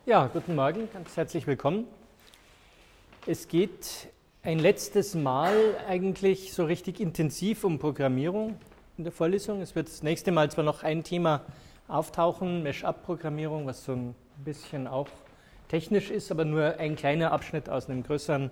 Ja, guten Morgen, ganz herzlich willkommen. Es geht ein letztes Mal eigentlich so richtig intensiv um Programmierung in der Vorlesung. Es wird das nächste Mal zwar noch ein Thema auftauchen, Mesh-Up-Programmierung, was so ein bisschen auch technisch ist, aber nur ein kleiner Abschnitt aus einem größeren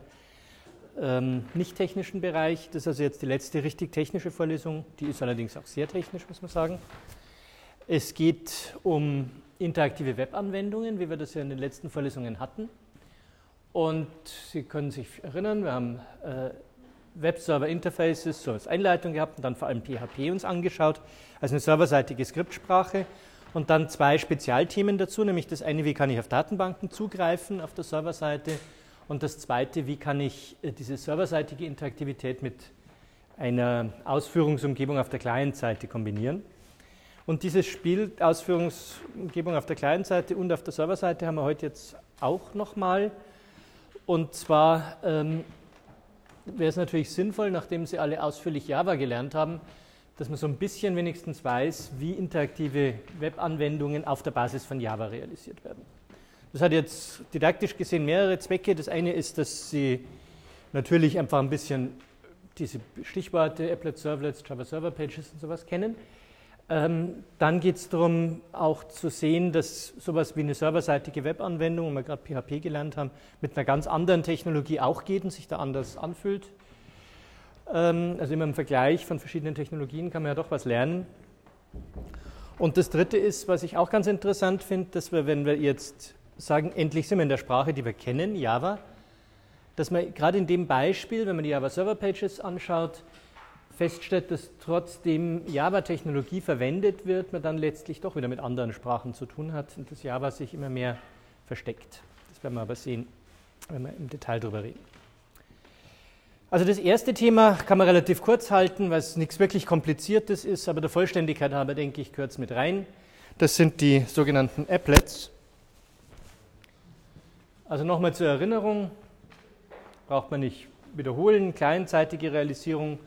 nicht technischen Bereich. Das ist also jetzt die letzte richtig technische Vorlesung, die ist allerdings auch sehr technisch, muss man sagen. Es geht um interaktive Webanwendungen, wie wir das ja in den letzten Vorlesungen hatten. Und Sie können sich erinnern, wir haben Web-Server-Interfaces so als Einleitung gehabt und dann vor allem PHP uns angeschaut, also eine serverseitige Skriptsprache. Und dann zwei Spezialthemen dazu, nämlich das eine, wie kann ich auf Datenbanken zugreifen auf der Serverseite, und das zweite, wie kann ich diese serverseitige Interaktivität mit einer Ausführungsumgebung auf der Client-Seite kombinieren. Und dieses Spiel, Ausführungsumgebung auf der Client-Seite und auf der Serverseite, haben wir heute jetzt auch nochmal. Und zwar wäre es natürlich sinnvoll, nachdem Sie alle ausführlich Java gelernt haben, dass man so ein bisschen wenigstens weiß, wie interaktive Webanwendungen auf der Basis von Java realisiert werden. Das hat jetzt didaktisch gesehen mehrere Zwecke. Das eine ist, dass Sie natürlich einfach ein bisschen diese Stichworte, Applet, Servlets, Java Server Pages und sowas kennen. Dann geht es darum, auch zu sehen, dass sowas wie eine serverseitige Webanwendung, wo wir gerade PHP gelernt haben, mit einer ganz anderen Technologie auch geht und sich da anders anfühlt. Also immer im Vergleich von verschiedenen Technologien kann man ja doch was lernen. Und das Dritte ist, was ich auch ganz interessant finde, dass wir, wenn wir jetzt sagen, endlich sind wir in der Sprache, die wir kennen, Java, dass man gerade in dem Beispiel, wenn man die Java Server Pages anschaut, feststellt, dass trotzdem Java-Technologie verwendet wird, man dann letztlich doch wieder mit anderen Sprachen zu tun hat und dass Java sich immer mehr versteckt. Das werden wir aber sehen, wenn wir im Detail darüber reden. Also das erste Thema kann man relativ kurz halten, weil es nichts wirklich Kompliziertes ist, aber der Vollständigkeit halber, denke ich, gehört es mit rein. Das sind die sogenannten Applets. Also nochmal zur Erinnerung, braucht man nicht wiederholen, clientseitige Realisierung.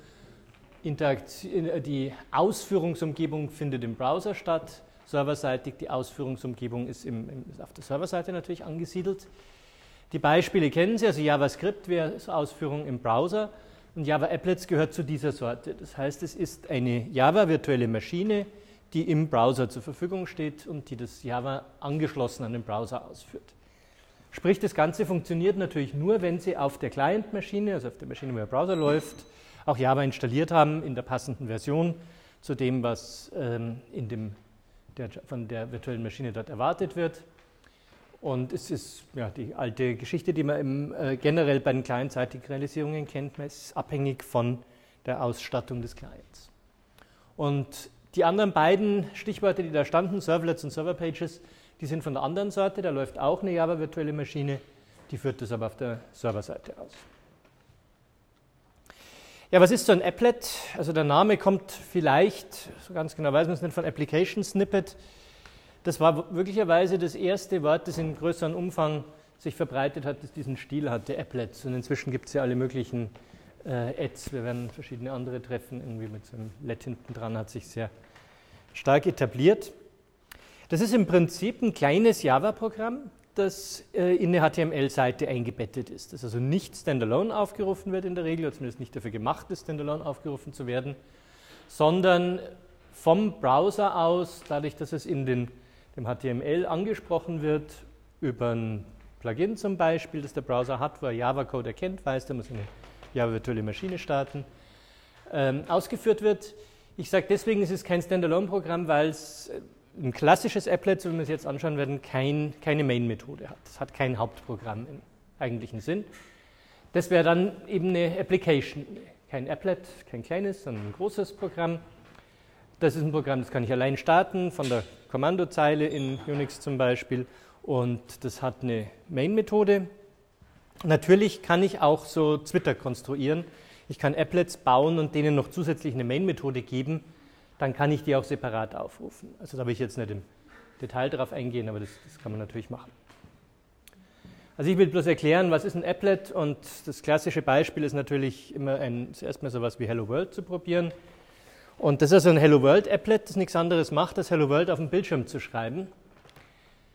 Die Ausführungsumgebung findet im Browser statt, serverseitig die Ausführungsumgebung ist auf der Serverseite natürlich angesiedelt. Die Beispiele kennen Sie, also JavaScript wäre Ausführung im Browser und Java Applets gehört zu dieser Sorte. Das heißt, es ist eine Java-virtuelle Maschine, die im Browser zur Verfügung steht und die das Java angeschlossen an den Browser ausführt. Sprich, das Ganze funktioniert natürlich nur, wenn Sie auf der Client-Maschine, also auf der Maschine, wo der Browser läuft, auch Java installiert haben in der passenden Version zu dem, was von der virtuellen Maschine dort erwartet wird. Und es ist ja, die alte Geschichte, die man generell bei den clientseitigen Realisierungen kennt. Man ist abhängig von der Ausstattung des Clients. Und die anderen beiden Stichworte, die da standen, Servlets und Server Pages, die sind von der anderen Seite. Da läuft auch eine Java-virtuelle Maschine, die führt das aber auf der Serverseite aus. Ja, was ist so ein Applet? Also der Name kommt vielleicht, so ganz genau weiß man es nicht, von Application Snippet. Das war möglicherweise das erste Wort, das in größerem Umfang sich verbreitet hat, das diesen Stil hatte, Applets. Und inzwischen gibt es ja alle möglichen Ads. Wir werden verschiedene andere treffen, irgendwie mit so einem Let hinten dran, hat sich sehr stark etabliert. Das ist im Prinzip ein kleines Java-Programm, das in eine HTML-Seite eingebettet ist, das also nicht standalone aufgerufen wird in der Regel, oder zumindest nicht dafür gemacht ist, standalone aufgerufen zu werden, sondern vom Browser aus, dadurch, dass es in dem HTML angesprochen wird, über ein Plugin zum Beispiel, das der Browser hat, wo er Java-Code erkennt, weiß, da muss eine Java-virtuelle Maschine starten, ausgeführt wird. Ich sage deswegen, es ist kein Standalone-Programm, weil es ein klassisches Applet, so wie wir es jetzt anschauen werden, keine Main-Methode hat. Es hat kein Hauptprogramm im eigentlichen Sinn. Das wäre dann eben eine Application. Kein Applet, kein kleines, sondern ein großes Programm. Das ist ein Programm, das kann ich allein starten, von der Kommandozeile in Unix zum Beispiel. Und das hat eine Main-Methode. Natürlich kann ich auch so Twitter konstruieren. Ich kann Applets bauen und denen noch zusätzlich eine Main-Methode geben. Dann kann ich die auch separat aufrufen. Also da will ich jetzt nicht im Detail darauf eingehen, aber das kann man natürlich machen. Also ich will bloß erklären, was ist ein Applet, und das klassische Beispiel ist natürlich immer zuerst mal sowas wie Hello World zu probieren. Und das ist also ein Hello World Applet, das nichts anderes macht, als Hello World auf dem Bildschirm zu schreiben.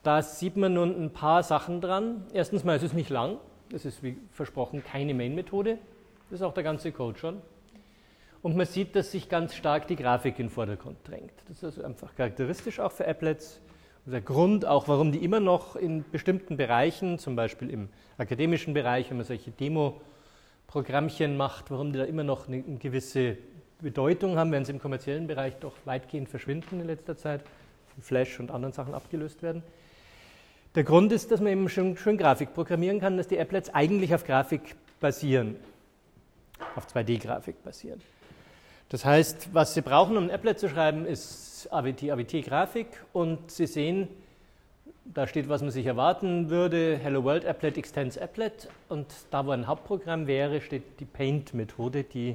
Da sieht man nun ein paar Sachen dran. Erstens mal, es ist nicht lang. Es ist wie versprochen keine Main-Methode. Das ist auch der ganze Code schon. Und man sieht, dass sich ganz stark die Grafik in den Vordergrund drängt. Das ist also einfach charakteristisch auch für Applets. Und der Grund auch, warum die immer noch in bestimmten Bereichen, zum Beispiel im akademischen Bereich, wenn man solche Demo-Programmchen macht, warum die da immer noch eine gewisse Bedeutung haben, während sie im kommerziellen Bereich doch weitgehend verschwinden in letzter Zeit, von Flash und anderen Sachen abgelöst werden. Der Grund ist, dass man eben schön Grafik programmieren kann, dass die Applets eigentlich auf Grafik basieren, auf 2D-Grafik basieren. Das heißt, was Sie brauchen, um ein Applet zu schreiben, ist AWT-Grafik und Sie sehen, da steht, was man sich erwarten würde, Hello World Applet extends Applet und da, wo ein Hauptprogramm wäre, steht die Paint-Methode, die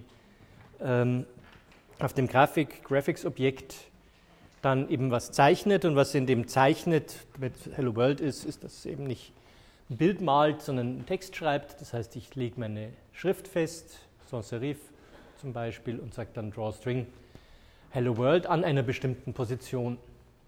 auf dem Graphics-Objekt dann eben was zeichnet und was in dem zeichnet mit Hello World ist, dass es eben nicht ein Bild malt, sondern einen Text schreibt. Das heißt, ich lege meine Schrift fest, sans serif zum Beispiel, und sage dann Draw String Hello World an einer bestimmten Position.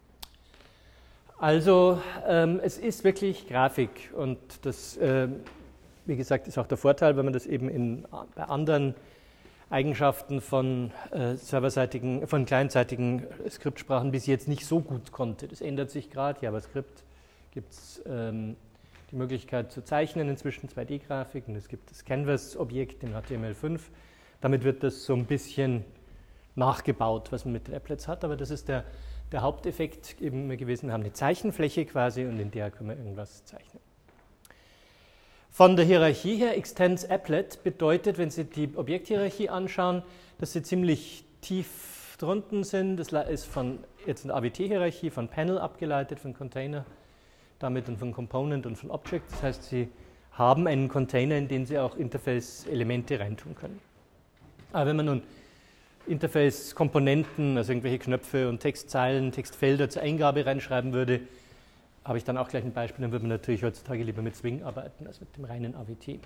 Also es ist wirklich Grafik und das, wie gesagt, ist auch der Vorteil, wenn man das eben bei anderen Eigenschaften von von clientseitigen Skriptsprachen bis jetzt nicht so gut konnte. Das ändert sich gerade. JavaScript gibt es die Möglichkeit zu zeichnen, inzwischen 2D-Grafiken. Es gibt das Canvas-Objekt in HTML5. Damit wird das so ein bisschen nachgebaut, was man mit den Applets hat. Aber das ist der Haupteffekt eben gewesen. Wir haben eine Zeichenfläche quasi und in der können wir irgendwas zeichnen. Von der Hierarchie her, Extends Applet bedeutet, wenn Sie die Objekthierarchie anschauen, dass sie ziemlich tief drunten sind. Das ist jetzt eine AWT-Hierarchie von Panel abgeleitet, von Container, damit und von Component und von Object. Das heißt, Sie haben einen Container, in den Sie auch Interface-Elemente reintun können. Aber wenn man nun Interface-Komponenten, also irgendwelche Knöpfe und Textzeilen, Textfelder zur Eingabe reinschreiben würde, habe ich dann auch gleich ein Beispiel, dann würde man natürlich heutzutage lieber mit Swing arbeiten als mit dem reinen AWT.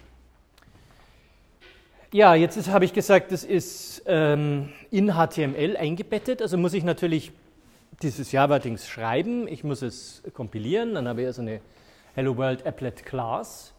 Ja, jetzt habe ich gesagt, das ist in HTML eingebettet, also muss ich natürlich dieses Java-Dings schreiben, ich muss es kompilieren, dann habe ich also eine Hello World Applet Class,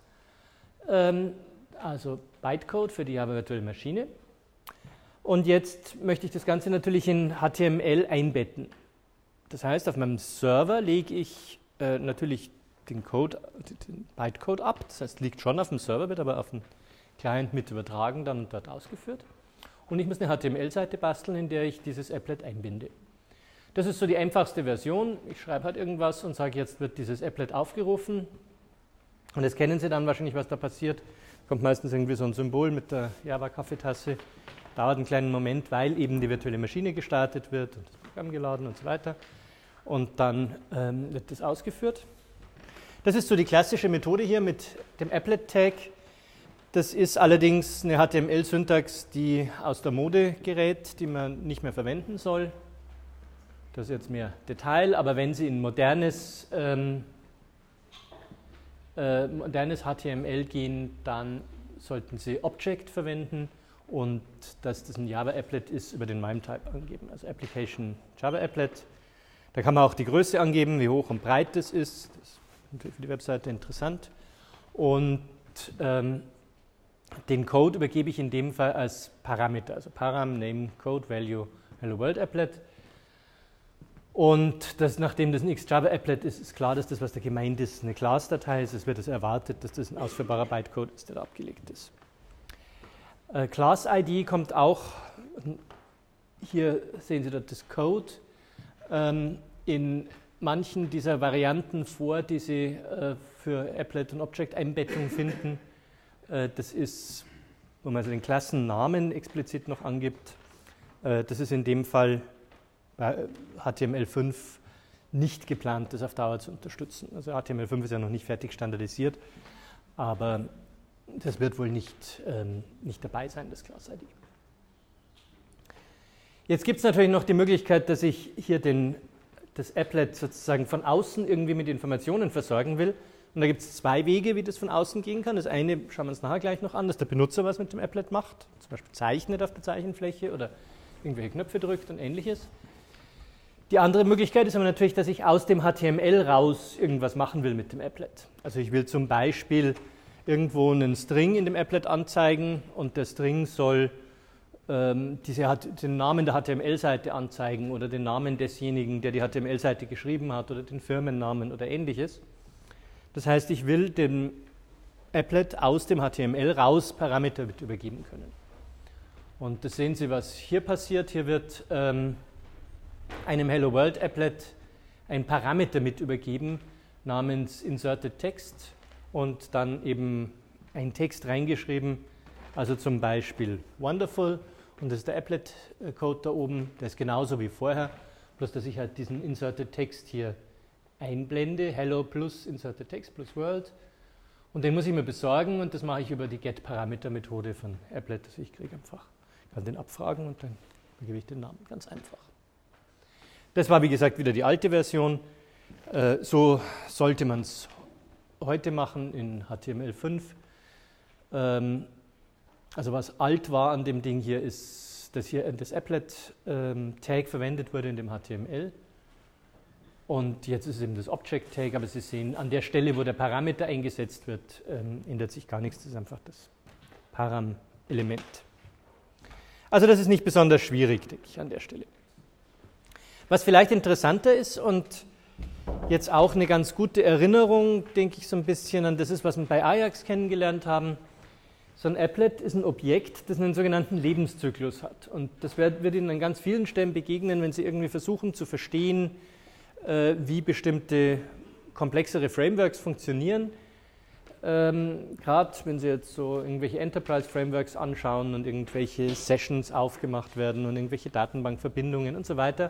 also Bytecode für die Java Virtual Maschine. Und jetzt möchte ich das Ganze natürlich in HTML einbetten. Das heißt, auf meinem Server lege ich natürlich den Bytecode ab, das heißt, liegt schon auf dem Server, wird aber auf den Client mit übertragen, dann dort ausgeführt. Und ich muss eine HTML-Seite basteln, in der ich dieses Applet einbinde. Das ist so die einfachste Version. Ich schreibe halt irgendwas und sage, jetzt wird dieses Applet aufgerufen. Und jetzt kennen Sie dann wahrscheinlich, was da passiert. Kommt meistens irgendwie so ein Symbol mit der Java-Kaffeetasse. Dauert einen kleinen Moment, weil eben die virtuelle Maschine gestartet wird und das Programm geladen und so weiter. Und dann wird das ausgeführt. Das ist so die klassische Methode hier mit dem Applet-Tag. Das ist allerdings eine HTML-Syntax, die aus der Mode gerät, die man nicht mehr verwenden soll. Das ist jetzt mehr Detail, aber wenn Sie in modernes HTML gehen, dann sollten Sie Object verwenden und dass das ein Java-Applet ist, über den MIME-Type angeben, also Application Java-Applet. Da kann man auch die Größe angeben, wie hoch und breit das ist. Das ist natürlich für die Webseite interessant. Und den Code übergebe ich in dem Fall als Parameter, also Param, Name, Code, Value, Hello World Applet. Und nachdem das ein Xjava-Applet ist, ist klar, dass das, was da gemeint ist, eine Class-Datei ist. Es wird erwartet, dass das ein ausführbarer Bytecode ist, der da abgelegt ist. Class-ID kommt auch, hier sehen Sie dort das Code, in manchen dieser Varianten vor, die Sie für Applet- und Object-Einbettung finden. Das ist, wo man also den Klassennamen explizit noch angibt. Das ist in dem Fall bei HTML5 nicht geplant, das auf Dauer zu unterstützen. Also HTML5 ist ja noch nicht fertig standardisiert, aber das wird wohl nicht dabei sein, das Class-ID. Jetzt gibt es natürlich noch die Möglichkeit, dass ich hier das Applet sozusagen von außen irgendwie mit Informationen versorgen will. Und da gibt es zwei Wege, wie das von außen gehen kann. Das eine schauen wir uns nachher gleich noch an, dass der Benutzer was mit dem Applet macht, zum Beispiel zeichnet auf der Zeichenfläche oder irgendwelche Knöpfe drückt und ähnliches. Die andere Möglichkeit ist aber natürlich, dass ich aus dem HTML raus irgendwas machen will mit dem Applet. Also ich will zum Beispiel irgendwo einen String in dem Applet anzeigen und der String soll den Namen der HTML-Seite anzeigen oder den Namen desjenigen, der die HTML-Seite geschrieben hat oder den Firmennamen oder ähnliches. Das heißt, ich will dem Applet aus dem HTML raus Parameter mit übergeben können. Und das sehen Sie, was hier passiert. Hier wird einem Hello World Applet ein Parameter mit übergeben namens Inserted Text und dann eben ein Text reingeschrieben, also zum Beispiel Wonderful, und das ist der Applet-Code da oben, der ist genauso wie vorher, bloß dass ich halt diesen Inserted Text hier einblende, Hello plus Inserted Text plus World, und den muss ich mir besorgen und das mache ich über die Get-Parameter-Methode von Applet, also ich kriege einfach, kann den abfragen und dann gebe ich den Namen, ganz einfach. Das war wie gesagt wieder die alte Version, so sollte man es heute machen in HTML5. Also was alt war an dem Ding hier ist, dass hier das Applet-Tag verwendet wurde in dem HTML. Und jetzt ist es eben das Object-Tag, aber Sie sehen, an der Stelle, wo der Parameter eingesetzt wird, ändert sich gar nichts, das ist einfach das Param-Element. Also das ist nicht besonders schwierig, denke ich, an der Stelle. Was vielleicht interessanter ist und jetzt auch eine ganz gute Erinnerung, denke ich so ein bisschen an das ist, was wir bei Ajax kennengelernt haben. So ein Applet ist ein Objekt, das einen sogenannten Lebenszyklus hat. Und das wird Ihnen an ganz vielen Stellen begegnen, wenn Sie irgendwie versuchen zu verstehen, wie bestimmte komplexere Frameworks funktionieren. Gerade wenn Sie jetzt so irgendwelche Enterprise-Frameworks anschauen und irgendwelche Sessions aufgemacht werden und irgendwelche Datenbankverbindungen und so weiter.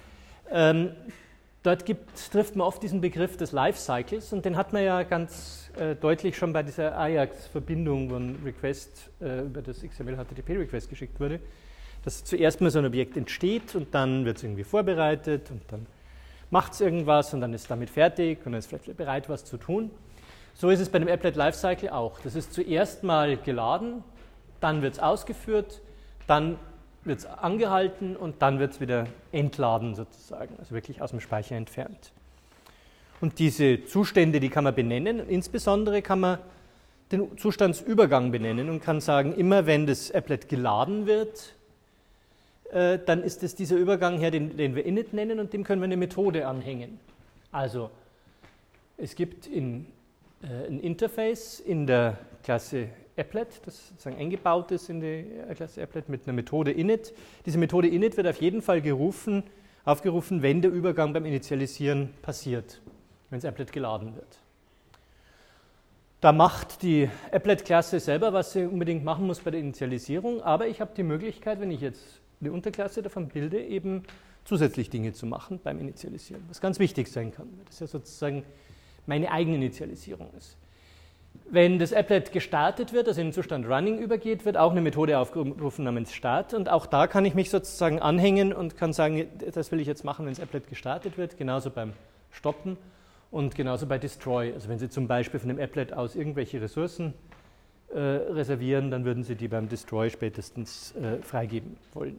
Dort trifft man oft diesen Begriff des Lifecycles und den hat man ja ganz deutlich schon bei dieser Ajax-Verbindung, wo ein Request über das XML-HTTP-Request geschickt wurde, dass zuerst mal so ein Objekt entsteht und dann wird es irgendwie vorbereitet und dann macht es irgendwas und dann ist es damit fertig und dann ist vielleicht bereit, was zu tun. So ist es bei dem Applet Lifecycle auch. Das ist zuerst mal geladen, dann wird es ausgeführt, dann wird es angehalten und dann wird es wieder entladen sozusagen, also wirklich aus dem Speicher entfernt. Und diese Zustände, die kann man benennen, insbesondere kann man den Zustandsübergang benennen und kann sagen, immer wenn das Applet geladen wird, dann ist es dieser Übergang her, den wir init nennen und dem können wir eine Methode anhängen. Also es gibt ein Interface in der Klasse Applet, das sozusagen eingebaut ist in die Klasse Applet mit einer Methode init. Diese Methode init wird auf jeden Fall aufgerufen, wenn der Übergang beim Initialisieren passiert, wenn das Applet geladen wird. Da macht die Applet-Klasse selber, was sie unbedingt machen muss bei der Initialisierung, aber ich habe die Möglichkeit, wenn ich jetzt eine Unterklasse davon bilde, eben zusätzlich Dinge zu machen beim Initialisieren, was ganz wichtig sein kann, weil das ja sozusagen meine eigene Initialisierung ist. Wenn das Applet gestartet wird, also in den Zustand Running übergeht, wird auch eine Methode aufgerufen namens Start und auch da kann ich mich sozusagen anhängen und kann sagen, das will ich jetzt machen, wenn das Applet gestartet wird, genauso beim Stoppen und genauso bei Destroy. Also wenn Sie zum Beispiel von dem Applet aus irgendwelche Ressourcen reservieren, dann würden Sie die beim Destroy spätestens freigeben wollen.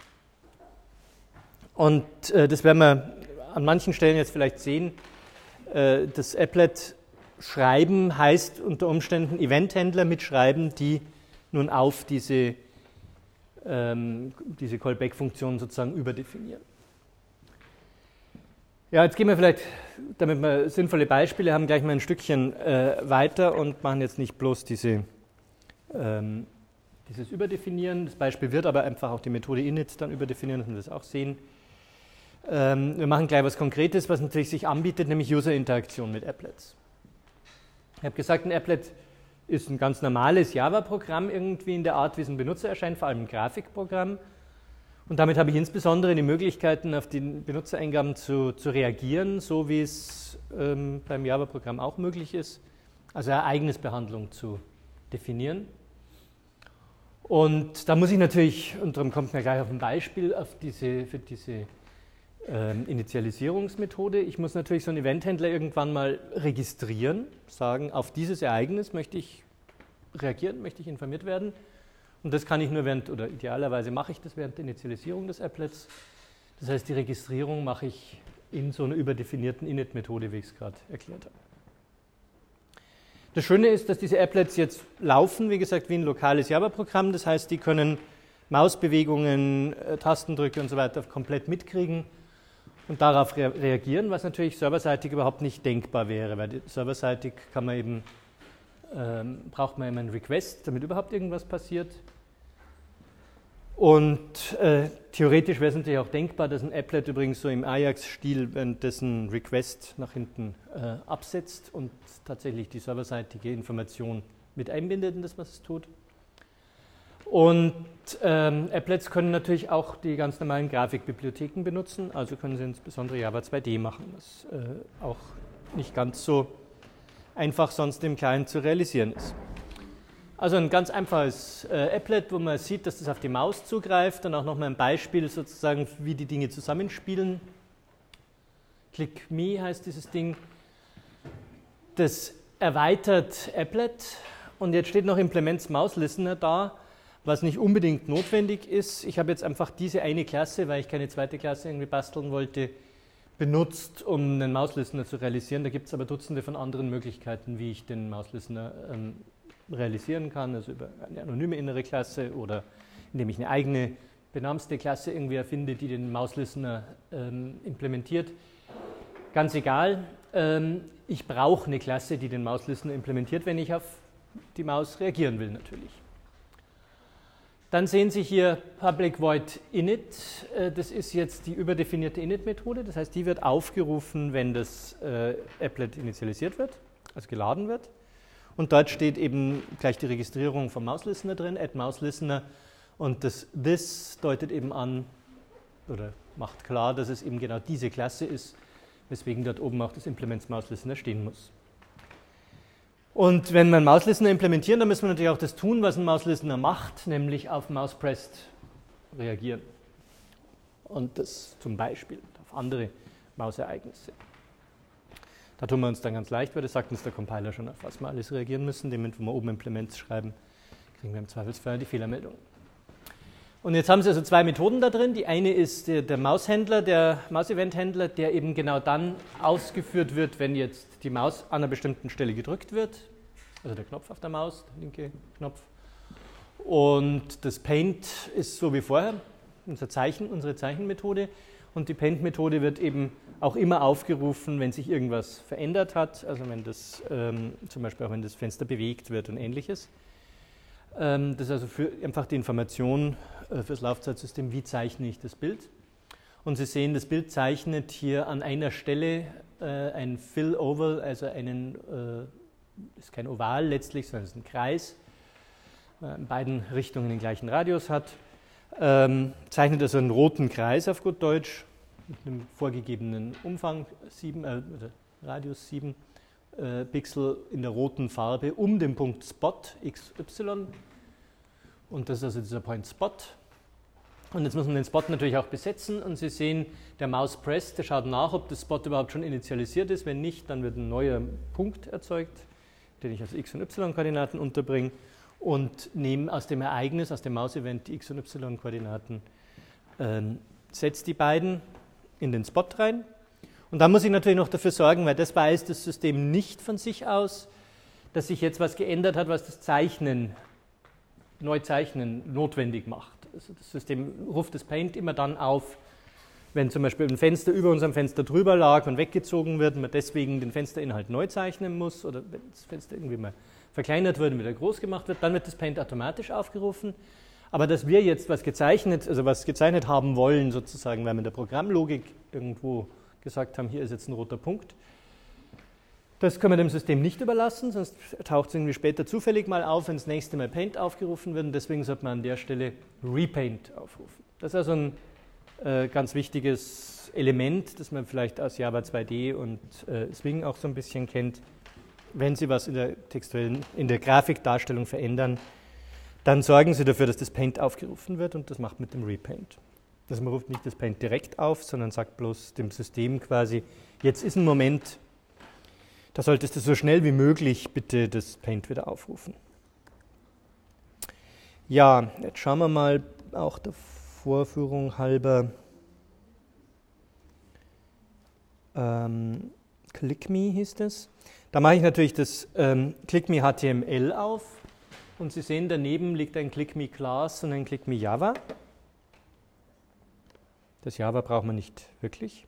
Und das werden wir an manchen Stellen jetzt vielleicht sehen. Das Applet schreiben heißt unter Umständen Eventhändler mitschreiben, die nun auf diese Callback-Funktion sozusagen überdefinieren. Ja, jetzt gehen wir vielleicht, damit wir sinnvolle Beispiele haben, gleich mal ein Stückchen weiter und machen jetzt nicht bloß dieses Überdefinieren. Das Beispiel wird aber einfach auch die Methode init dann überdefinieren, dass wir das auch sehen. Wir machen gleich was Konkretes, was natürlich sich anbietet, nämlich User-Interaktion mit Applets. Ich habe gesagt, ein Applet ist ein ganz normales Java-Programm irgendwie in der Art, wie es ein Benutzer erscheint, vor allem ein Grafikprogramm. Und damit habe ich insbesondere die Möglichkeiten, auf die Benutzereingaben zu reagieren, so wie es beim Java-Programm auch möglich ist, also Ereignisbehandlung zu definieren. Und da muss ich natürlich, und darum kommt mir gleich auf ein Beispiel, für diese Initialisierungsmethode. Ich muss natürlich so einen Eventhändler irgendwann mal registrieren, sagen, auf dieses Ereignis möchte ich reagieren, möchte ich informiert werden. Und das kann ich nur idealerweise mache ich das während der Initialisierung des Applets. Das heißt, die Registrierung mache ich in so einer überdefinierten Init-Methode, wie ich es gerade erklärt habe. Das Schöne ist, dass diese Applets jetzt laufen, wie gesagt, wie ein lokales Java-Programm. Das heißt, die können Mausbewegungen, Tastendrücke und so weiter komplett mitkriegen und darauf reagieren, was natürlich serverseitig überhaupt nicht denkbar wäre, weil serverseitig kann man eben, braucht man eben einen Request, damit überhaupt irgendwas passiert. Und theoretisch wäre es natürlich auch denkbar, dass ein Applet übrigens so im Ajax-Stil währenddessen Request nach hinten absetzt und tatsächlich die serverseitige Information mit einbindet in das, was es tut. Und Applets können natürlich auch die ganz normalen Grafikbibliotheken benutzen, also können sie insbesondere Java 2D machen, was auch nicht ganz so einfach sonst im Client zu realisieren ist. Also ein ganz einfaches Applet, wo man sieht, dass das auf die Maus zugreift, dann auch nochmal ein Beispiel sozusagen, wie die Dinge zusammenspielen. Click Me heißt dieses Ding. Das erweitert Applet und jetzt steht noch Implements Mouse Listener da, was nicht unbedingt notwendig ist. Ich habe jetzt einfach diese eine Klasse, weil ich keine zweite Klasse irgendwie basteln wollte, benutzt, um einen Mouse Listener zu realisieren. Da gibt es aber Dutzende von anderen Möglichkeiten, wie ich den Mouse Listener realisieren kann, also über eine anonyme innere Klasse oder indem ich eine eigene benamste Klasse irgendwie erfinde, die den Mouse Listener implementiert. Ganz egal, ich brauche eine Klasse, die den Mouse Listener implementiert, wenn ich auf die Maus reagieren will natürlich. Dann sehen Sie hier Public Void Init, das ist jetzt die überdefinierte Init-Methode, das heißt, die wird aufgerufen, wenn das Applet initialisiert wird, also geladen wird. Und dort steht eben gleich die Registrierung vom Mouse Listener drin, add Mouse Listener, und das this deutet eben an oder macht klar, dass es eben genau diese Klasse ist, weswegen dort oben auch das Implements Mouse Listener stehen muss. Und wenn wir einen Mouse Listener implementieren, dann müssen wir natürlich auch das tun, was ein Mouse Listener macht, nämlich auf Mouse Pressed reagieren. Und das zum Beispiel auf andere Mausereignisse. Da tun wir uns dann ganz leicht, weil das sagt uns der Compiler schon, auf was wir alles reagieren müssen. Dem Moment, wo wir oben Implements schreiben, kriegen wir im Zweifelsfall die Fehlermeldung. Und jetzt haben Sie also zwei Methoden da drin. Die eine ist der Maushändler, der Maus-Event-Händler, der eben genau dann ausgeführt wird, wenn jetzt die Maus an einer bestimmten Stelle gedrückt wird. Also der Knopf auf der Maus, der linke Knopf. Und das Paint ist so wie vorher, unsere Zeichenmethode. Und die Paint-Methode wird eben auch immer aufgerufen, wenn sich irgendwas verändert hat, also wenn das zum Beispiel auch wenn das Fenster bewegt wird und ähnliches. Das ist also einfach die Information für das Laufzeitsystem, wie zeichne ich das Bild. Und Sie sehen, das Bild zeichnet hier an einer Stelle ein Fill-Oval, also ist kein Oval letztlich, sondern es ist ein Kreis, in beiden Richtungen den gleichen Radius hat. Zeichnet also einen roten Kreis auf gut Deutsch mit einem vorgegebenen Umfang Radius 7 Pixel in der roten Farbe um den Punkt Spot XY. Und das ist also dieser Point Spot. Und jetzt muss man den Spot natürlich auch besetzen. Und Sie sehen, der Mouse Press, der schaut nach, ob das Spot überhaupt schon initialisiert ist. Wenn nicht, dann wird ein neuer Punkt erzeugt, den ich als X- und Y-Koordinaten unterbringe. Und nehme aus dem Ereignis, aus dem Maus-Event die X- und Y-Koordinaten, setze die beiden in den Spot rein. Und dann muss ich natürlich noch dafür sorgen, weil das weiß das System nicht von sich aus, dass sich jetzt was geändert hat, was das Neuzeichnen notwendig macht. Also das System ruft das Paint immer dann auf, wenn zum Beispiel ein Fenster über unserem Fenster drüber lag und weggezogen wird und man deswegen den Fensterinhalt neu zeichnen muss oder wenn das Fenster irgendwie mal verkleinert wird und wieder groß gemacht wird, dann wird das Paint automatisch aufgerufen. Aber dass wir jetzt was gezeichnet haben wollen, sozusagen, weil wir in der Programmlogik irgendwo gesagt haben, hier ist jetzt ein roter Punkt, das können wir dem System nicht überlassen, sonst taucht es irgendwie später zufällig mal auf, wenn das nächste Mal Paint aufgerufen wird. Und deswegen sollte man an der Stelle Repaint aufrufen. Das ist also ein ganz wichtiges Element, das man vielleicht aus Java 2D und Swing auch so ein bisschen kennt. Wenn Sie was in der Grafikdarstellung verändern, dann sorgen Sie dafür, dass das Paint aufgerufen wird und das macht mit dem Repaint. Also man ruft nicht das Paint direkt auf, sondern sagt bloß dem System quasi, jetzt ist ein Moment, da solltest du so schnell wie möglich bitte das Paint wieder aufrufen. Ja, jetzt schauen wir mal auch der Vorführung halber ClickMe hieß das. Da mache ich natürlich das ClickMe HTML auf und Sie sehen, daneben liegt ein ClickMe Class und ein ClickMe Java. Das Java braucht man nicht wirklich.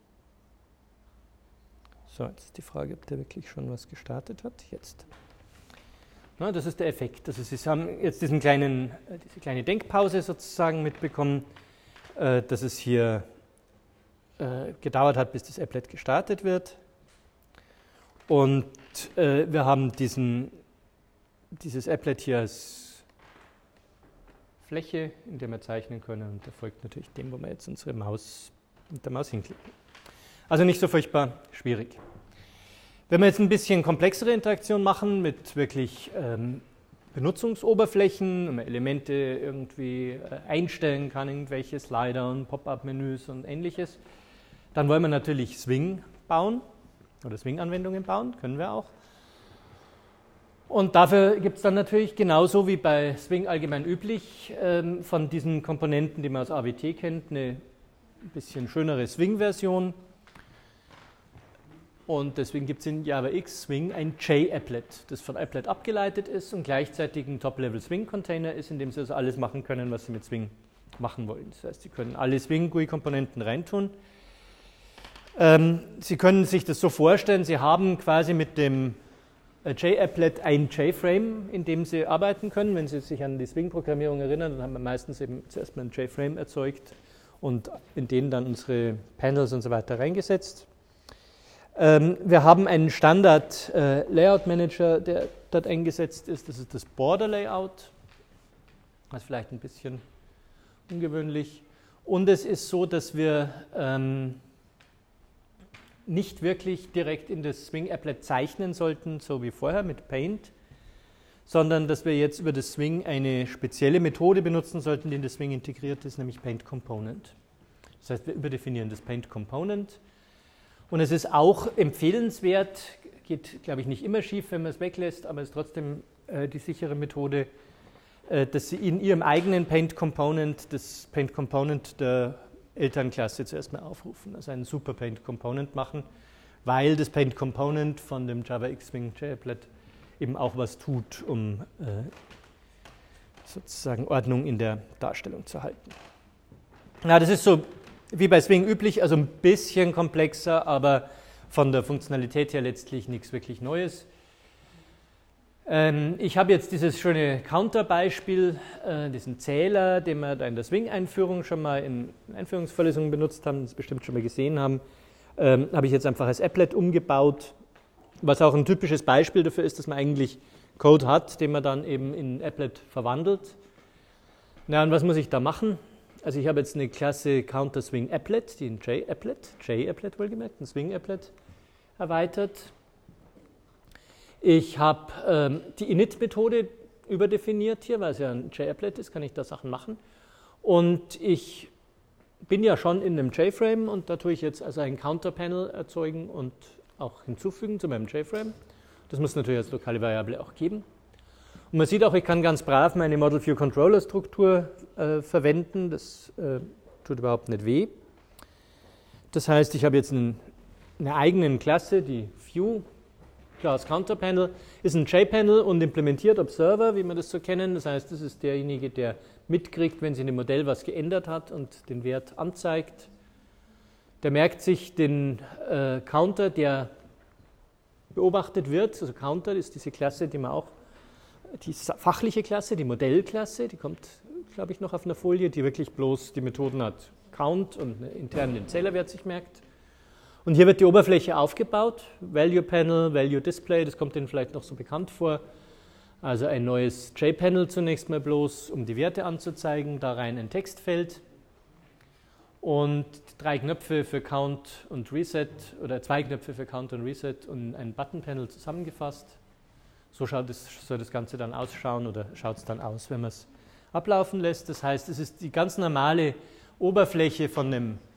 So, jetzt ist die Frage, ob der wirklich schon was gestartet hat. Jetzt. Na, das ist der Effekt. Also Sie haben jetzt diese kleine Denkpause sozusagen mitbekommen, dass es hier gedauert hat, bis das Applet gestartet wird. Und wir haben dieses Applet hier als Fläche, in der wir zeichnen können. Und der folgt natürlich dem, wo wir jetzt mit der Maus hinklicken. Also nicht so furchtbar schwierig. Wenn wir jetzt ein bisschen komplexere Interaktion machen mit wirklich Benutzungsoberflächen, wenn man Elemente irgendwie einstellen kann, irgendwelche Slider und Pop-up-Menüs und ähnliches, dann wollen wir natürlich Swing bauen oder Swing-Anwendungen bauen, können wir auch. Und dafür gibt es dann natürlich genauso wie bei Swing allgemein üblich von diesen Komponenten, die man aus AWT kennt, eine ein bisschen schönere Swing-Version. Und deswegen gibt es in JavaX Swing ein J-Applet, das von Applet abgeleitet ist und gleichzeitig ein Top-Level-Swing-Container ist, in dem Sie also alles machen können, was Sie mit Swing machen wollen. Das heißt, Sie können alle Swing-GUI-Komponenten reintun. Sie können sich das so vorstellen, Sie haben quasi mit dem J-Applet ein J-Frame, in dem Sie arbeiten können. Wenn Sie sich an die Swing-Programmierung erinnern, dann haben wir meistens eben zuerst mal ein J-Frame erzeugt und in den dann unsere Panels und so weiter reingesetzt. Wir haben einen Standard-Layout-Manager, der dort eingesetzt ist. Das ist das Border-Layout. Das ist vielleicht ein bisschen ungewöhnlich. Und es ist so, dass wir nicht wirklich direkt in das Swing-Applet zeichnen sollten, so wie vorher mit Paint, sondern dass wir jetzt über das Swing eine spezielle Methode benutzen sollten, die in das Swing integriert ist, nämlich Paint Component. Das heißt, wir überdefinieren das Paint Component. Und es ist auch empfehlenswert, geht, glaube ich, nicht immer schief, wenn man es weglässt, aber es ist trotzdem die sichere Methode, dass Sie in Ihrem eigenen Paint Component das Paint Component der Elternklasse zuerst mal aufrufen, also einen Super Paint Component machen, weil das Paint Component von dem JavaX Swing J-Applet eben auch was tut, um sozusagen Ordnung in der Darstellung zu halten. Na, das ist so wie bei Swing üblich, also ein bisschen komplexer, aber von der Funktionalität her letztlich nichts wirklich Neues. Ich habe jetzt dieses schöne Counter-Beispiel, diesen Zähler, den wir da in der Swing-Einführung schon mal in Einführungsvorlesungen benutzt haben, das bestimmt schon mal gesehen haben, habe ich jetzt einfach als Applet umgebaut, was auch ein typisches Beispiel dafür ist, dass man eigentlich Code hat, den man dann eben in Applet verwandelt. Na, und was muss ich da machen? Also ich habe jetzt eine Klasse Counter Swing Applet, die ein J-Applet wohlgemerkt, ein Swing Applet erweitert. Ich habe die Init-Methode überdefiniert hier, weil es ja ein J-Applet ist, kann ich da Sachen machen. Und ich bin ja schon in einem J-Frame und da tue ich jetzt also ein Counter-Panel erzeugen und auch hinzufügen zu meinem J-Frame. Das muss natürlich als lokale Variable auch geben. Und man sieht auch, ich kann ganz brav meine Model View Controller Struktur verwenden. Das tut überhaupt nicht weh. Das heißt, ich habe jetzt eine eigene Klasse, die View Class Counter Panel, ist ein J-Panel und implementiert Observer, wie wir das so kennen. Das heißt, das ist derjenige, der mitkriegt, wenn sich in dem Modell was geändert hat und den Wert anzeigt. Der merkt sich den Counter, der beobachtet wird. Also Counter ist diese Klasse, die man auch die fachliche Klasse, die Modellklasse, die kommt, glaube ich, noch auf einer Folie, die wirklich bloß die Methoden hat, Count und intern den Zählerwert sich merkt. Und hier wird die Oberfläche aufgebaut, Value Panel, Value Display, das kommt Ihnen vielleicht noch so bekannt vor. Also ein neues J-Panel zunächst mal bloß, um die Werte anzuzeigen, da rein ein Textfeld und 3 Knöpfe für Count und Reset oder 2 Knöpfe für Count und Reset und ein Button-Panel zusammengefasst. So soll das Ganze dann ausschauen oder schaut es dann aus, wenn man es ablaufen lässt. Das heißt, es ist die ganz normale Oberfläche von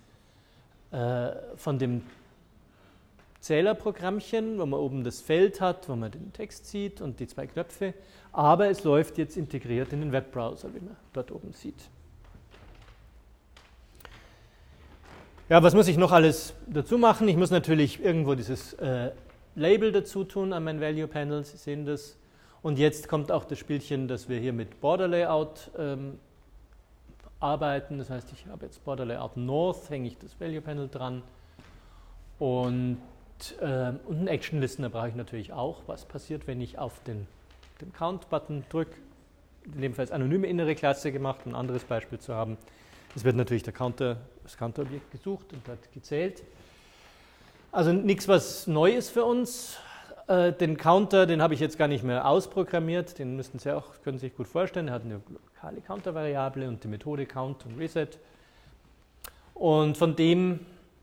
dem Zählerprogrammchen, wo man oben das Feld hat, wo man den Text sieht und die 2 Knöpfe. Aber es läuft jetzt integriert in den Webbrowser, wie man dort oben sieht. Ja, was muss ich noch alles dazu machen? Ich muss natürlich irgendwo dieses Label dazu tun an mein Value Panel, Sie sehen das. Und jetzt kommt auch das Spielchen, dass wir hier mit Border Layout arbeiten. Das heißt, ich habe jetzt Border Layout North, hänge ich das Value Panel dran. Und einen Action Listener brauche ich natürlich auch. Was passiert, wenn ich auf den Count-Button drücke? In dem Fall ist anonyme innere Klasse gemacht, um ein anderes Beispiel zu haben. Es wird natürlich das Counter-Objekt gesucht und dort gezählt. Also nichts, was neu ist für uns. Den Counter, den habe ich jetzt gar nicht mehr ausprogrammiert. Den müssten Sie auch, können Sie sich gut vorstellen. Er hat eine lokale Counter-Variable und die Methode Count und Reset. Und von dem,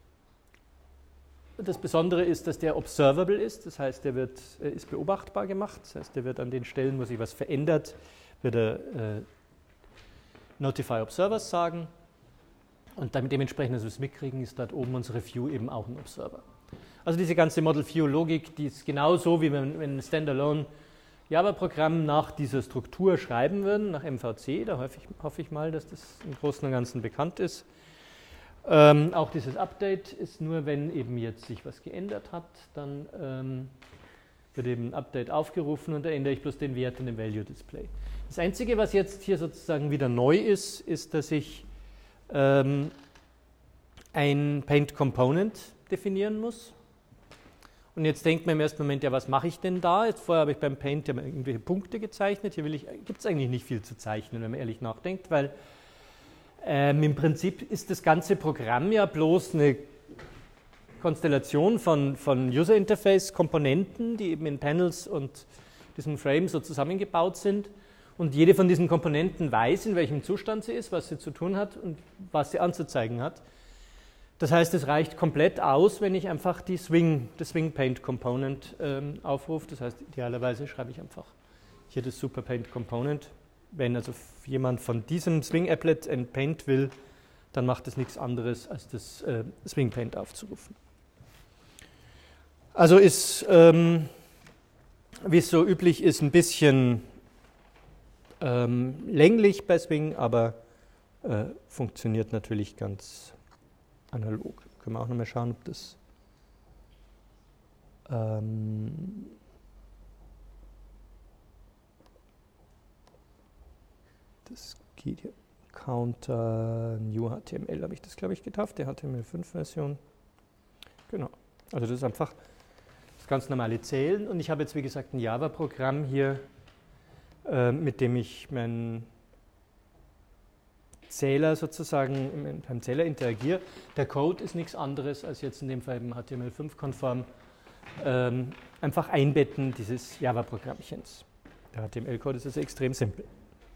das Besondere ist, dass der observable ist. Das heißt, der ist beobachtbar gemacht. Das heißt, der wird an den Stellen, wo sich was verändert, wird er Notify Observers sagen. Und dementsprechend, dass wir es mitkriegen, ist dort oben unsere View eben auch ein Observer. Also diese ganze Model-View-Logik, die ist genauso, wie wenn ein Standalone Java-Programm nach dieser Struktur schreiben würden, nach MVC. Da hoffe ich mal, dass das im Großen und Ganzen bekannt ist. Auch dieses Update ist nur, wenn eben jetzt sich was geändert hat, dann wird eben ein Update aufgerufen und da ändere ich bloß den Wert in dem Value Display. Das Einzige, was jetzt hier sozusagen wieder neu ist, ist, dass ich ein Paint Component definieren muss. Und jetzt denkt man im ersten Moment, ja, was mache ich denn da? Jetzt vorher habe ich beim Paint ja irgendwelche Punkte gezeichnet. Hier gibt es eigentlich nicht viel zu zeichnen, wenn man ehrlich nachdenkt, weil im Prinzip ist das ganze Programm ja bloß eine Konstellation von User Interface Komponenten, die eben in Panels und diesem Frame so zusammengebaut sind. Und jede von diesen Komponenten weiß, in welchem Zustand sie ist, was sie zu tun hat und was sie anzuzeigen hat. Das heißt, es reicht komplett aus, wenn ich einfach das Swing Paint Component aufrufe. Das heißt, idealerweise schreibe ich einfach hier das Super Paint Component. Wenn also jemand von diesem Swing Applet ein Paint will, dann macht es nichts anderes, als das Swing Paint aufzurufen. Also ist, wie es so üblich ist, ein bisschen länglich bei Swing, aber funktioniert natürlich ganz analog. Können wir auch nochmal schauen, ob das das geht hier. Counter New HTML habe ich das, glaube ich, getauft, der HTML5-Version. Genau. Also das ist einfach das ganz normale Zählen. Und ich habe jetzt, wie gesagt, ein Java-Programm hier, mit dem ich meinen Zähler sozusagen, beim Zähler interagiere. Der Code ist nichts anderes als jetzt in dem Fall eben HTML5-konform einfach Einbetten dieses Java-Programmchens. Der HTML-Code ist also extrem simpel.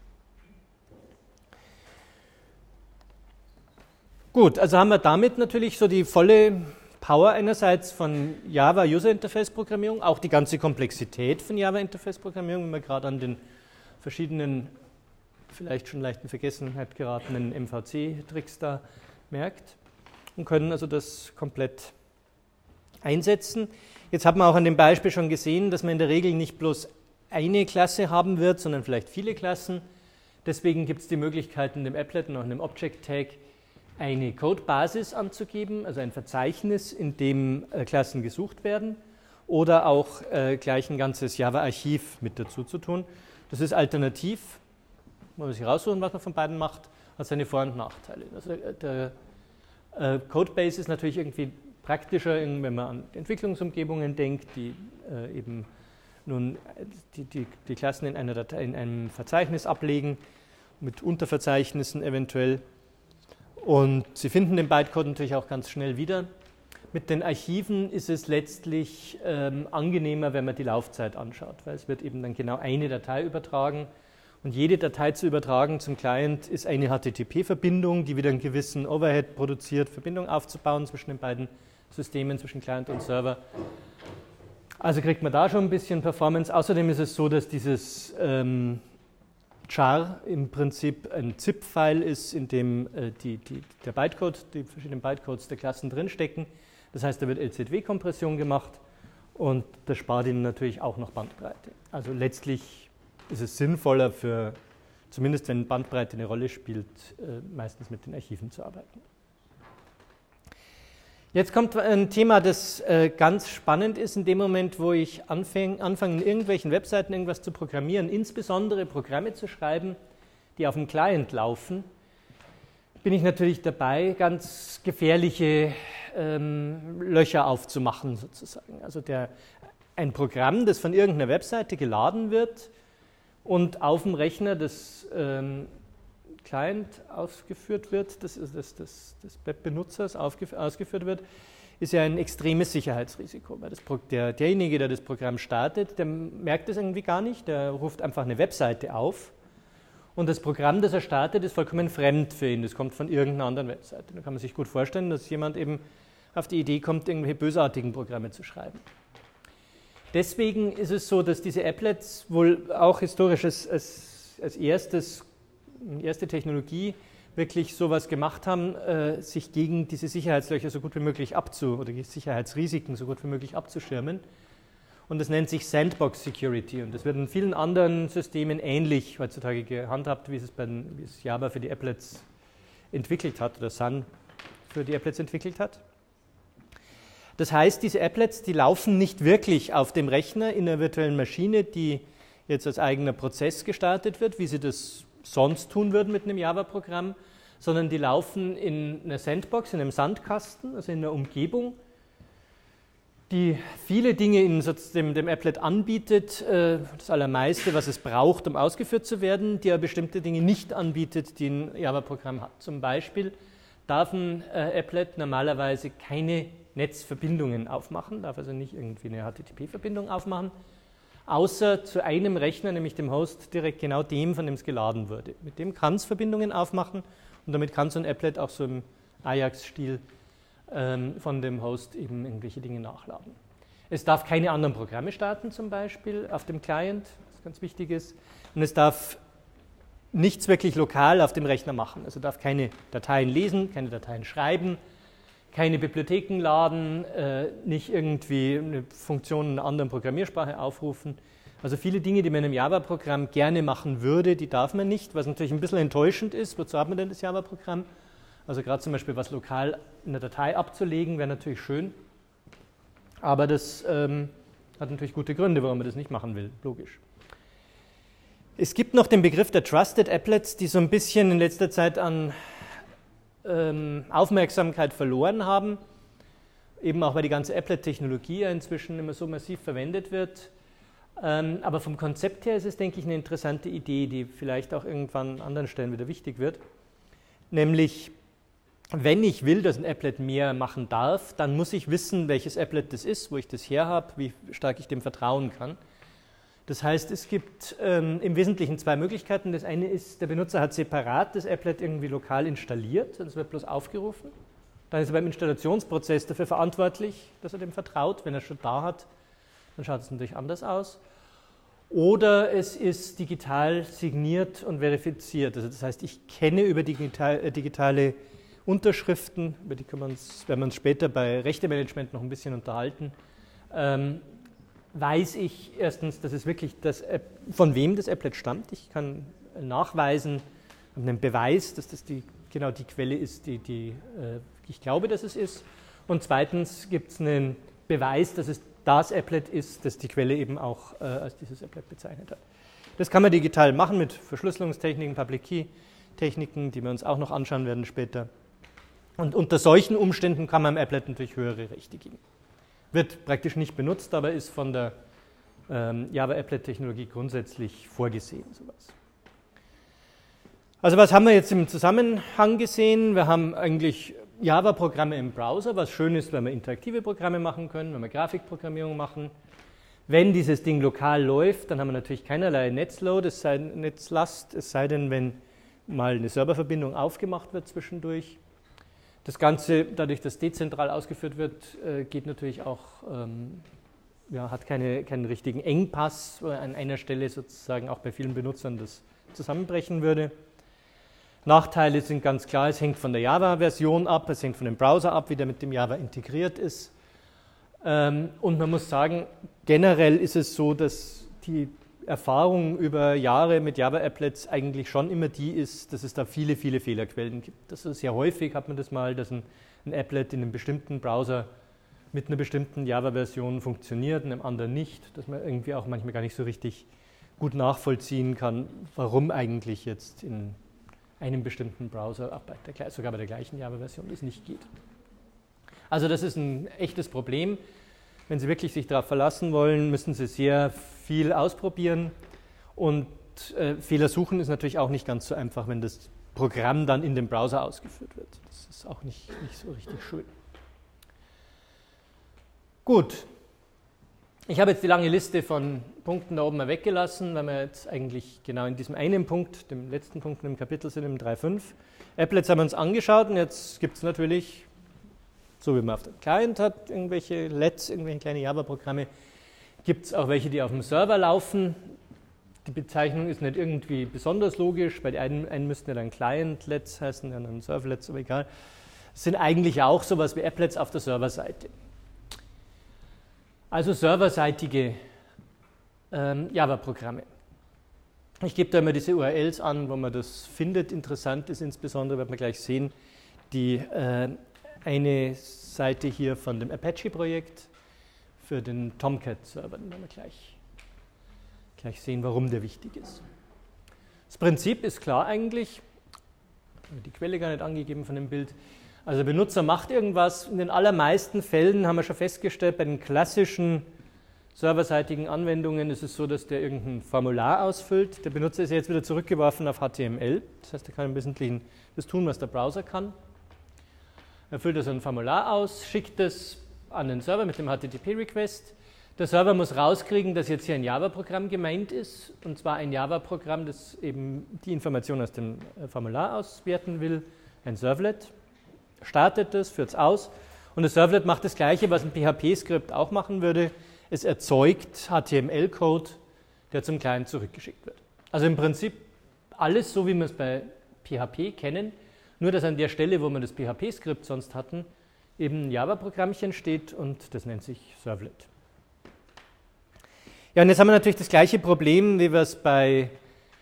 Gut, also haben wir damit natürlich so die volle Power einerseits von Java User Interface Programmierung, auch die ganze Komplexität von Java Interface Programmierung, wenn man gerade an den verschiedenen, vielleicht schon leicht in Vergessenheit geratenen MVC-Tricks da merkt, und können also das komplett einsetzen. Jetzt hat man auch an dem Beispiel schon gesehen, dass man in der Regel nicht bloß eine Klasse haben wird, sondern vielleicht viele Klassen. Deswegen gibt es die Möglichkeit, in dem Applet und auch in dem Object-Tag eine Codebasis anzugeben, also ein Verzeichnis, in dem Klassen gesucht werden, oder auch gleich ein ganzes Java-Archiv mit dazu zu tun. Das ist alternativ, man muss sich raussuchen, was man von beiden macht, hat seine Vor- und Nachteile. Also der Codebase ist natürlich irgendwie praktischer, wenn man an Entwicklungsumgebungen denkt, die eben nun die Klassen in einem Verzeichnis ablegen, mit Unterverzeichnissen eventuell. Und Sie finden den Bytecode natürlich auch ganz schnell wieder. Mit den Archiven ist es letztlich angenehmer, wenn man die Laufzeit anschaut, weil es wird eben dann genau eine Datei übertragen. Und jede Datei zu übertragen zum Client ist eine HTTP-Verbindung, die wieder einen gewissen Overhead produziert, Verbindung aufzubauen zwischen den beiden Systemen, zwischen Client und Server. Also kriegt man da schon ein bisschen Performance. Außerdem ist es so, dass dieses char im Prinzip ein ZIP-File ist, in dem der Bytecode, die verschiedenen Bytecodes der Klassen drinstecken. Das heißt, da wird LZW-Kompression gemacht und das spart Ihnen natürlich auch noch Bandbreite. Also letztlich ist es sinnvoller für, zumindest wenn Bandbreite eine Rolle spielt, meistens mit den Archiven zu arbeiten. Jetzt kommt ein Thema, das ganz spannend ist in dem Moment, wo ich anfange, in irgendwelchen Webseiten irgendwas zu programmieren, insbesondere Programme zu schreiben, die auf dem Client laufen, bin ich natürlich dabei, ganz gefährliche Löcher aufzumachen sozusagen. Also ein Programm, das von irgendeiner Webseite geladen wird und auf dem Rechner des Client ausgeführt wird, des Webbenutzers ausgeführt wird, ist ja ein extremes Sicherheitsrisiko. Weil derjenige, der das Programm startet, der merkt es irgendwie gar nicht, der ruft einfach eine Webseite auf und das Programm, das er startet, ist vollkommen fremd für ihn, das kommt von irgendeiner anderen Webseite. Da kann man sich gut vorstellen, dass jemand eben auf die Idee kommt, irgendwelche bösartigen Programme zu schreiben. Deswegen ist es so, dass diese Applets wohl auch historisch als erste Technologie wirklich sowas gemacht haben, sich gegen diese Sicherheitslöcher so gut wie möglich oder die Sicherheitsrisiken so gut wie möglich abzuschirmen. Und das nennt sich Sandbox Security. Und das wird in vielen anderen Systemen ähnlich heutzutage gehandhabt, wie es Java für die Applets entwickelt hat oder Sun für die Applets entwickelt hat. Das heißt, diese Applets, die laufen nicht wirklich auf dem Rechner in einer virtuellen Maschine, die jetzt als eigener Prozess gestartet wird, wie sie das sonst tun würden mit einem Java-Programm, sondern die laufen in einer Sandbox, in einem Sandkasten, also in einer Umgebung, die viele Dinge in dem Applet anbietet, das Allermeiste, was es braucht, um ausgeführt zu werden, die aber bestimmte Dinge nicht anbietet, die ein Java-Programm hat. Zum Beispiel darf ein Applet normalerweise keine Netzverbindungen aufmachen, darf also nicht irgendwie eine HTTP-Verbindung aufmachen, außer zu einem Rechner, nämlich dem Host, direkt genau dem, von dem es geladen wurde. Mit dem kann es Verbindungen aufmachen und damit kann so ein Applet auch so im Ajax-Stil von dem Host eben irgendwelche Dinge nachladen. Es darf keine anderen Programme starten zum Beispiel auf dem Client, was ganz wichtig ist, und es darf nichts wirklich lokal auf dem Rechner machen. Also darf keine Dateien lesen, keine Dateien schreiben, keine Bibliotheken laden, nicht irgendwie eine Funktion in einer anderen Programmiersprache aufrufen. Also viele Dinge, die man in einem Java-Programm gerne machen würde, die darf man nicht, was natürlich ein bisschen enttäuschend ist. Wozu hat man denn das Java-Programm? Also gerade zum Beispiel was lokal in der Datei abzulegen, wäre natürlich schön. Aber das hat natürlich gute Gründe, warum man das nicht machen will, logisch. Es gibt noch den Begriff der Trusted Applets, die so ein bisschen in letzter Zeit an Aufmerksamkeit verloren haben, eben auch weil die ganze Applet-Technologie ja inzwischen immer so massiv verwendet wird. Aber vom Konzept her ist es, denke ich, eine interessante Idee, die vielleicht auch irgendwann an anderen Stellen wieder wichtig wird. Nämlich, wenn ich will, dass ein Applet mehr machen darf, dann muss ich wissen, welches Applet das ist, wo ich das her habe, wie stark ich dem vertrauen kann. Das heißt, es gibt im Wesentlichen zwei Möglichkeiten. Das eine ist, der Benutzer hat separat das Applet irgendwie lokal installiert, das wird bloß aufgerufen. Dann ist er beim Installationsprozess dafür verantwortlich, dass er dem vertraut. Wenn er es schon da hat, dann schaut es natürlich anders aus. Oder es ist digital signiert und verifiziert. Also das heißt, ich kenne über digitale Unterschriften, über die werden wir uns später bei Rechtemanagement noch ein bisschen unterhalten, weiß ich erstens, dass es wirklich von wem das Applet stammt. Ich kann nachweisen, einen Beweis, dass das genau die Quelle ist, die ich glaube, dass es ist. Und zweitens gibt es einen Beweis, dass es das Applet ist, das die Quelle eben auch als dieses Applet bezeichnet hat. Das kann man digital machen mit Verschlüsselungstechniken, Public Key-Techniken, die wir uns auch noch anschauen werden später. Und unter solchen Umständen kann man im Applet natürlich höhere Rechte geben. Wird praktisch nicht benutzt, aber ist von der Java-Applet-Technologie grundsätzlich vorgesehen, sowas. Also was haben wir jetzt im Zusammenhang gesehen? Wir haben eigentlich Java-Programme im Browser, was schön ist, wenn wir interaktive Programme machen können, wenn wir Grafikprogrammierung machen. Wenn dieses Ding lokal läuft, dann haben wir natürlich keinerlei Netzlast, es sei denn, wenn mal eine Serververbindung aufgemacht wird zwischendurch. Das Ganze, dadurch, dass dezentral ausgeführt wird, geht natürlich auch, hat keinen richtigen Engpass, wo an einer Stelle sozusagen auch bei vielen Benutzern das zusammenbrechen würde. Nachteile sind ganz klar, es hängt von der Java-Version ab, es hängt von dem Browser ab, wie der mit dem Java integriert ist. Und man muss sagen, generell ist es so, dass die Erfahrung über Jahre mit Java-Applets eigentlich schon immer die ist, dass es da viele, viele Fehlerquellen gibt. Das ist sehr häufig, hat man das mal, dass ein ein Applet in einem bestimmten Browser mit einer bestimmten Java-Version funktioniert, in einem anderen nicht, dass man irgendwie auch manchmal gar nicht so richtig gut nachvollziehen kann, warum eigentlich jetzt in einem bestimmten Browser, auch sogar bei der gleichen Java-Version, das nicht geht. Also das ist ein echtes Problem. Wenn Sie wirklich sich darauf verlassen wollen, müssen Sie sehr viel ausprobieren und Fehler suchen ist natürlich auch nicht ganz so einfach, wenn das Programm dann in dem Browser ausgeführt wird. Das ist auch nicht so richtig schön. Gut. Ich habe jetzt die lange Liste von Punkten da oben mal weggelassen, weil wir jetzt eigentlich genau in diesem einen Punkt, dem letzten Punkt im Kapitel sind, im 3.5. Applets haben wir uns angeschaut und jetzt gibt es natürlich, so wie man auf dem Client hat, irgendwelche LEDs, irgendwelche kleine Java-Programme, gibt es auch welche, die auf dem Server laufen. Die Bezeichnung ist nicht irgendwie besonders logisch, bei den einen müssten ja dann Client-LEDs heißen, die anderen Servlets, aber egal. Es sind eigentlich auch sowas wie Applets auf der Serverseite. Also serverseitige Java-Programme. Ich gebe da immer diese URLs an, wo man das findet. Interessant ist insbesondere, wird man gleich sehen, die eine Seite hier von dem Apache-Projekt für den Tomcat-Server. Den werden wir gleich sehen, warum der wichtig ist. Das Prinzip ist klar eigentlich, die Quelle gar nicht angegeben von dem Bild. Also der Benutzer macht irgendwas. In den allermeisten Fällen haben wir schon festgestellt, bei den klassischen serverseitigen Anwendungen ist es so, dass der irgendein Formular ausfüllt. Der Benutzer ist jetzt wieder zurückgeworfen auf HTML. Das heißt, er kann im Wesentlichen das tun, was der Browser kann. Er füllt also ein Formular aus, schickt es an den Server mit dem HTTP-Request. Der Server muss rauskriegen, dass jetzt hier ein Java-Programm gemeint ist, und zwar ein Java-Programm, das eben die Information aus dem Formular auswerten will, ein Servlet. Startet es, führt es aus, und das Servlet macht das Gleiche, was ein PHP-Skript auch machen würde. Es erzeugt HTML-Code, der zum Client zurückgeschickt wird. Also im Prinzip alles so, wie wir es bei PHP kennen, nur dass an der Stelle, wo wir das PHP-Skript sonst hatten, eben ein Java-Programmchen steht und das nennt sich Servlet. Ja, und jetzt haben wir natürlich das gleiche Problem, wie wir es bei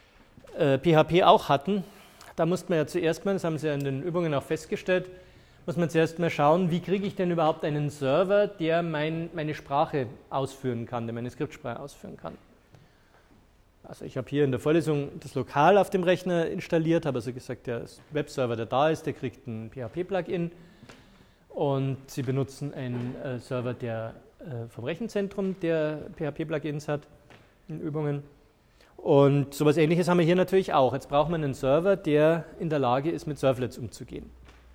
PHP auch hatten. Da musste man ja zuerst mal, das haben Sie ja in den Übungen auch festgestellt, muss man zuerst mal schauen, wie kriege ich denn überhaupt einen Server, der meine Sprache ausführen kann, der meine Skriptsprache ausführen kann. Also ich habe hier in der Vorlesung das Lokal auf dem Rechner installiert, habe also gesagt, der Webserver, der da ist, der kriegt ein PHP-Plugin, und Sie benutzen einen Server, der vom Rechenzentrum, der PHP-Plugins hat in Übungen. Und sowas Ähnliches haben wir hier natürlich auch. Jetzt braucht man einen Server, der in der Lage ist, mit Servlets umzugehen.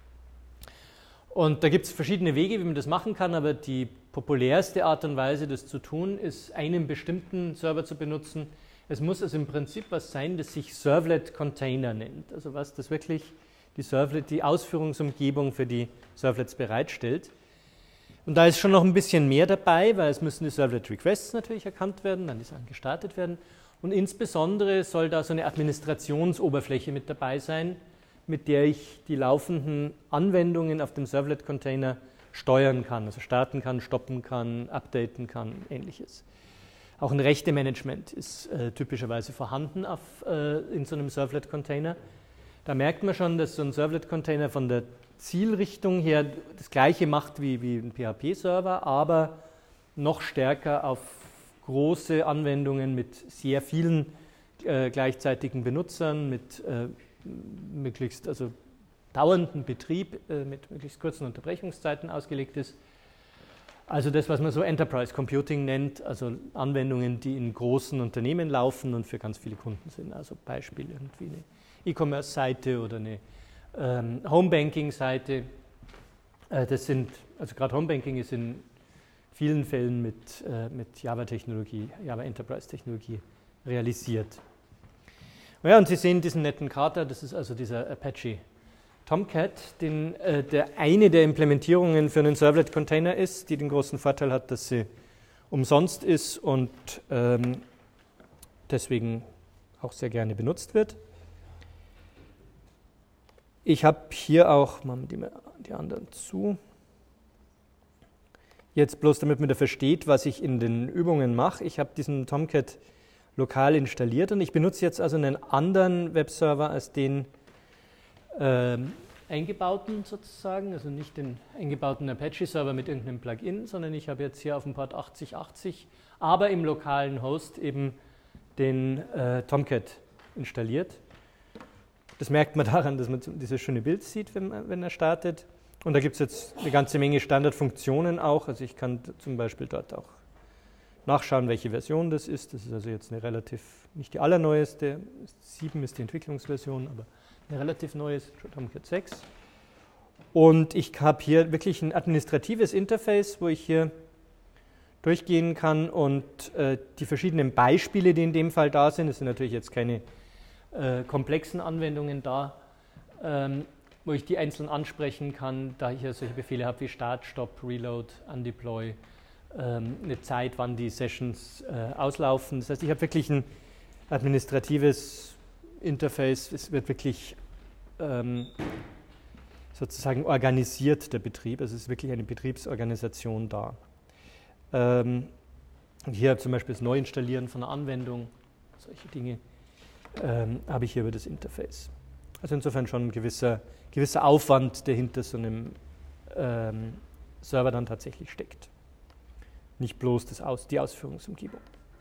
Und da gibt es verschiedene Wege, wie man das machen kann, aber die populärste Art und Weise, das zu tun, ist, einen bestimmten Server zu benutzen. Es muss also im Prinzip was sein, das sich Servlet-Container nennt, also was das wirklich die Ausführungsumgebung für die Servlets bereitstellt. Und da ist schon noch ein bisschen mehr dabei, weil es müssen die Servlet-Requests natürlich erkannt werden, dann die Sachen gestartet werden. Und insbesondere soll da so eine Administrationsoberfläche mit dabei sein, mit der ich die laufenden Anwendungen auf dem Servlet-Container steuern kann, also starten kann, stoppen kann, updaten kann, ähnliches. Auch ein Rechtemanagement ist typischerweise vorhanden in so einem Servlet-Container. Da merkt man schon, dass so ein Servlet-Container von der Zielrichtung her das Gleiche macht wie ein PHP-Server, aber noch stärker auf große Anwendungen mit sehr vielen gleichzeitigen Benutzern, mit möglichst dauernden Betrieb, mit möglichst kurzen Unterbrechungszeiten ausgelegt ist. Also das, was man so Enterprise Computing nennt, also Anwendungen, die in großen Unternehmen laufen und für ganz viele Kunden sind. Also Beispiel irgendwie eine E-Commerce-Seite oder eine Homebanking-Seite. Also gerade Homebanking ist in vielen Fällen mit Java-Technologie, Java Enterprise-Technologie realisiert. Ja, und Sie sehen diesen netten Kater, das ist also dieser Apache Tomcat, der eine der Implementierungen für einen Servlet-Container ist, die den großen Vorteil hat, dass sie umsonst ist und deswegen auch sehr gerne benutzt wird. Ich habe hier auch, machen wir die anderen zu, jetzt bloß damit man da versteht, was ich in den Übungen mache. Ich habe diesen Tomcat lokal installiert und ich benutze jetzt also einen anderen Webserver als den eingebauten sozusagen, also nicht den eingebauten Apache-Server mit irgendeinem Plugin, sondern ich habe jetzt hier auf dem Port 8080, aber im lokalen Host eben den Tomcat installiert. Das merkt man daran, dass man dieses schöne Bild sieht, wenn er startet. Und da gibt es jetzt eine ganze Menge Standardfunktionen auch. Also ich kann zum Beispiel dort auch nachschauen, welche Version das ist. Das ist also jetzt eine relativ, nicht die allerneueste, 7 ist die Entwicklungsversion, aber eine relativ neues, Tomcat 6. Und ich habe hier wirklich ein administratives Interface, wo ich hier durchgehen kann und die verschiedenen Beispiele, die in dem Fall da sind, es sind natürlich jetzt keine komplexen Anwendungen da, wo ich die einzeln ansprechen kann, da ich hier solche Befehle habe wie Start, Stop, Reload, Undeploy, eine Zeit, wann die Sessions auslaufen. Das heißt, ich habe wirklich ein administratives Interface, es wird wirklich sozusagen organisiert, der Betrieb, also es ist wirklich eine Betriebsorganisation da. Hier zum Beispiel das Neuinstallieren von einer Anwendung, solche Dinge habe ich hier über das Interface. Also insofern schon ein gewisser Aufwand, der hinter so einem Server dann tatsächlich steckt. Nicht bloß die Ausführungsumgebung.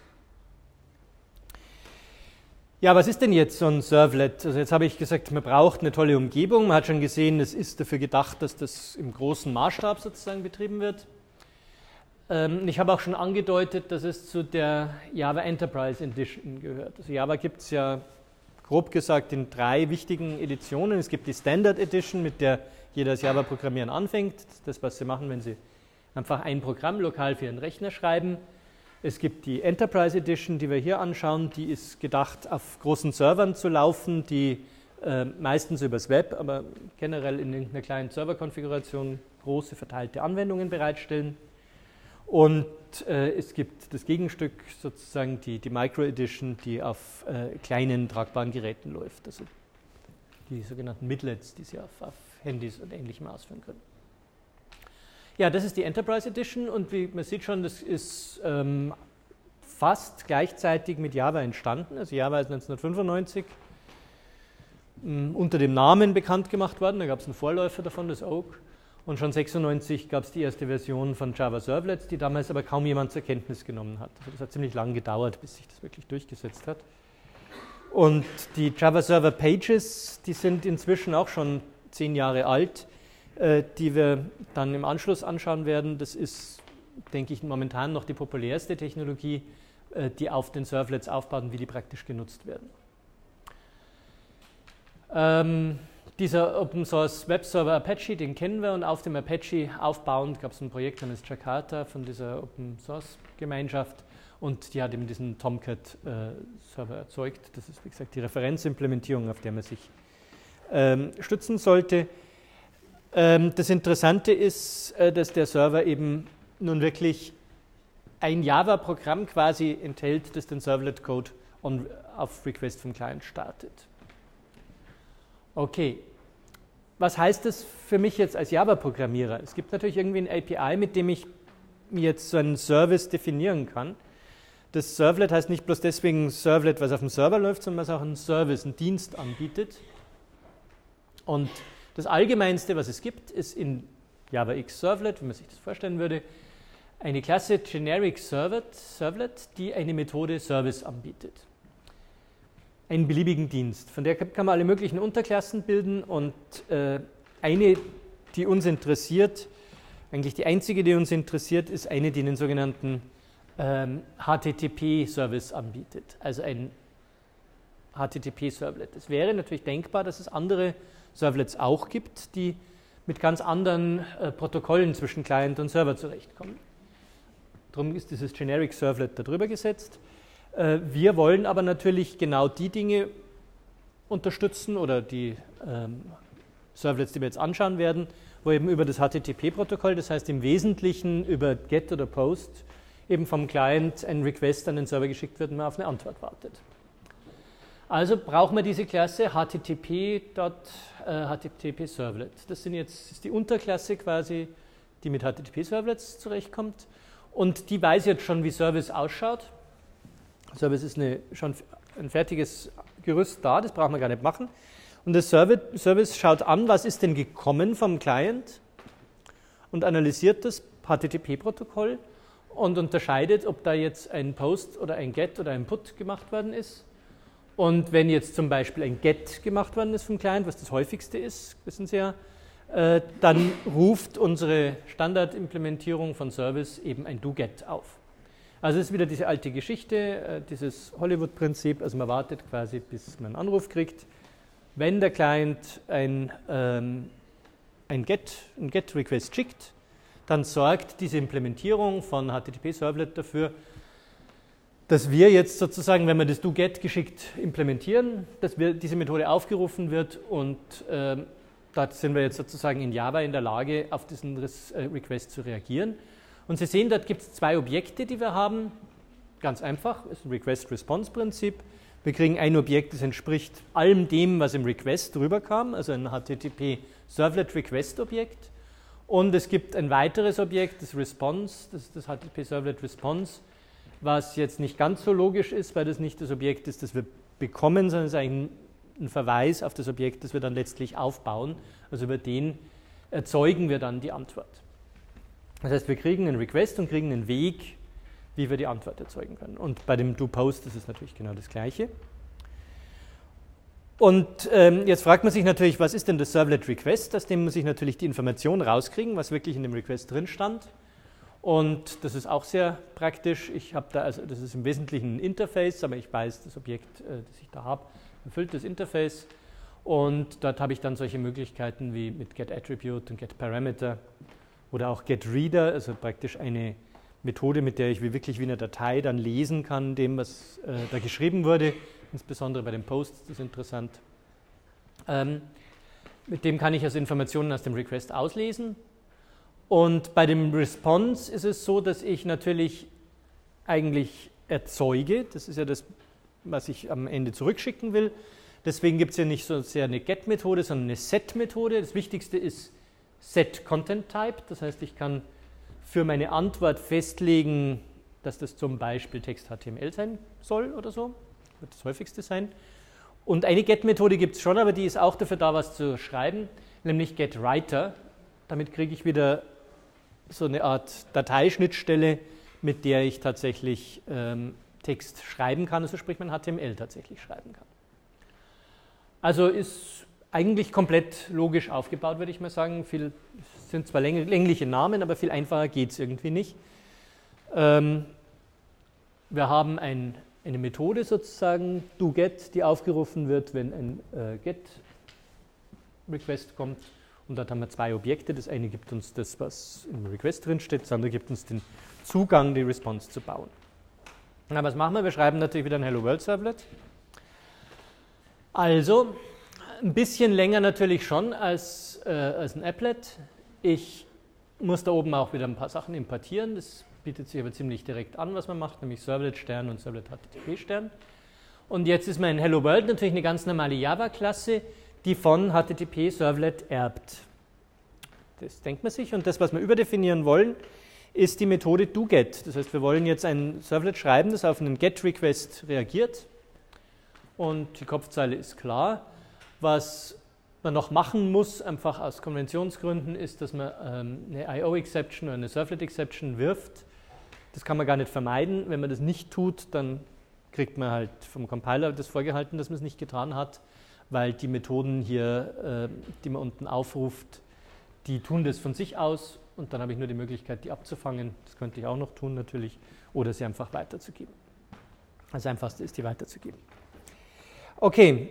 Ja, was ist denn jetzt so ein Servlet? Also jetzt habe ich gesagt, man braucht eine tolle Umgebung. Man hat schon gesehen, es ist dafür gedacht, dass das im großen Maßstab sozusagen betrieben wird. Ich habe auch schon angedeutet, dass es zu der Java Enterprise Edition gehört. Also Java gibt es ja grob gesagt in 3 wichtigen Editionen. Es gibt die Standard Edition, mit der jeder das Java-Programmieren anfängt. Das ist das, was Sie machen, wenn Sie einfach ein Programm lokal für Ihren Rechner schreiben. Es gibt die Enterprise Edition, die wir hier anschauen. Die ist gedacht, auf großen Servern zu laufen, die meistens übers Web, aber generell in irgendeiner kleinen Serverkonfiguration große verteilte Anwendungen bereitstellen. Und es gibt das Gegenstück, sozusagen die Micro Edition, die auf kleinen tragbaren Geräten läuft, also die sogenannten Midlets, die Sie auf Handys und Ähnlichem ausführen können. Ja, das ist die Enterprise Edition und wie man sieht schon, das ist fast gleichzeitig mit Java entstanden. Also Java ist 1995 unter dem Namen bekannt gemacht worden, da gab es einen Vorläufer davon, das Oak. Und schon 1996 gab es die erste Version von Java Servlets, die damals aber kaum jemand zur Kenntnis genommen hat. Also das hat ziemlich lange gedauert, bis sich das wirklich durchgesetzt hat. Und die Java Server Pages, die sind inzwischen auch schon 10 Jahre alt, die wir dann im Anschluss anschauen werden. Das ist, denke ich, momentan noch die populärste Technologie, die auf den Servlets aufbaut und wie die praktisch genutzt werden. Dieser Open Source Web Server Apache, den kennen wir, und auf dem Apache aufbauend gab es ein Projekt namens Jakarta von dieser Open Source Gemeinschaft und die hat eben diesen Tomcat Server erzeugt. Das ist, wie gesagt, die Referenzimplementierung, auf der man sich stützen sollte. Das Interessante ist, dass der Server eben nun wirklich ein Java-Programm quasi enthält, das den Servlet-Code auf Request vom Client startet. Okay, was heißt das für mich jetzt als Java-Programmierer? Es gibt natürlich irgendwie ein API, mit dem ich mir jetzt so einen Service definieren kann. Das Servlet heißt nicht bloß deswegen Servlet, was auf dem Server läuft, sondern was auch einen Service, einen Dienst anbietet. Und das Allgemeinste, was es gibt, ist in Java X Servlet, wenn man sich das vorstellen würde, eine Klasse Generic Servlet, die eine Methode Service anbietet. Einen beliebigen Dienst. Von der kann man alle möglichen Unterklassen bilden und eine, die uns interessiert, eigentlich die einzige, die uns interessiert, ist eine, die einen sogenannten HTTP-Service anbietet, also ein HTTP-Servlet. Es wäre natürlich denkbar, dass es andere Servlets auch gibt, die mit ganz anderen Protokollen zwischen Client und Server zurechtkommen. Darum ist dieses Generic Servlet darüber gesetzt. Wir wollen aber natürlich genau die Dinge unterstützen oder die Servlets, die wir jetzt anschauen werden, wo eben über das HTTP-Protokoll, das heißt im Wesentlichen über GET oder POST, eben vom Client ein Request an den Server geschickt wird und man auf eine Antwort wartet. Also brauchen wir diese Klasse HTTP Servlet. Das ist die Unterklasse quasi, die mit HTTP Servlets zurechtkommt. Und die weiß jetzt schon, wie Service ausschaut. Service ist schon ein fertiges Gerüst da, das brauchen wir gar nicht machen. Und das Service schaut an, was ist denn gekommen vom Client und analysiert das HTTP-Protokoll und unterscheidet, ob da jetzt ein Post oder ein Get oder ein Put gemacht worden ist. Und wenn jetzt zum Beispiel ein Get gemacht worden ist vom Client, was das häufigste ist, wissen Sie ja, dann ruft unsere Standardimplementierung von Service eben ein Do-Get auf. Also es ist wieder diese alte Geschichte, dieses Hollywood-Prinzip, also man wartet quasi, bis man einen Anruf kriegt. Wenn der Client ein Get-Request schickt, dann sorgt diese Implementierung von HTTP-Servlet dafür, dass wir jetzt sozusagen, wenn wir das Do-Get geschickt implementieren, dass diese Methode aufgerufen wird und da sind wir jetzt sozusagen in Java in der Lage, auf diesen Request zu reagieren. Und Sie sehen, dort gibt es zwei Objekte, die wir haben. Ganz einfach, ist ein Request-Response-Prinzip. Wir kriegen ein Objekt, das entspricht allem dem, was im Request rüberkam, also ein HTTP-Servlet-Request-Objekt. Und es gibt ein weiteres Objekt, das Response, das ist das HTTP-Servlet-Response, was jetzt nicht ganz so logisch ist, weil das nicht das Objekt ist, das wir bekommen, sondern es ist eigentlich ein Verweis auf das Objekt, das wir dann letztlich aufbauen. Also über den erzeugen wir dann die Antwort. Das heißt, wir kriegen einen Request und kriegen einen Weg, wie wir die Antwort erzeugen können. Und bei dem Do-Post ist es natürlich genau das Gleiche. Und jetzt fragt man sich natürlich, was ist denn das Servlet-Request? Aus dem muss ich natürlich die Information rauskriegen, was wirklich in dem Request drin stand. Und das ist auch sehr praktisch. Ich habe da, also das ist im Wesentlichen ein Interface, aber ich weiß, das Objekt, das ich da habe, erfüllt das Interface. Und dort habe ich dann solche Möglichkeiten wie mit getAttribute und getParameter oder auch getReader, also praktisch eine Methode, mit der ich wirklich wie eine Datei dann lesen kann, dem, was da geschrieben wurde. Insbesondere bei den Posts, das ist interessant. Mit dem kann ich also Informationen aus dem Request auslesen. Und bei dem Response ist es so, dass ich natürlich eigentlich erzeuge. Das ist ja das, was ich am Ende zurückschicken will. Deswegen gibt es ja nicht so sehr eine Get-Methode, sondern eine Set-Methode. Das Wichtigste ist Set-Content-Type. Das heißt, ich kann für meine Antwort festlegen, dass das zum Beispiel Text-HTML sein soll oder so. Das wird das häufigste sein. Und eine Get-Methode gibt es schon, aber die ist auch dafür da, was zu schreiben, nämlich getWriter. Damit kriege ich wieder so eine Art Dateischnittstelle, mit der ich tatsächlich Text schreiben kann, also sprich man HTML tatsächlich schreiben kann. Also ist eigentlich komplett logisch aufgebaut, würde ich mal sagen. Es sind zwar längliche Namen, aber viel einfacher geht es irgendwie nicht. Wir haben eine Methode sozusagen, doGet, die aufgerufen wird, wenn ein Get-Request kommt. Und dort haben wir zwei Objekte. Das eine gibt uns das, was im Request drinsteht, das andere gibt uns den Zugang, die Response zu bauen. Na, was machen wir? Wir schreiben natürlich wieder ein Hello World Servlet. Also, ein bisschen länger natürlich schon als ein Applet. Ich muss da oben auch wieder ein paar Sachen importieren. Das bietet sich aber ziemlich direkt an, was man macht, nämlich Servlet-Stern und Servlet-HTTP-Stern. Und jetzt ist mein Hello World natürlich eine ganz normale Java-Klasse, die von HTTP-Servlet erbt. Das denkt man sich. Und das, was wir überdefinieren wollen, ist die Methode doGet. Das heißt, wir wollen jetzt ein Servlet schreiben, das auf einen Get-Request reagiert. Und die Kopfzeile ist klar. Was man noch machen muss, einfach aus Konventionsgründen, ist, dass man eine IO-Exception oder eine Servlet-Exception wirft. Das kann man gar nicht vermeiden. Wenn man das nicht tut, dann kriegt man halt vom Compiler das vorgehalten, dass man es nicht getan hat, weil die Methoden hier, die man unten aufruft, die tun das von sich aus und dann habe ich nur die Möglichkeit, die abzufangen. Das könnte ich auch noch tun natürlich, oder sie einfach weiterzugeben. Das Einfachste ist, die weiterzugeben. Okay.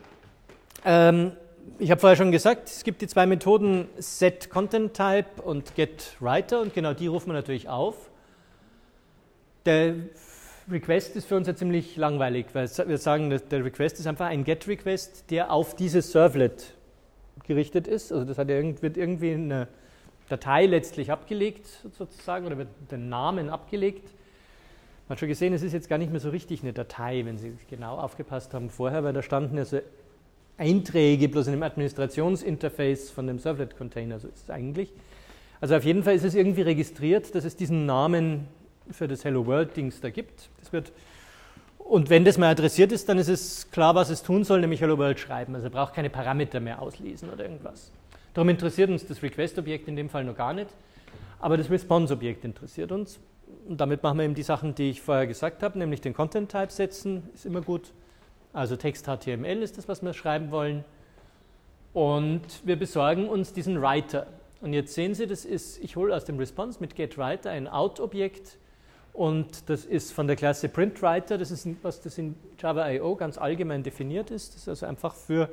Ich habe vorher schon gesagt, es gibt die zwei Methoden setContentType und getWriter und genau die rufen wir natürlich auf. Der Request ist für uns ja ziemlich langweilig, weil wir sagen, der Request ist einfach ein Get-Request, der auf dieses Servlet gerichtet ist. Also das wird irgendwie in einer Datei letztlich abgelegt sozusagen oder wird den Namen abgelegt. Man hat schon gesehen, es ist jetzt gar nicht mehr so richtig eine Datei, wenn Sie genau aufgepasst haben vorher, weil da standen ja so Einträge bloß in dem Administrationsinterface von dem Servlet-Container, so ist es eigentlich. Also auf jeden Fall ist es irgendwie registriert, dass es diesen Namen für das Hello World-Dings da gibt. Das wird Und wenn das mal adressiert ist, dann ist es klar, was es tun soll, nämlich Hello World schreiben. Also er braucht keine Parameter mehr auslesen oder irgendwas. Darum interessiert uns das Request-Objekt in dem Fall noch gar nicht, aber das Response-Objekt interessiert uns. Und damit machen wir eben die Sachen, die ich vorher gesagt habe, nämlich den Content-Type setzen, ist immer gut. Also Text HTML ist das, was wir schreiben wollen. Und wir besorgen uns diesen Writer. Und jetzt sehen Sie, das ist, ich hole aus dem Response mit getWriter ein Out-Objekt. Und das ist von der Klasse PrintWriter, das ist, was das in Java.io ganz allgemein definiert ist. Das ist also einfach für,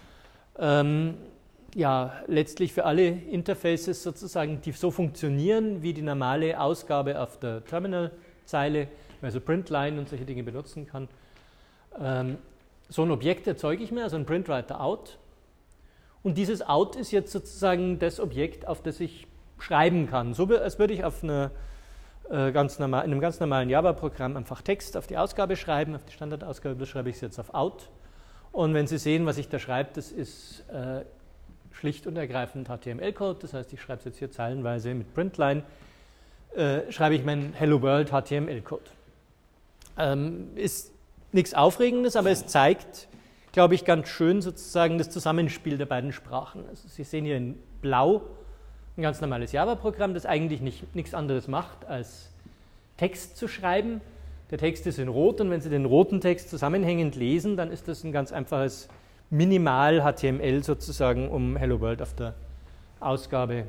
letztlich für alle Interfaces sozusagen, die so funktionieren, wie die normale Ausgabe auf der Terminal-Zeile, also Printline und solche Dinge benutzen kann. So ein Objekt erzeuge ich mir, also ein PrintWriter Out. Und dieses Out ist jetzt sozusagen das Objekt, auf das ich schreiben kann. So als würde ich auf in einem ganz normalen Java-Programm einfach Text auf die Ausgabe schreiben, auf die Standardausgabe, das schreibe ich jetzt auf Out. Und wenn Sie sehen, was ich da schreibe, das ist schlicht und ergreifend HTML-Code, das heißt, ich schreibe es jetzt hier zeilenweise mit Printline, schreibe ich meinen Hello World HTML-Code. Ist nichts Aufregendes, aber es zeigt, glaube ich, ganz schön sozusagen das Zusammenspiel der beiden Sprachen. Also Sie sehen hier in Blau ein ganz normales Java-Programm, das eigentlich nichts anderes macht, als Text zu schreiben. Der Text ist in Rot und wenn Sie den roten Text zusammenhängend lesen, dann ist das ein ganz einfaches Minimal-HTML sozusagen, um Hello World auf der Ausgabe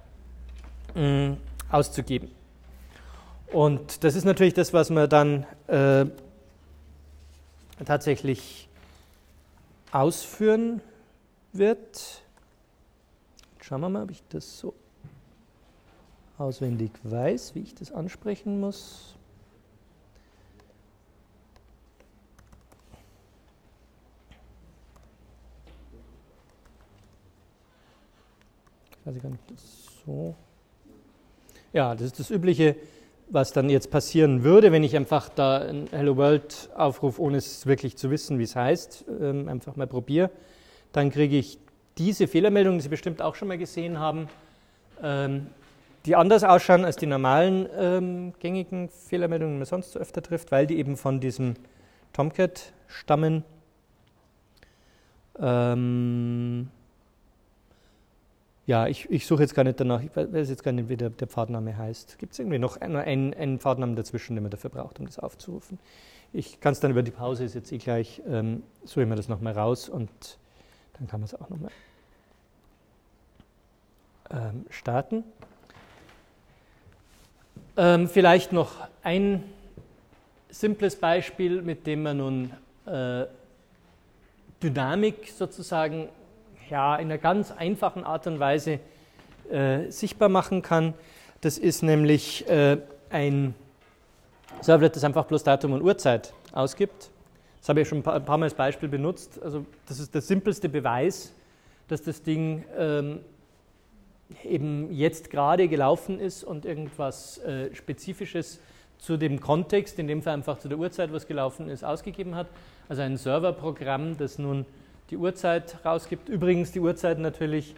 auszugeben. Und das ist natürlich das, was man dann tatsächlich ausführen wird. Schauen wir mal, ob ich das so auswendig weiß, wie ich das ansprechen muss. Ich weiß gar nicht, das so. Ja, das ist das Übliche, was dann jetzt passieren würde, wenn ich einfach da ein Hello World aufrufe, ohne es wirklich zu wissen, wie es heißt, einfach mal probiere. Dann kriege ich diese Fehlermeldungen, die Sie bestimmt auch schon mal gesehen haben, die anders ausschauen als die normalen gängigen Fehlermeldungen, die man sonst so öfter trifft, weil die eben von diesem Tomcat stammen. Ich suche jetzt gar nicht danach, ich weiß jetzt gar nicht, wie der Pfadname heißt. Gibt es irgendwie noch einen Pfadnamen dazwischen, den man dafür braucht, um das aufzurufen? Ich kann es dann über die Pause, ist jetzt gleich, suche ich mir das nochmal raus und dann kann man es auch nochmal starten. Vielleicht noch ein simples Beispiel, mit dem man nun Dynamik sozusagen in einer ganz einfachen Art und Weise sichtbar machen kann. Das ist nämlich ein Servlet, das einfach bloß Datum und Uhrzeit ausgibt. Das habe ich schon ein paar Mal als Beispiel benutzt. Also das ist der simpelste Beweis, dass das Ding eben jetzt gerade gelaufen ist und irgendwas Spezifisches zu dem Kontext, in dem Fall einfach zu der Uhrzeit, was gelaufen ist, ausgegeben hat. Also ein Serverprogramm, das nun die Uhrzeit rausgibt. Übrigens die Uhrzeit natürlich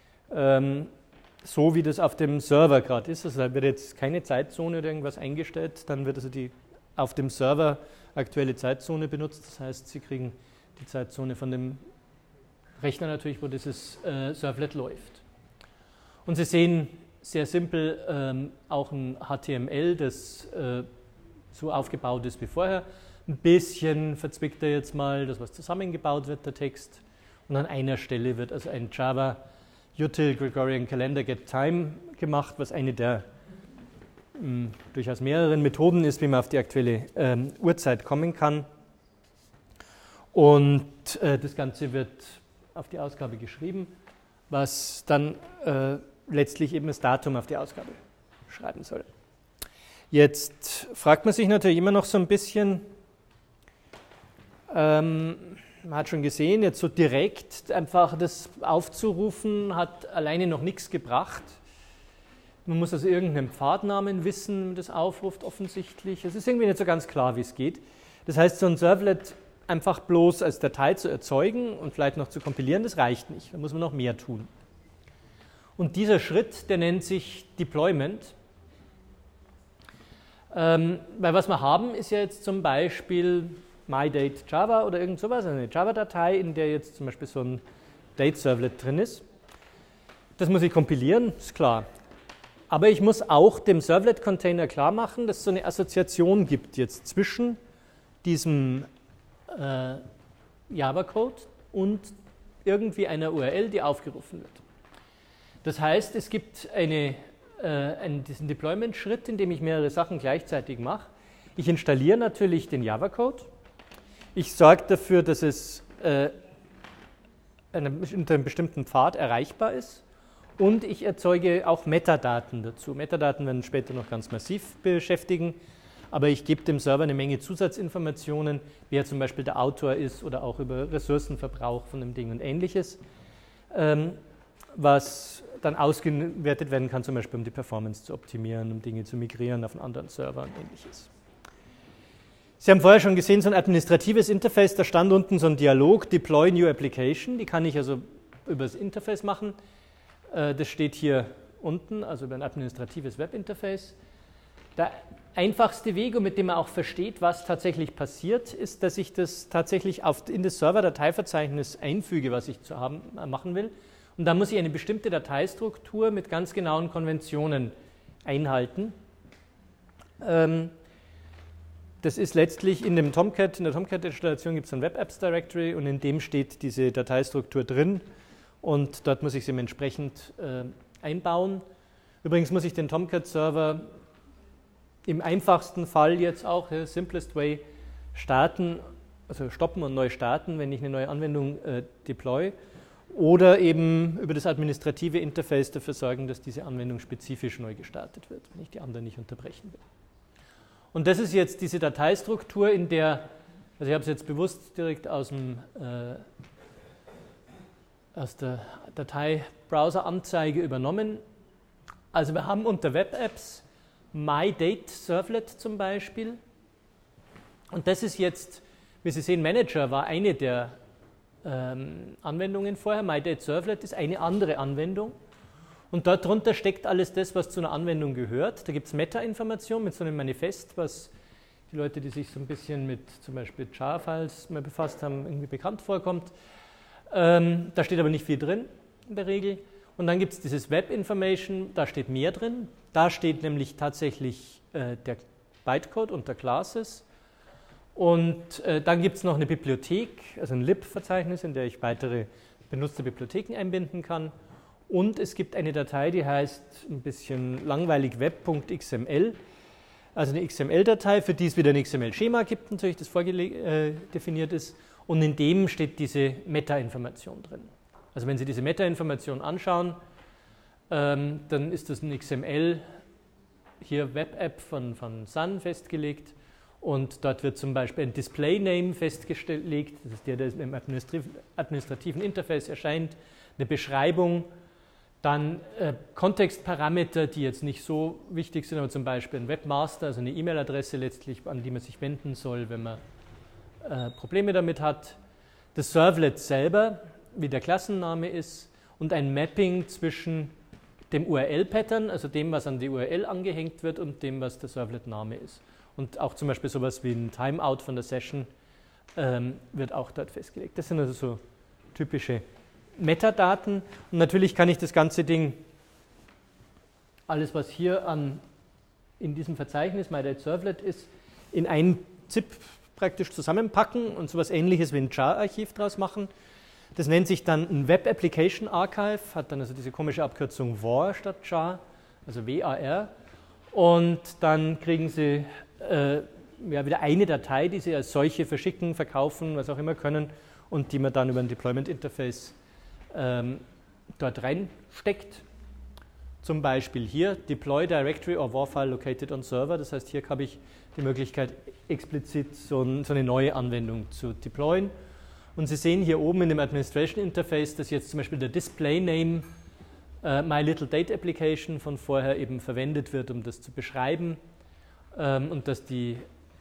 so, wie das auf dem Server gerade ist. Also da wird jetzt keine Zeitzone oder irgendwas eingestellt, dann wird also die auf dem Server aktuelle Zeitzone benutzt. Das heißt, Sie kriegen die Zeitzone von dem Rechner natürlich, wo dieses Servlet läuft. Und Sie sehen sehr simpel auch ein HTML, das so aufgebaut ist wie vorher. Ein bisschen verzwickt er jetzt mal das, was zusammengebaut wird, der Text. Und an einer Stelle wird also ein Java Util Gregorian Calendar Get Time gemacht, was eine der durchaus mehreren Methoden ist, wie man auf die aktuelle Uhrzeit kommen kann. Und das Ganze wird auf die Ausgabe geschrieben, was dann letztlich eben das Datum auf die Ausgabe schreiben soll. Jetzt fragt man sich natürlich immer noch so ein bisschen, man hat schon gesehen, jetzt so direkt einfach das aufzurufen, hat alleine noch nichts gebracht. Man muss also irgendeinen Pfadnamen wissen, wenn man das aufruft, offensichtlich. Es ist irgendwie nicht so ganz klar, wie es geht. Das heißt, so ein Servlet einfach bloß als Datei zu erzeugen und vielleicht noch zu kompilieren, das reicht nicht. Da muss man noch mehr tun. Und dieser Schritt, der nennt sich Deployment. Weil was wir haben, ist ja jetzt zum Beispiel myDateJava oder irgend sowas, eine Java-Datei, in der jetzt zum Beispiel so ein Date-Servlet drin ist. Das muss ich kompilieren, ist klar. Aber ich muss auch dem Servlet-Container klar machen, dass es so eine Assoziation gibt jetzt zwischen diesem Java-Code und irgendwie einer URL, die aufgerufen wird. Das heißt, es gibt diesen Deployment-Schritt, in dem ich mehrere Sachen gleichzeitig mache. Ich installiere natürlich den Java-Code. Ich sorge dafür, dass es unter einem bestimmten Pfad erreichbar ist. Und ich erzeuge auch Metadaten dazu. Metadaten werden später noch ganz massiv beschäftigen. Aber ich gebe dem Server eine Menge Zusatzinformationen, wer zum Beispiel der Autor ist oder auch über Ressourcenverbrauch von dem Ding und Ähnliches, was dann ausgewertet werden kann, zum Beispiel um die Performance zu optimieren, um Dinge zu migrieren auf einen anderen Server und Ähnliches. Sie haben vorher schon gesehen, so ein administratives Interface, da stand unten so ein Dialog, Deploy New Application, die kann ich also über das Interface machen. Das steht hier unten, also über ein administratives Webinterface. Der einfachste Weg, mit dem man auch versteht, was tatsächlich passiert, ist, dass ich das tatsächlich in das Server-Dateiverzeichnis einfüge, was ich machen will. Und da muss ich eine bestimmte Dateistruktur mit ganz genauen Konventionen einhalten. Das ist letztlich in der Tomcat-Installation gibt es ein Web-Apps-Directory und in dem steht diese Dateistruktur drin und dort muss ich sie entsprechend einbauen. Übrigens muss ich den Tomcat-Server im einfachsten Fall jetzt auch, simplest way, starten, also stoppen und neu starten, wenn ich eine neue Anwendung deploy. Oder eben über das administrative Interface dafür sorgen, dass diese Anwendung spezifisch neu gestartet wird, wenn ich die andere nicht unterbrechen will. Und das ist jetzt diese Dateistruktur, in der, also ich habe es jetzt bewusst direkt aus der Datei-Browser-Anzeige übernommen. Also wir haben unter Web-Apps myDateServlet zum Beispiel. Und das ist jetzt, wie Sie sehen, Manager war eine der Anwendungen vorher. myDateServlet ist eine andere Anwendung. Und dort drunter steckt alles das, was zu einer Anwendung gehört. Da gibt es Meta-Information mit so einem Manifest, was die Leute, die sich so ein bisschen mit zum Beispiel Jar-Files mal befasst haben, irgendwie bekannt vorkommt. Da steht aber nicht viel drin in der Regel. Und dann gibt es dieses Web-Information, da steht mehr drin. Da steht nämlich tatsächlich der Bytecode unter Classes. Und dann gibt es noch eine Bibliothek, also ein lib-Verzeichnis, in der ich weitere benutzte Bibliotheken einbinden kann. Und es gibt eine Datei, die heißt ein bisschen langweilig web.xml, also eine XML-Datei, für die es wieder ein XML-Schema gibt, natürlich, das vordefiniert ist. Und in dem steht diese Meta-Information drin. Also wenn Sie diese Meta-Information anschauen, dann ist das ein XML, hier Web-App von Sun festgelegt. Und dort wird zum Beispiel ein Display-Name festgelegt, das ist der im administrativen Interface erscheint, eine Beschreibung, dann Kontextparameter, die jetzt nicht so wichtig sind, aber zum Beispiel ein Webmaster, also eine E-Mail-Adresse letztlich, an die man sich wenden soll, wenn man Probleme damit hat. Das Servlet selber, wie der Klassenname ist, und ein Mapping zwischen dem URL-Pattern, also dem, was an die URL angehängt wird, und dem, was der Servlet-Name ist. Und auch zum Beispiel sowas wie ein Timeout von der Session wird auch dort festgelegt. Das sind also so typische Metadaten. Und natürlich kann ich das ganze Ding, alles was hier in diesem Verzeichnis myDateServlet ist, in ein ZIP praktisch zusammenpacken und sowas Ähnliches wie ein Jar-Archiv draus machen. Das nennt sich dann ein Web Application Archive, hat dann also diese komische Abkürzung WAR statt Jar, also WAR. Und dann kriegen Sie wieder eine Datei, die Sie als solche verschicken, verkaufen, was auch immer können und die man dann über ein Deployment Interface dort reinsteckt. Zum Beispiel hier Deploy Directory or WAR File located on Server. Das heißt, hier habe ich die Möglichkeit, explizit so eine neue Anwendung zu deployen. Und Sie sehen hier oben in dem Administration Interface, dass jetzt zum Beispiel der Display Name My Little Date Application von vorher eben verwendet wird, um das zu beschreiben. Und dass die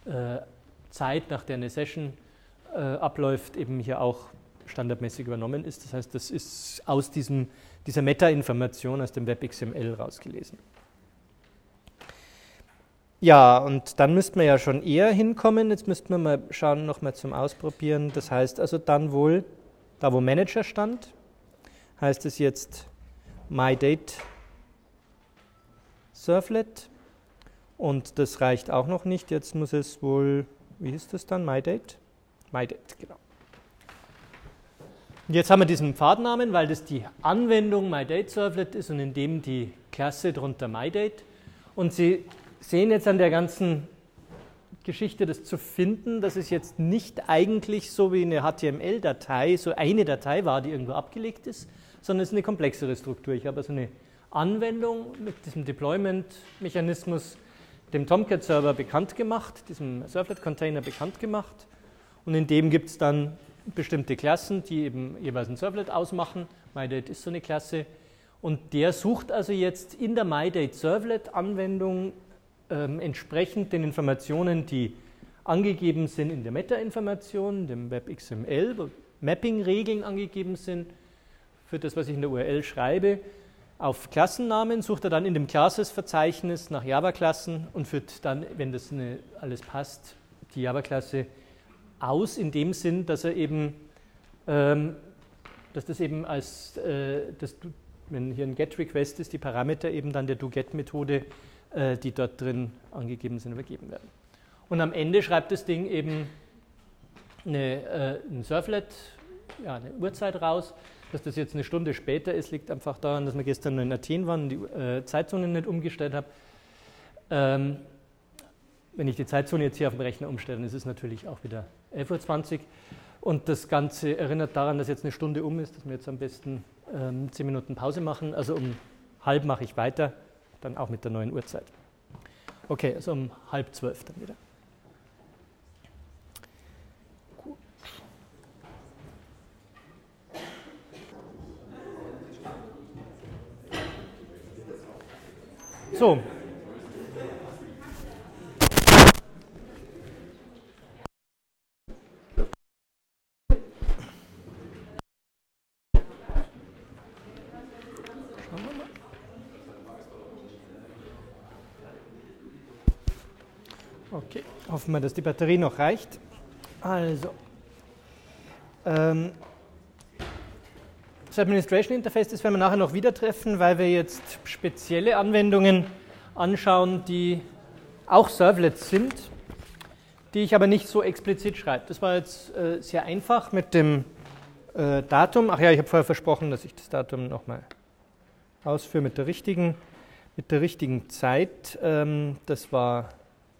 Zeit, nach der eine Session abläuft, eben hier auch standardmäßig übernommen ist. Das heißt, das ist aus dieser Meta-Information aus dem WebXML rausgelesen. Ja, und dann müssten wir ja schon eher hinkommen. Jetzt müssten wir mal schauen, nochmal zum Ausprobieren. Das heißt also dann wohl, da wo Manager stand, heißt es jetzt MyDate Servlet. Und das reicht auch noch nicht. Jetzt muss es wohl, wie hieß das dann? MyDate? MyDate, genau. Und jetzt haben wir diesen Pfadnamen, weil das die Anwendung MyDate Servlet ist und in dem die Klasse drunter MyDate. Und Sie sehen jetzt an der ganzen Geschichte, das zu finden, dass es jetzt nicht eigentlich so wie eine HTML-Datei, so eine Datei war, die irgendwo abgelegt ist, sondern es ist eine komplexere Struktur. Ich habe also eine Anwendung mit diesem Deployment-Mechanismus, dem Tomcat-Server bekannt gemacht, diesem Servlet-Container bekannt gemacht. Und in dem gibt es dann bestimmte Klassen, die eben jeweils ein Servlet ausmachen. MyDate ist so eine Klasse. Und der sucht also jetzt in der MyDate Servlet-Anwendung entsprechend den Informationen, die angegeben sind in der Meta-Information, dem WebXML, wo Mapping-Regeln angegeben sind, für das, was ich in der URL schreibe, auf Klassennamen, sucht er dann in dem Classes-Verzeichnis nach Java-Klassen und führt dann, wenn das alles passt, die Java-Klasse aus, in dem Sinn, dass er eben, dass das eben als, wenn hier ein GET-Request ist, die Parameter eben dann der DoGet-Methode, die dort drin angegeben sind, übergeben werden. Und am Ende schreibt das Ding eben ein Servlet, ja, eine Uhrzeit raus. Dass das jetzt eine Stunde später ist, liegt einfach daran, dass wir gestern noch in Athen waren und die Zeitzone nicht umgestellt habe. Wenn ich die Zeitzone jetzt hier auf dem Rechner umstelle, dann ist es natürlich auch wieder 11:20 Uhr. Und das Ganze erinnert daran, dass jetzt eine Stunde um ist, dass wir jetzt am besten 10 Minuten Pause machen. Also um 11:30 mache ich weiter, dann auch mit der neuen Uhrzeit. Okay, also um 11:30 dann wieder. So. Okay, hoffen wir, dass die Batterie noch reicht. Also, das Administration Interface, das werden wir nachher noch wieder treffen, weil wir jetzt spezielle Anwendungen anschauen, die auch Servlets sind, die ich aber nicht so explizit schreibe. Das war jetzt sehr einfach mit dem Datum. Ach ja, ich habe vorher versprochen, dass ich das Datum nochmal ausführe mit der richtigen Zeit. Das war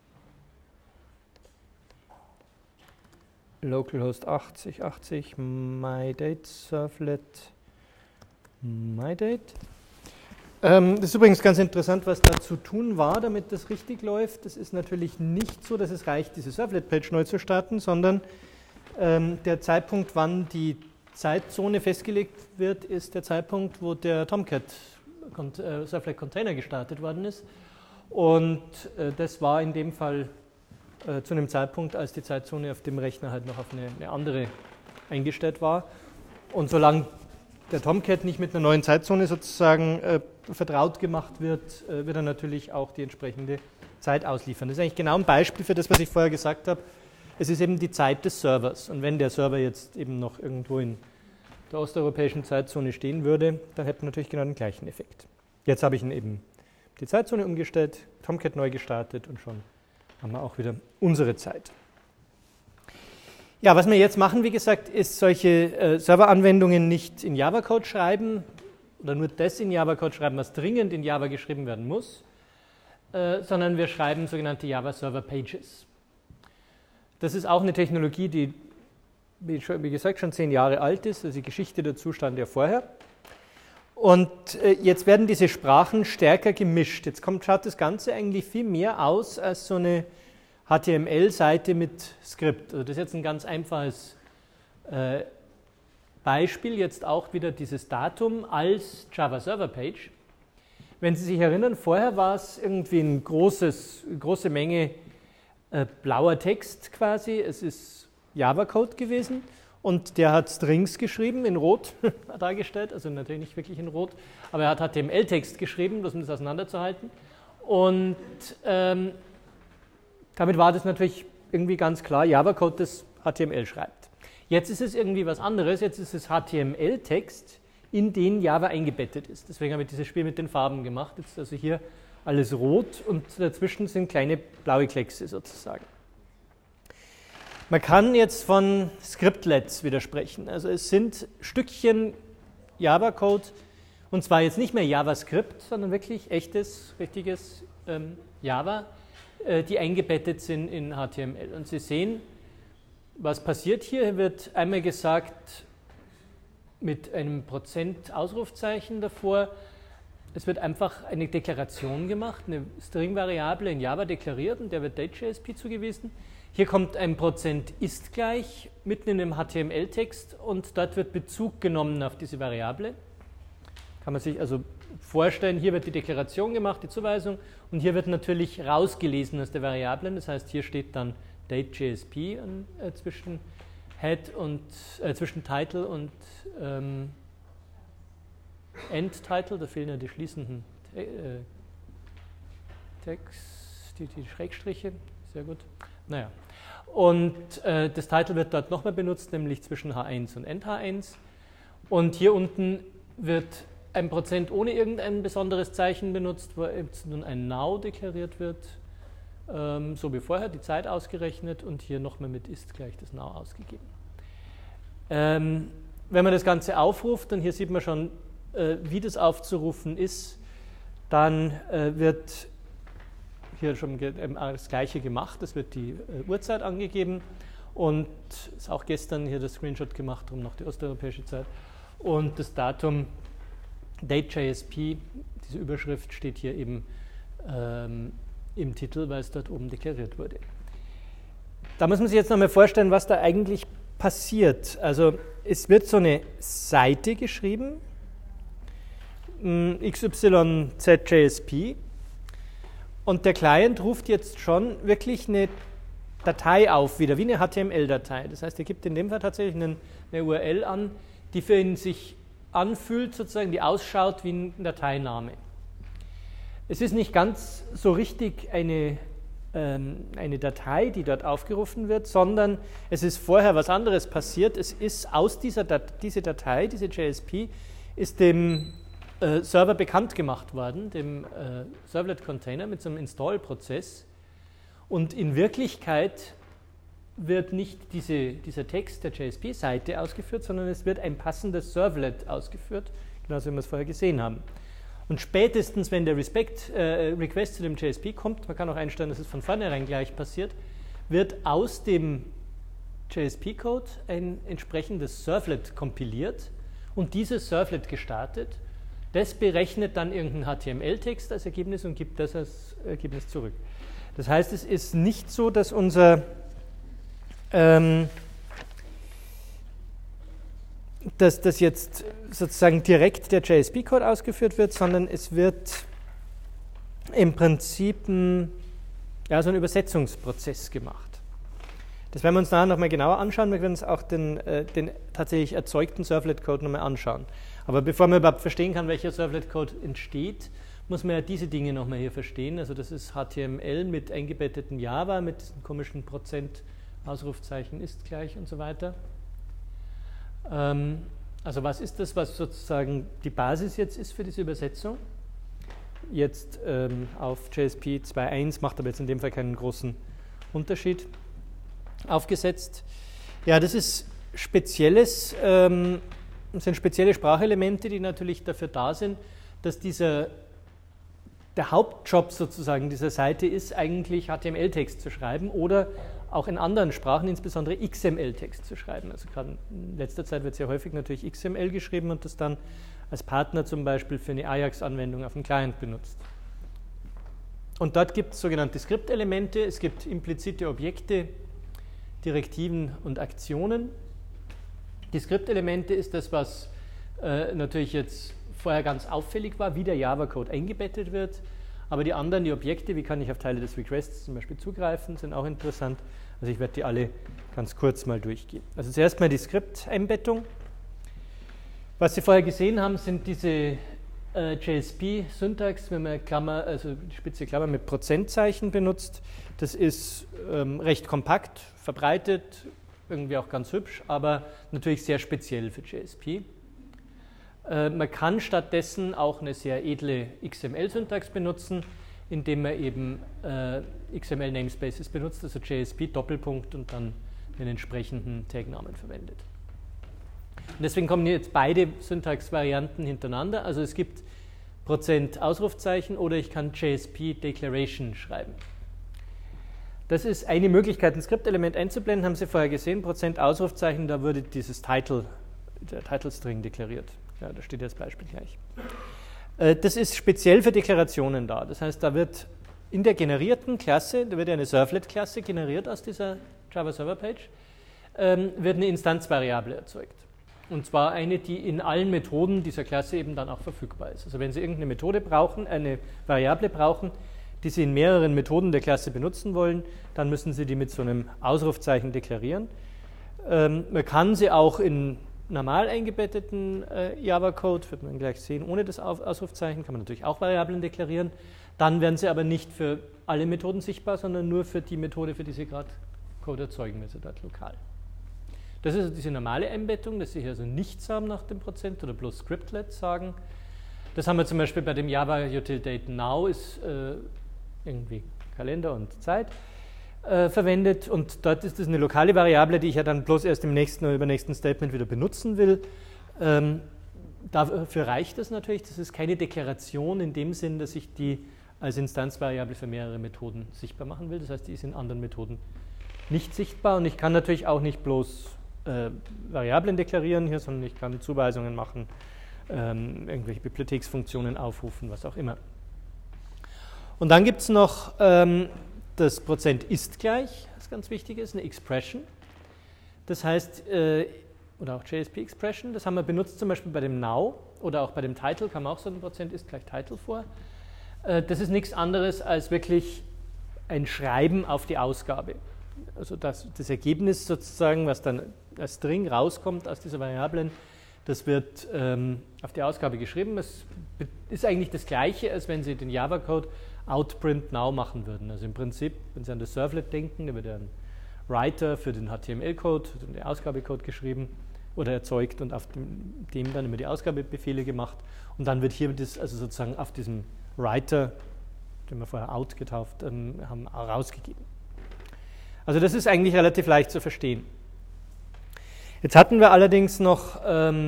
localhost 8080 MyDate Servlet MyDate. Das ist übrigens ganz interessant, was da zu tun war, damit das richtig läuft. Das ist natürlich nicht so, dass es reicht, diese Servlet-Page neu zu starten, sondern der Zeitpunkt, wann die Zeitzone festgelegt wird, ist der Zeitpunkt, wo der Tomcat Servlet Container gestartet worden ist. Und das war in dem Fall zu einem Zeitpunkt, als die Zeitzone auf dem Rechner halt noch auf eine andere eingestellt war. Und solange der Tomcat nicht mit einer neuen Zeitzone sozusagen vertraut gemacht wird, wird er natürlich auch die entsprechende Zeit ausliefern. Das ist eigentlich genau ein Beispiel für das, was ich vorher gesagt habe. Es ist eben die Zeit des Servers. Und wenn der Server jetzt eben noch irgendwo in der osteuropäischen Zeitzone stehen würde, dann hätten wir natürlich genau den gleichen Effekt. Jetzt habe ich ihn eben die Zeitzone umgestellt, Tomcat neu gestartet und schon haben wir auch wieder unsere Zeit. Ja, was wir jetzt machen, wie gesagt, ist solche Serveranwendungen nicht in Java-Code schreiben oder nur das in Java-Code schreiben, was dringend in Java geschrieben werden muss, sondern wir schreiben sogenannte Java-Server-Pages. Das ist auch eine Technologie, die, wie gesagt, schon 10 Jahre alt ist. Also die Geschichte dazu stand ja vorher. Und jetzt werden diese Sprachen stärker gemischt. Jetzt schaut das Ganze eigentlich viel mehr aus als so eine HTML-Seite mit Skript. Also das ist jetzt ein ganz einfaches Beispiel, jetzt auch wieder dieses Datum als Java Server Page. Wenn Sie sich erinnern, vorher war es irgendwie eine große Menge blauer Text quasi. Es ist Java-Code gewesen. Und der hat Strings geschrieben, in Rot dargestellt, also natürlich nicht wirklich in Rot, aber er hat HTML-Text geschrieben, um das auseinanderzuhalten. Und Damit war das natürlich irgendwie ganz klar, Java-Code, das HTML schreibt. Jetzt ist es irgendwie was anderes, jetzt ist es HTML-Text, in den Java eingebettet ist. Deswegen habe ich dieses Spiel mit den Farben gemacht. Jetzt ist also hier alles rot und dazwischen sind kleine blaue Kleckse sozusagen. Man kann jetzt von Scriptlets widersprechen. Also es sind Stückchen Java-Code, und zwar jetzt nicht mehr JavaScript, sondern wirklich echtes, richtiges Java, die eingebettet sind in HTML. Und Sie sehen, was passiert hier. Hier wird einmal gesagt, mit einem Prozent-Ausrufzeichen davor, es wird einfach eine Deklaration gemacht, eine String-Variable in Java deklariert und der wird DateJSP zugewiesen. Hier kommt ein Prozent ist gleich mitten in dem HTML-Text und dort wird Bezug genommen auf diese Variable. Kann man sich also vorstellen, hier wird die Deklaration gemacht, die Zuweisung, und hier wird natürlich rausgelesen aus der Variablen. Das heißt, hier steht dann DateJSP zwischen Head und zwischen Title und End-Title, da fehlen ja die schließenden Text, die Schrägstriche, sehr gut. Naja, und das Title wird dort nochmal benutzt, nämlich zwischen H1 und End-H1. Und hier unten wird ein Prozent ohne irgendein besonderes Zeichen benutzt, wo jetzt nun ein Now deklariert wird, so wie vorher, die Zeit ausgerechnet, und hier nochmal mit ist gleich das Now ausgegeben. Wenn man das Ganze aufruft, und hier sieht man schon, wie das aufzurufen ist, dann wird hier schon das Gleiche gemacht. Es wird die Uhrzeit angegeben und ist auch gestern hier das Screenshot gemacht, darum noch die osteuropäische Zeit. Und das Datum DateJSP, diese Überschrift steht hier eben im Titel, weil es dort oben deklariert wurde. Da muss man sich jetzt nochmal vorstellen, was da eigentlich passiert. Also es wird so eine Seite geschrieben, XYZJSP, und der Client ruft jetzt schon wirklich eine Datei auf, wieder wie eine HTML-Datei. Das heißt, er gibt in dem Fall tatsächlich eine URL an, die für ihn sich anfühlt, sozusagen, die ausschaut wie ein Dateiname. Es ist nicht ganz so richtig eine Datei, die dort aufgerufen wird, sondern es ist vorher was anderes passiert. Es ist aus diese Datei, diese JSP, ist dem Server bekannt gemacht worden, dem Servlet-Container mit so einem Install-Prozess. Und in Wirklichkeit wird nicht dieser Text der JSP-Seite ausgeführt, sondern es wird ein passendes Servlet ausgeführt, genauso wie wir es vorher gesehen haben. Und spätestens, wenn der Request zu dem JSP kommt, man kann auch einstellen, dass es von vornherein gleich passiert, wird aus dem JSP-Code ein entsprechendes Servlet kompiliert und dieses Servlet gestartet. Das berechnet dann irgendeinen HTML-Text als Ergebnis und gibt das als Ergebnis zurück. Das heißt, es ist nicht so, dass dass das jetzt sozusagen direkt der JSP-Code ausgeführt wird, sondern es wird im Prinzip so ein Übersetzungsprozess gemacht. Das werden wir uns nachher nochmal genauer anschauen. Wir werden uns auch den tatsächlich erzeugten Servlet-Code nochmal anschauen. Aber bevor man überhaupt verstehen kann, welcher Servlet-Code entsteht, muss man ja diese Dinge nochmal hier verstehen. Also das ist HTML mit eingebettetem Java, mit diesem komischen Prozent, Ausrufzeichen ist gleich und so weiter. Also was ist das, was sozusagen die Basis jetzt ist für diese Übersetzung? Jetzt auf JSP 2.1 macht aber jetzt in dem Fall keinen großen Unterschied aufgesetzt. Ja, das ist das sind spezielle Sprachelemente, die natürlich dafür da sind, dass der Hauptjob sozusagen dieser Seite ist, eigentlich HTML-Text zu schreiben oder auch in anderen Sprachen, insbesondere XML-Text zu schreiben. Also gerade in letzter Zeit wird sehr häufig natürlich XML geschrieben und das dann als Partner zum Beispiel für eine Ajax-Anwendung auf dem Client benutzt. Und dort gibt es sogenannte Skriptelemente, es gibt implizite Objekte, Direktiven und Aktionen. Die Skriptelemente ist das, was natürlich jetzt vorher ganz auffällig war, wie der Java-Code eingebettet wird. Aber die anderen, die Objekte, wie kann ich auf Teile des Requests zum Beispiel zugreifen, sind auch interessant. Also ich werde die alle ganz kurz mal durchgehen. Also zuerst mal die Skripteinbettung. Was Sie vorher gesehen haben, sind diese JSP-Syntax, wenn man Klammer, also die spitze Klammer mit Prozentzeichen benutzt. Das ist recht kompakt, verbreitet, irgendwie auch ganz hübsch, aber natürlich sehr speziell für JSP. Man kann stattdessen auch eine sehr edle XML-Syntax benutzen, indem man eben XML-Namespaces benutzt, also JSP Doppelpunkt und dann den entsprechenden Tagnamen verwendet. Und deswegen kommen jetzt beide Syntax-Varianten hintereinander. Also es gibt Prozent Ausrufzeichen oder ich kann JSP Declaration schreiben. Das ist eine Möglichkeit, ein Skriptelement einzublenden, haben Sie vorher gesehen, Prozent Ausrufzeichen, da würde dieses Title, der Title-String deklariert. Ja, da steht das Beispiel gleich. Das ist speziell für Deklarationen da. Das heißt, da wird in der generierten Klasse, da wird eine Servlet-Klasse generiert aus dieser Java-Server-Page, wird eine Instanzvariable erzeugt. Und zwar eine, die in allen Methoden dieser Klasse eben dann auch verfügbar ist. Also wenn Sie irgendeine Methode brauchen, eine Variable brauchen, die Sie in mehreren Methoden der Klasse benutzen wollen, dann müssen Sie die mit so einem Ausrufzeichen deklarieren. Man kann sie auch in normal eingebetteten Java-Code, wird man gleich sehen, ohne das Ausrufzeichen, kann man natürlich auch Variablen deklarieren. Dann werden sie aber nicht für alle Methoden sichtbar, sondern nur für die Methode, für die Sie gerade Code erzeugen, also dort lokal. Das ist also diese normale Einbettung, dass Sie hier also nichts haben nach dem Prozent oder bloß Scriptlet sagen. Das haben wir zum Beispiel bei dem Java Util Date Now, ist irgendwie Kalender und Zeit verwendet und dort ist das eine lokale Variable, die ich ja dann bloß erst im nächsten oder übernächsten Statement wieder benutzen will. Dafür reicht das natürlich, das ist keine Deklaration in dem Sinn, dass ich die als Instanzvariable für mehrere Methoden sichtbar machen will. Das heißt, die ist in anderen Methoden nicht sichtbar und ich kann natürlich auch nicht bloß Variablen deklarieren hier, sondern ich kann Zuweisungen machen, irgendwelche Bibliotheksfunktionen aufrufen, was auch immer. Und dann gibt es noch das Prozent ist gleich, was ganz wichtig ist, eine Expression. Das heißt, oder auch JSP Expression, das haben wir benutzt zum Beispiel bei dem Now oder auch bei dem Title, kam auch so ein Prozent ist gleich Title vor. Das ist nichts anderes als wirklich ein Schreiben auf die Ausgabe. Also das Ergebnis sozusagen, was dann als String rauskommt aus dieser Variablen, das wird auf die Ausgabe geschrieben. Es ist eigentlich das Gleiche, als wenn Sie den Java-Code outprint now machen würden. Also im Prinzip, wenn Sie an das Servlet denken, da wird ein Writer für den HTML-Code, für den Ausgabecode geschrieben oder erzeugt und auf dem dann immer die Ausgabebefehle gemacht. Und dann wird hier das also sozusagen auf diesem Writer, den wir vorher out getauft haben, rausgegeben. Also das ist eigentlich relativ leicht zu verstehen. Jetzt hatten wir allerdings noch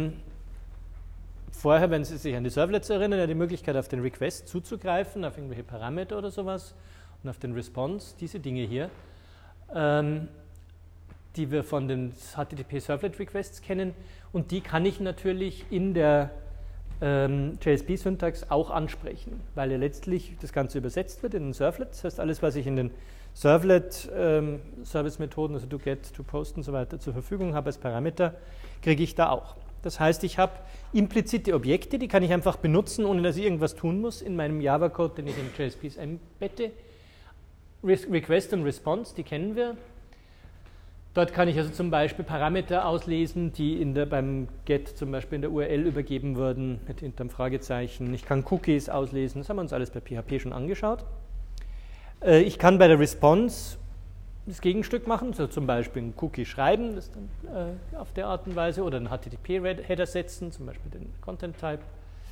vorher, wenn Sie sich an die Servlets erinnern, ja die Möglichkeit, auf den Request zuzugreifen, auf irgendwelche Parameter oder sowas und auf den Response, diese Dinge hier, die wir von den HTTP-Servlet-Requests kennen. Und die kann ich natürlich in der JSP-Syntax auch ansprechen, weil ja letztlich das Ganze übersetzt wird in den Servlet. Das heißt, alles, was ich in den Servlet-Service-Methoden, also toGet, toPost und so weiter zur Verfügung habe als Parameter, kriege ich da auch. Das heißt, ich habe implizite Objekte, die kann ich einfach benutzen, ohne dass ich irgendwas tun muss in meinem Java-Code, den ich in JSPs einbette. Request und Response, die kennen wir. Dort kann ich also zum Beispiel Parameter auslesen, die beim Get zum Beispiel in der URL übergeben würden, mit hinterm Fragezeichen. Ich kann Cookies auslesen, das haben wir uns alles bei PHP schon angeschaut. Ich kann bei der Response das Gegenstück machen, so zum Beispiel ein Cookie schreiben, das dann auf der Art und Weise, oder einen HTTP-Header setzen, zum Beispiel den Content-Type.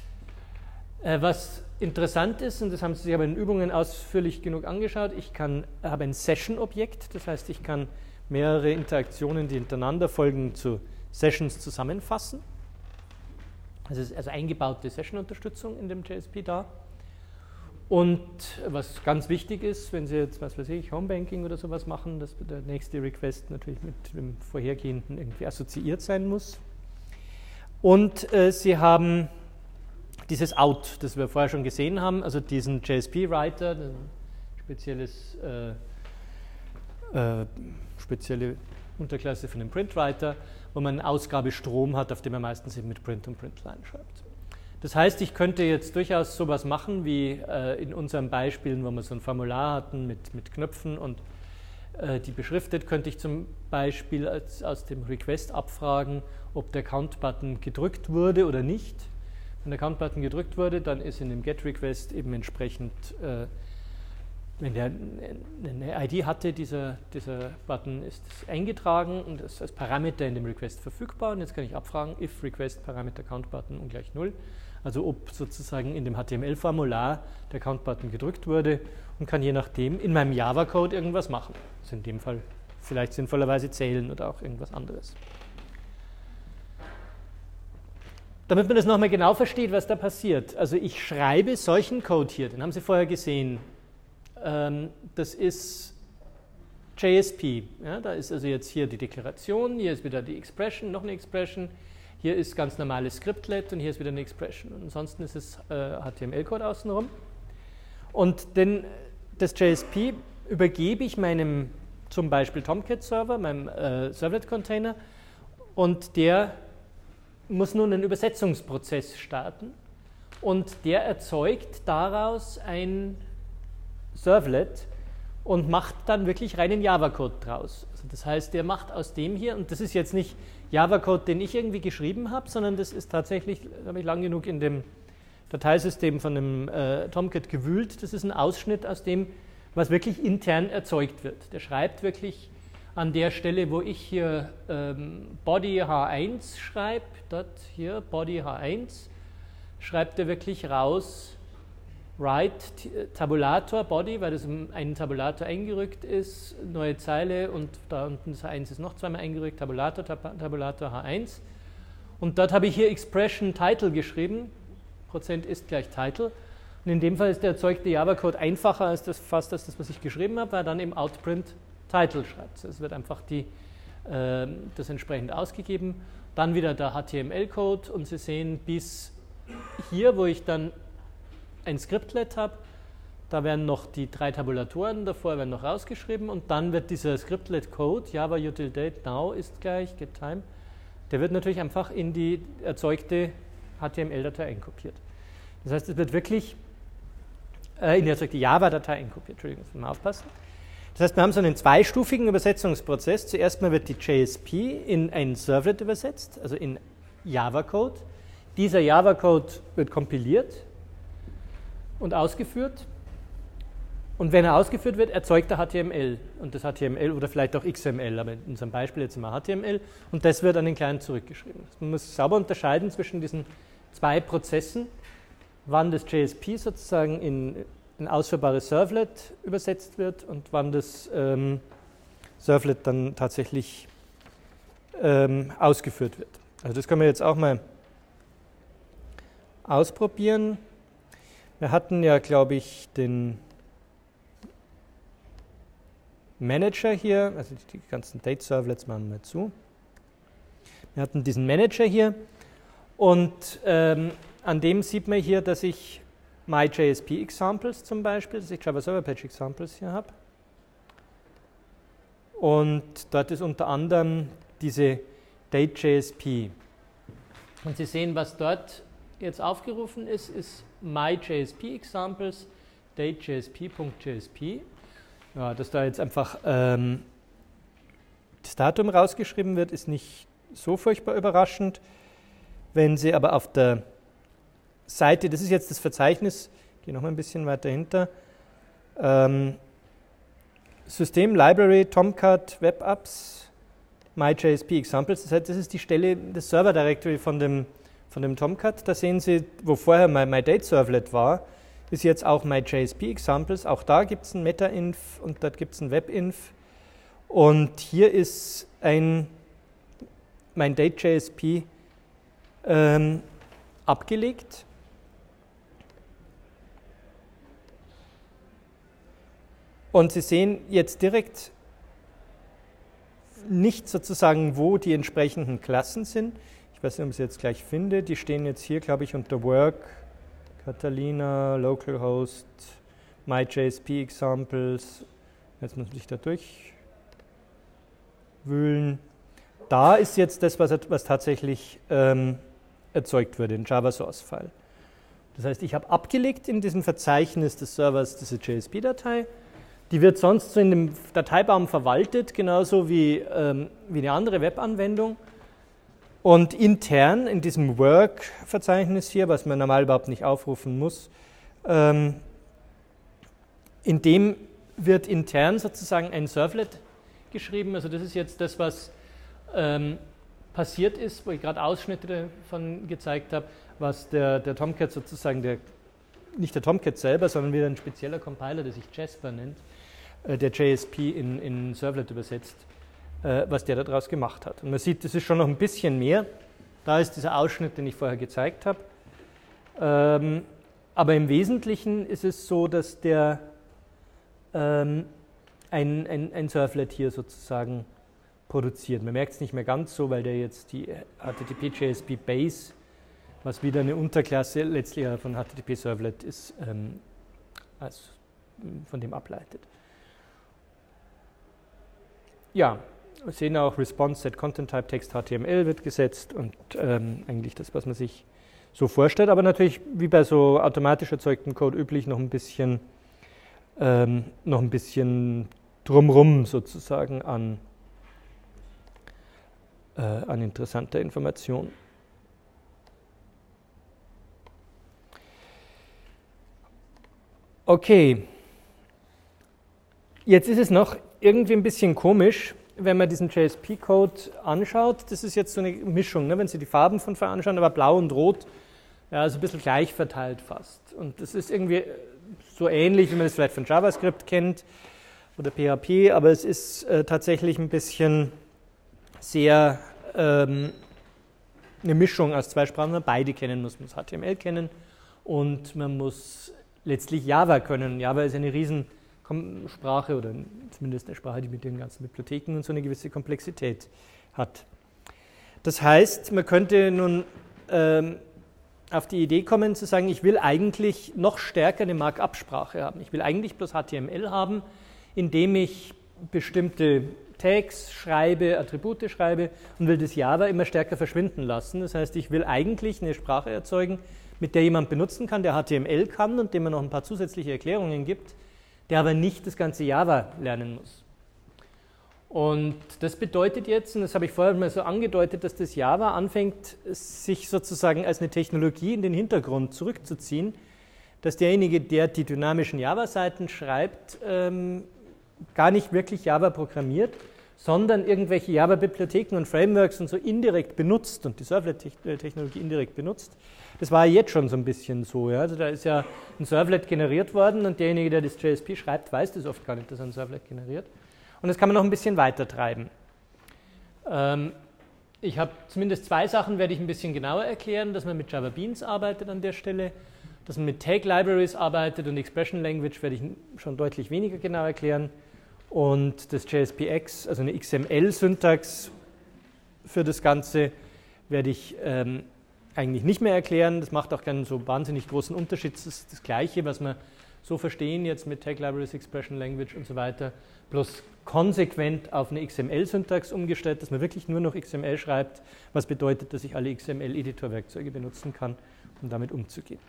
Was interessant ist, und das haben Sie sich aber in den Übungen ausführlich genug angeschaut, ich habe ein Session-Objekt, das heißt, ich kann mehrere Interaktionen, die hintereinander folgen, zu Sessions zusammenfassen. Das ist also eingebaute Session-Unterstützung in dem JSP da. Und was ganz wichtig ist, wenn Sie jetzt, was weiß ich, Homebanking oder sowas machen, dass der nächste Request natürlich mit dem vorhergehenden irgendwie assoziiert sein muss. Und Sie haben dieses Out, das wir vorher schon gesehen haben, also diesen JSP-Writer, eine spezielle Unterklasse von dem Print-Writer, wo man einen Ausgabestrom hat, auf dem man meistens eben mit Print und Printline schreibt. Das heißt, ich könnte jetzt durchaus sowas machen, wie in unseren Beispielen, wo wir so ein Formular hatten mit Knöpfen und die beschriftet, könnte ich zum Beispiel aus dem Request abfragen, ob der Count-Button gedrückt wurde oder nicht. Wenn der Count-Button gedrückt wurde, dann ist in dem GET-Request eben entsprechend, wenn der eine ID hatte, dieser Button ist eingetragen und ist als Parameter in dem Request verfügbar. Und jetzt kann ich abfragen, if request Parameter Count-Button ungleich 0. Also ob sozusagen in dem HTML-Formular der Count-Button gedrückt wurde und kann je nachdem in meinem Java-Code irgendwas machen. Also in dem Fall vielleicht sinnvollerweise zählen oder auch irgendwas anderes. Damit man das nochmal genau versteht, was da passiert. Also ich schreibe solchen Code hier, den haben Sie vorher gesehen. Das ist JSP. Ja, da ist also jetzt hier die Deklaration, hier ist wieder die Expression, noch eine Expression. Hier ist ganz normales Scriptlet und hier ist wieder eine Expression. Und ansonsten ist es HTML-Code außenrum. Und das JSP übergebe ich meinem zum Beispiel Tomcat-Server, meinem Servlet-Container, und der muss nun einen Übersetzungsprozess starten und der erzeugt daraus ein Servlet und macht dann wirklich reinen Java-Code draus. Also das heißt, der macht aus dem hier, und das ist jetzt nicht Java-Code, den ich irgendwie geschrieben habe, sondern das ist tatsächlich, da habe ich lang genug in dem Dateisystem von dem Tomcat gewühlt, das ist ein Ausschnitt aus dem, was wirklich intern erzeugt wird. Der schreibt wirklich an der Stelle, wo ich hier Body H1 schreibe, dort hier Body H1, schreibt er wirklich raus, write Tabulator Body, weil das in einen Tabulator eingerückt ist, neue Zeile und da unten das H1 ist noch zweimal eingerückt, Tabulator H1. Und dort habe ich hier Expression Title geschrieben, Prozent ist gleich Title. Und in dem Fall ist der erzeugte Java-Code einfacher als fast das, was ich geschrieben habe, weil er dann im Outprint Title schreibt. Es wird einfach das entsprechend ausgegeben. Dann wieder der HTML-Code und Sie sehen bis hier, wo ich dann ein Scriptlet habe, da werden noch die 3 Tabulatoren davor werden noch rausgeschrieben und dann wird dieser Scriptlet-Code, Java util date now ist gleich getime, der wird natürlich einfach in die erzeugte HTML-Datei einkopiert. Das heißt, es wird wirklich in die erzeugte Java-Datei einkopiert. Entschuldigung, muss man mal aufpassen. Das heißt, wir haben so einen zweistufigen Übersetzungsprozess. Zuerst mal wird die JSP in ein Servlet übersetzt, also in Java-Code. Dieser Java-Code wird kompiliert und ausgeführt. Und wenn er ausgeführt wird, erzeugt er HTML. Und das HTML oder vielleicht auch XML, aber in unserem Beispiel jetzt immer HTML. Und das wird an den Client zurückgeschrieben. Man muss sauber unterscheiden zwischen diesen 2 Prozessen, wann das JSP sozusagen in ein ausführbares Servlet übersetzt wird und wann das Servlet dann tatsächlich ausgeführt wird. Also das können wir jetzt auch mal ausprobieren. Wir hatten ja, glaube ich, den Manager hier, also die ganzen Date-Servlets machen wir zu. Wir hatten diesen Manager hier und an dem sieht man hier, dass ich MyJSP-Examples zum Beispiel, dass ich Java Server Page Examples hier habe. Und dort ist unter anderem diese Date.jsp. Und Sie sehen, was dort jetzt aufgerufen ist MyJSP-Examples, Date.jsp.jsp. Ja, dass da jetzt einfach das Datum rausgeschrieben wird, ist nicht so furchtbar überraschend. Wenn Sie aber auf der Seite, das ist jetzt das Verzeichnis, ich gehe noch mal ein bisschen weiter hinter, System, Library, Tomcat, Web Apps, MyJSP Examples, das heißt, das ist die Stelle des Server Directory von dem Tomcat, da sehen Sie, wo vorher MyDate-Servlet war, ist jetzt auch MyJSP Examples, auch da gibt es ein Meta-Inf und dort gibt es ein Web-Inf und hier ist mein Date.jsp abgelegt. Und Sie sehen jetzt direkt nicht sozusagen, wo die entsprechenden Klassen sind. Ich weiß nicht, ob ich sie jetzt gleich finde. Die stehen jetzt hier, glaube ich, unter Work, Catalina, Localhost, MyJSP Examples. Jetzt muss man sich da durchwühlen. Da ist jetzt das, was tatsächlich erzeugt wurde, in Java Source File. Das heißt, ich habe abgelegt in diesem Verzeichnis des Servers diese JSP-Datei. Die wird sonst so in dem Dateibaum verwaltet, genauso wie eine andere Webanwendung. Und intern in diesem Work-Verzeichnis hier, was man normal überhaupt nicht aufrufen muss, in dem wird intern sozusagen ein Servlet geschrieben. Also das ist jetzt das, was passiert ist, wo ich gerade Ausschnitte davon gezeigt habe, was der Tomcat sozusagen, nicht der Tomcat selber, sondern wieder ein spezieller Compiler, der sich Jasper nennt, der JSP in Servlet übersetzt, was der daraus gemacht hat. Und man sieht, das ist schon noch ein bisschen mehr. Da ist dieser Ausschnitt, den ich vorher gezeigt habe. Aber im Wesentlichen ist es so, dass der ein Servlet hier sozusagen produziert. Man merkt es nicht mehr ganz so, weil der jetzt die HTTP JSP Base, was wieder eine Unterklasse letztlich von HTTP Servlet ist, von dem ableitet. Ja, wir sehen auch Response Set Content Type Text HTML wird gesetzt und eigentlich das, was man sich so vorstellt, aber natürlich wie bei so automatisch erzeugtem Code üblich noch ein bisschen drumrum sozusagen an interessanter Information. Okay, jetzt ist es noch irgendwie ein bisschen komisch, wenn man diesen JSP-Code anschaut. Das ist jetzt so eine Mischung, ne? Wenn Sie die Farben von vorher anschauen, aber blau und rot, ja, also ein bisschen gleich verteilt fast. Und das ist irgendwie so ähnlich, wie man es vielleicht von JavaScript kennt oder PHP, aber es ist tatsächlich ein bisschen sehr eine Mischung aus zwei Sprachen, man beide kennen muss. Man muss HTML kennen und man muss letztlich Java können. Java ist eine Riesensprache oder zumindest eine Sprache, die mit den ganzen Bibliotheken und so eine gewisse Komplexität hat. Das heißt, man könnte nun auf die Idee kommen zu sagen, ich will eigentlich noch stärker eine Markup-Sprache haben. Ich will eigentlich bloß HTML haben, indem ich bestimmte Tags schreibe, Attribute schreibe und will das Java immer stärker verschwinden lassen. Das heißt, ich will eigentlich eine Sprache erzeugen, mit der jemand benutzen kann, der HTML kann und dem man noch ein paar zusätzliche Erklärungen gibt, der aber nicht das ganze Java lernen muss. Und das bedeutet jetzt, und das habe ich vorher mal so angedeutet, dass das Java anfängt, sich sozusagen als eine Technologie in den Hintergrund zurückzuziehen, dass derjenige, der die dynamischen Java-Seiten schreibt, gar nicht wirklich Java programmiert, sondern irgendwelche Java-Bibliotheken und Frameworks und so indirekt benutzt und die Servlet-Technologie indirekt benutzt. Das war jetzt schon so ein bisschen so. Ja? Also da ist ja ein Servlet generiert worden und derjenige, der das JSP schreibt, weiß das oft gar nicht, dass er ein Servlet generiert. Und das kann man noch ein bisschen weiter treiben. Ich habe zumindest zwei Sachen, werde ich ein bisschen genauer erklären, dass man mit Java Beans arbeitet an der Stelle, dass man mit Tag Libraries arbeitet und Expression Language werde ich schon deutlich weniger genau erklären. Und das JSPX, also eine XML-Syntax für das Ganze, werde ich eigentlich nicht mehr erklären. Das macht auch keinen so wahnsinnig großen Unterschied. Das ist das Gleiche, was wir so verstehen jetzt mit Tag Libraries, Expression Language und so weiter, bloß konsequent auf eine XML-Syntax umgestellt, dass man wirklich nur noch XML schreibt, was bedeutet, dass ich alle XML-Editor-Werkzeuge benutzen kann, um damit umzugehen.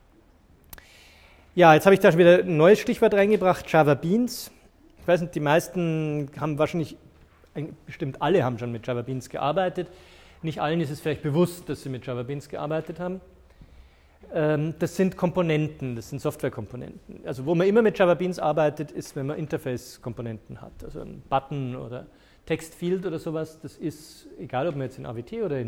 Ja, jetzt habe ich da schon wieder ein neues Stichwort reingebracht, Java Beans. Ich weiß nicht, die meisten haben wahrscheinlich, bestimmt alle haben schon mit Java Beans gearbeitet. Nicht allen ist es vielleicht bewusst, dass sie mit Java Beans gearbeitet haben. Das sind Komponenten, das sind Softwarekomponenten. Also wo man immer mit Java Beans arbeitet, ist, wenn man Interface-Komponenten hat. Also ein Button oder Textfield oder sowas, das ist, egal ob man jetzt in AWT oder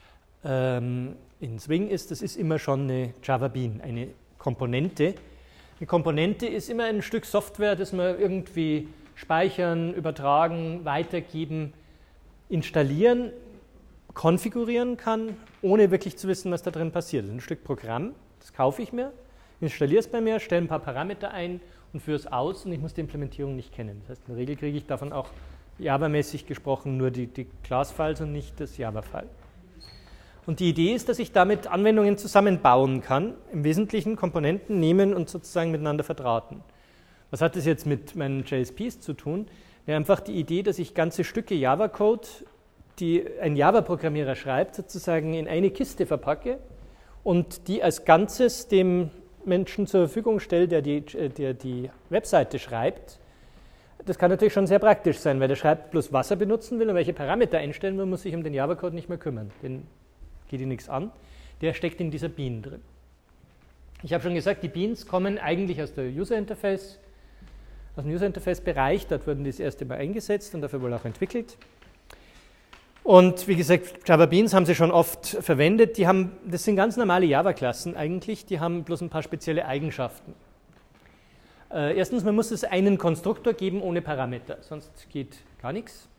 in Swing ist, das ist immer schon eine Java Bean, eine Komponente. Eine Komponente ist immer ein Stück Software, das man irgendwie speichern, übertragen, weitergeben, installieren, konfigurieren kann, ohne wirklich zu wissen, was da drin passiert. Das ist ein Stück Programm, das kaufe ich mir, installiere es bei mir, stelle ein paar Parameter ein und führe es aus und ich muss die Implementierung nicht kennen. Das heißt, in der Regel kriege ich davon auch Java-mäßig gesprochen nur die Class-Files und nicht das Java-File. Und die Idee ist, dass ich damit Anwendungen zusammenbauen kann, im Wesentlichen Komponenten nehmen und sozusagen miteinander verdrahten. Was hat das jetzt mit meinen JSPs zu tun? Ja, einfach die Idee, dass ich ganze Stücke Java-Code, die ein Java-Programmierer schreibt, sozusagen in eine Kiste verpacke und die als Ganzes dem Menschen zur Verfügung stelle, der die Webseite schreibt, das kann natürlich schon sehr praktisch sein, weil der Schreiber bloß Wasser benutzen will und welche Parameter einstellen will, muss sich um den Java-Code nicht mehr kümmern. Den geht ihm nichts an. Der steckt in dieser Bean drin. Ich habe schon gesagt, die Beans kommen eigentlich aus dem User-Interface-Bereich. Dort wurden die das erste Mal eingesetzt und dafür wohl auch entwickelt. Und wie gesagt, Java Beans haben sie schon oft verwendet. Das sind ganz normale Java-Klassen eigentlich, die haben bloß ein paar spezielle Eigenschaften. Erstens, man muss es einen Konstruktor geben ohne Parameter, sonst geht gar nichts.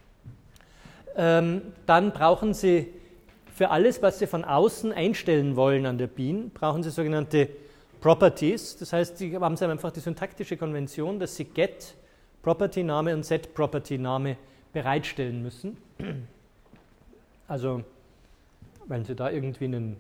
Dann brauchen Sie für alles, was Sie von außen einstellen wollen an der Bean, brauchen Sie sogenannte Properties. Das heißt, Sie haben einfach die syntaktische Konvention, dass Sie Get Property-Name und Set Property-Name bereitstellen müssen. Also, wenn Sie da irgendwie einen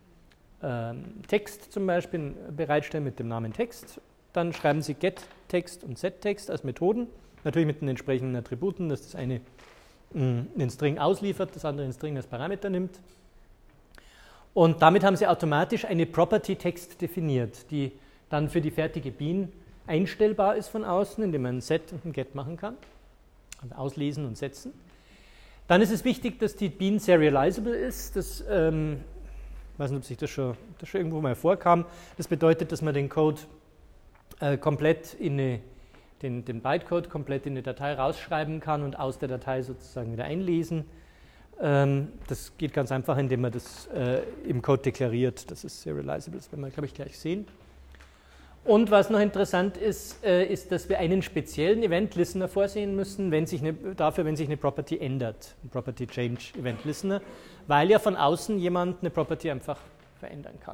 Text zum Beispiel bereitstellen mit dem Namen Text, dann schreiben Sie Get Text und Set Text als Methoden, natürlich mit den entsprechenden Attributen, dass das eine den String ausliefert, das andere den String als Parameter nimmt. Und damit haben Sie automatisch eine Property Text definiert, die dann für die fertige Bean einstellbar ist von außen, indem man ein Set und ein Get machen kann, also auslesen und setzen. Dann ist es wichtig, dass die Bean serializable ist. Ich weiß nicht, ob sich das schon irgendwo mal vorkam. Das bedeutet, dass man den Code komplett den Bytecode komplett in die Datei rausschreiben kann und aus der Datei sozusagen wieder einlesen. Das geht ganz einfach, indem man das im Code deklariert, dass es serializable ist. Das werden wir, glaube ich, gleich sehen. Und was noch interessant ist, ist, dass wir einen speziellen Event-Listener vorsehen müssen, wenn sich eine Property ändert. Ein Property Change Event-Listener, weil ja von außen jemand eine Property einfach verändern kann.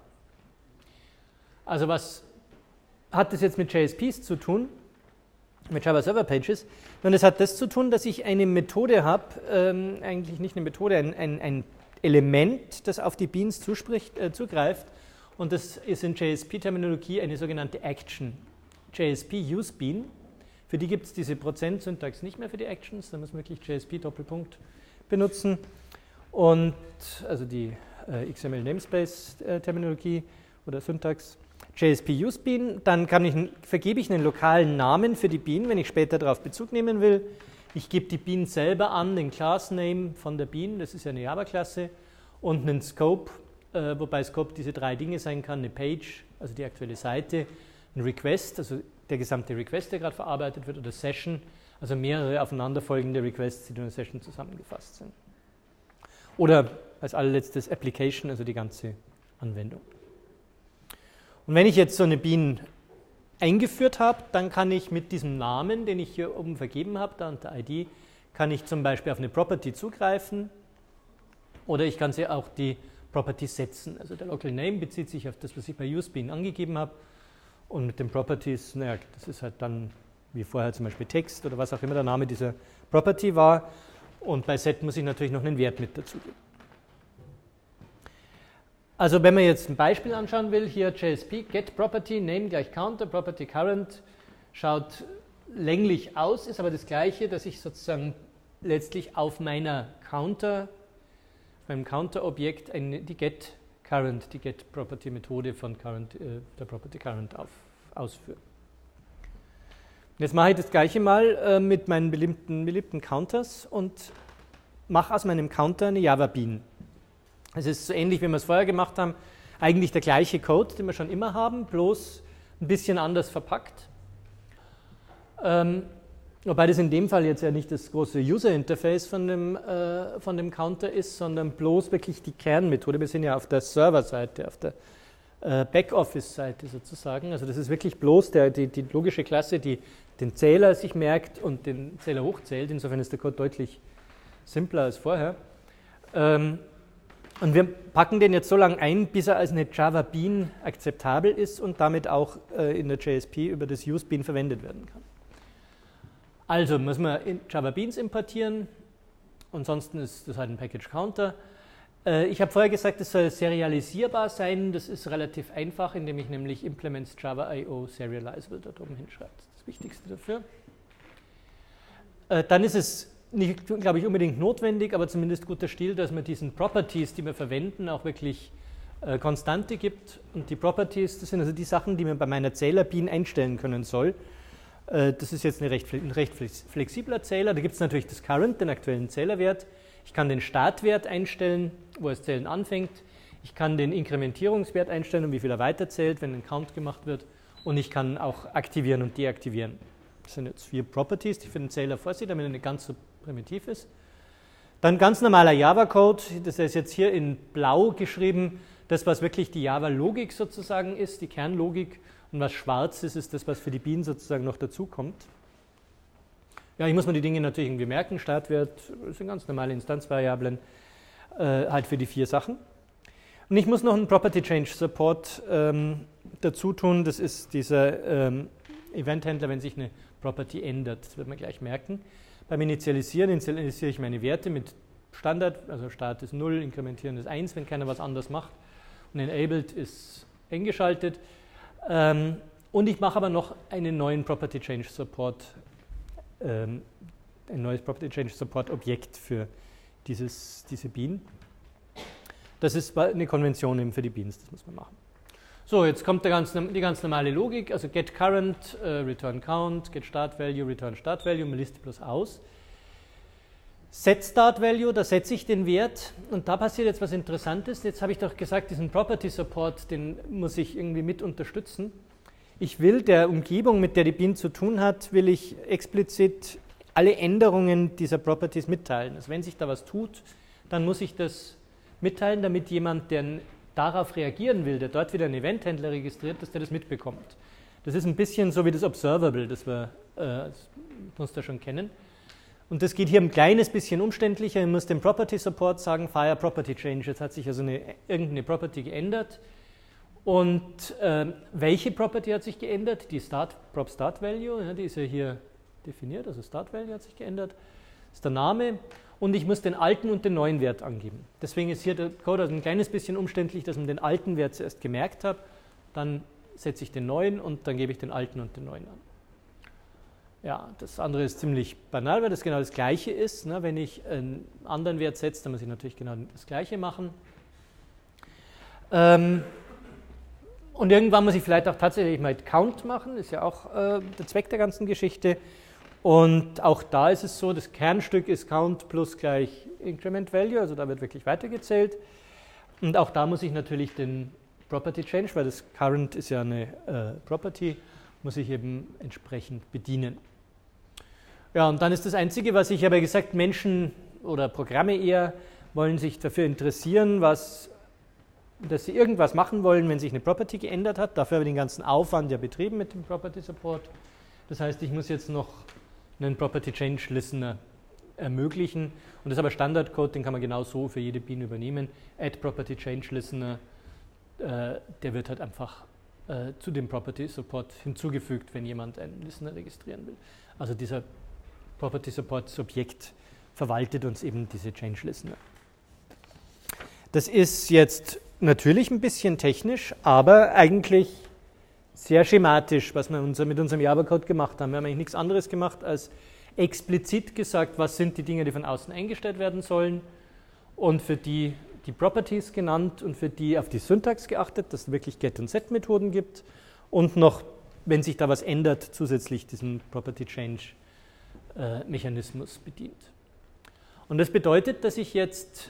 Also was hat das jetzt mit JSPs zu tun? Mit Java Server Pages? Nun, es hat das zu tun, dass ich eine Methode habe, eigentlich nicht eine Methode, ein Element, das auf die Beans zugreift. Und das ist in JSP-Terminologie eine sogenannte Action. JSP Use Bean. Für die gibt es diese Prozent-Syntax nicht mehr für die Actions. Da muss man wirklich JSP-Doppelpunkt benutzen. Und also die XML-Namespace-Terminologie oder Syntax. JSP Use Bean. Dann vergebe ich einen lokalen Namen für die Bean, wenn ich später darauf Bezug nehmen will. Ich gebe die Bean selber an, den Class-Name von der Bean. Das ist ja eine Java-Klasse. Und einen Scope. Wobei Scope diese drei Dinge sein kann, eine Page, also die aktuelle Seite, ein Request, also der gesamte Request, der gerade verarbeitet wird, oder Session, also mehrere aufeinanderfolgende Requests, die in einer Session zusammengefasst sind. Oder als allerletztes Application, also die ganze Anwendung. Und wenn ich jetzt so eine Bean eingeführt habe, dann kann ich mit diesem Namen, den ich hier oben vergeben habe, da unter ID, kann ich zum Beispiel auf eine Property zugreifen oder ich kann sie auch die Property setzen. Also der Local Name bezieht sich auf das, was ich bei useBean angegeben habe. Und mit den Properties, naja, das ist halt dann wie vorher zum Beispiel Text oder was auch immer der Name dieser Property war. Und bei Set muss ich natürlich noch einen Wert mit dazugeben. Also wenn man jetzt ein Beispiel anschauen will, hier JSP, Get Property, Name gleich Counter, Property Current, schaut länglich aus, ist aber das Gleiche, dass ich sozusagen letztlich auf meinem Counter-Objekt die Get Property Methode von der Property Current ausführe. Jetzt mache ich das gleiche mal mit meinen beliebten Counters und mache aus meinem Counter eine Java Bean. Es ist so ähnlich, wie wir es vorher gemacht haben, eigentlich der gleiche Code, den wir schon immer haben, bloß ein bisschen anders verpackt. Wobei das in dem Fall jetzt ja nicht das große User-Interface von dem Counter ist, sondern bloß wirklich die Kernmethode. Wir sind ja auf der Server-Seite, auf der Backoffice-Seite sozusagen. Also das ist wirklich bloß die logische Klasse, die den Zähler sich merkt und den Zähler hochzählt. Insofern ist der Code deutlich simpler als vorher. Und wir packen den jetzt so lange ein, bis er als eine Java Bean akzeptabel ist und damit auch in der JSP über das useBean verwendet werden kann. Also muss man Java Beans importieren, ansonsten ist das halt ein Package Counter. Ich habe vorher gesagt, es soll serialisierbar sein. Das ist relativ einfach, indem ich nämlich Implements Java.io serializable dort oben hinschreibe. Das ist das Wichtigste dafür. Dann ist es nicht, glaube ich, unbedingt notwendig, aber zumindest guter Stil, dass man diesen Properties, die wir verwenden, auch wirklich Konstante gibt. Und die Properties, das sind also die Sachen, die man bei meiner Zähler-Bean einstellen können soll. Das ist jetzt ein recht flexibler Zähler. Da gibt es natürlich das Current, den aktuellen Zählerwert. Ich kann den Startwert einstellen, wo das Zählen anfängt. Ich kann den Inkrementierungswert einstellen, um wie viel er weiterzählt, wenn ein Count gemacht wird. Und ich kann auch aktivieren und deaktivieren. Das sind jetzt 4 Properties, die für den Zähler vorsieht, damit er nicht ganz so primitiv ist. Dann ganz normaler Java-Code, das ist jetzt hier in blau geschrieben, das, was wirklich die Java-Logik sozusagen ist, die Kernlogik. Und was schwarz ist, ist das, was für die Bienen sozusagen noch dazukommt. Ja, ich muss mir die Dinge natürlich irgendwie merken. Startwert sind ganz normale Instanzvariablen, halt für die 4 Sachen. Und ich muss noch einen Property Change Support dazu tun. Das ist dieser Event-Händler, wenn sich eine Property ändert. Das wird man gleich merken. Beim Initialisieren initialisiere ich meine Werte mit Standard, also Start ist 0, Inkrementieren ist 1, wenn keiner was anderes macht. Und Enabled ist eingeschaltet. Und ich mache aber noch einen neuen Property Change Support, ein neues Property Change Support Objekt für diese Bean. Das ist eine Konvention eben für die Beans, das muss man machen. So, jetzt kommt die ganz normale Logik, also get current, return count, get start value, return start value, man liest die bloß aus. Set Start Value, da setze ich den Wert und da passiert jetzt was Interessantes. Jetzt habe ich doch gesagt, diesen Property Support, den muss ich irgendwie mit unterstützen. Ich will der Umgebung, mit der die Bean zu tun hat, will ich explizit alle Änderungen dieser Properties mitteilen. Also wenn sich da was tut, dann muss ich das mitteilen, damit jemand, der darauf reagieren will, der dort wieder einen Eventhändler registriert, dass der das mitbekommt. Das ist ein bisschen so wie das Observable, das wir als Muster schon kennen. Und das geht hier ein kleines bisschen umständlicher. Ich muss dem Property Support sagen, fire Property Change. Jetzt hat sich also irgendeine Property geändert. Und welche Property hat sich geändert? Die Prop Start Value, ja, die ist ja hier definiert, also Start Value hat sich geändert. Das ist der Name. Und ich muss den alten und den neuen Wert angeben. Deswegen ist hier der Code also ein kleines bisschen umständlich, dass man den alten Wert zuerst gemerkt hat. Dann setze ich den neuen und dann gebe ich den alten und den neuen an. Ja, das andere ist ziemlich banal, weil das genau das Gleiche ist. Ne? Wenn ich einen anderen Wert setze, dann muss ich natürlich genau das Gleiche machen. Und irgendwann muss ich vielleicht auch tatsächlich mal Count machen, ist ja auch der Zweck der ganzen Geschichte. Und auch da ist es so, das Kernstück ist Count plus gleich Increment Value, also da wird wirklich weitergezählt. Und auch da muss ich natürlich den Property Change, weil das Current ist ja eine Property, muss ich eben entsprechend bedienen. Ja, und dann ist das Einzige, was ich habe gesagt, Menschen oder Programme eher wollen sich dafür interessieren, dass sie irgendwas machen wollen, wenn sich eine Property geändert hat. Dafür habe ich den ganzen Aufwand ja betrieben mit dem Property Support. Das heißt, ich muss jetzt noch einen Property Change Listener ermöglichen. Und das ist aber Standardcode, den kann man genau so für jede Bean übernehmen. Add Property Change Listener, der wird halt einfach zu dem Property Support hinzugefügt, wenn jemand einen Listener registrieren will. Also dieser Property Support Subjekt verwaltet uns eben diese Change Listener. Das ist jetzt natürlich ein bisschen technisch, aber eigentlich sehr schematisch, was wir mit unserem Java-Code gemacht haben. Wir haben eigentlich nichts anderes gemacht, als explizit gesagt, was sind die Dinge, die von außen eingestellt werden sollen und für die Properties genannt und für die auf die Syntax geachtet, dass es wirklich Get- und Set-Methoden gibt und noch, wenn sich da was ändert, zusätzlich diesen Property Change-Mechanismus bedient. Und das bedeutet, dass ich jetzt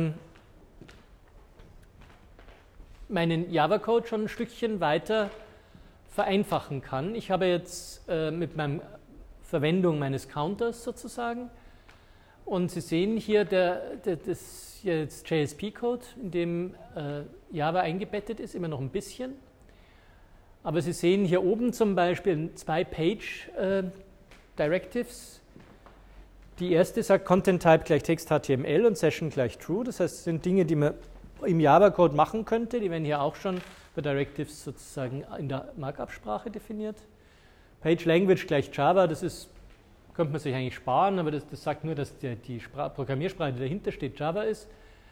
meinen Java-Code schon ein Stückchen weiter vereinfachen kann. Ich habe jetzt mit meiner Verwendung meines Counters sozusagen, und Sie sehen hier, das ist jetzt JSP-Code, in dem Java eingebettet ist, immer noch ein bisschen. Aber Sie sehen hier oben zum Beispiel 2 Page-Directives. Die erste sagt Content-Type gleich Text-HTML und Session gleich True. Das heißt, es sind Dinge, die man im Java-Code machen könnte. Die werden hier auch schon bei Directives sozusagen in der Markup-Sprache definiert. Page-Language gleich Java, das ist, könnte man sich eigentlich sparen, aber das sagt nur, dass die Programmiersprache, die dahinter steht, Java ist.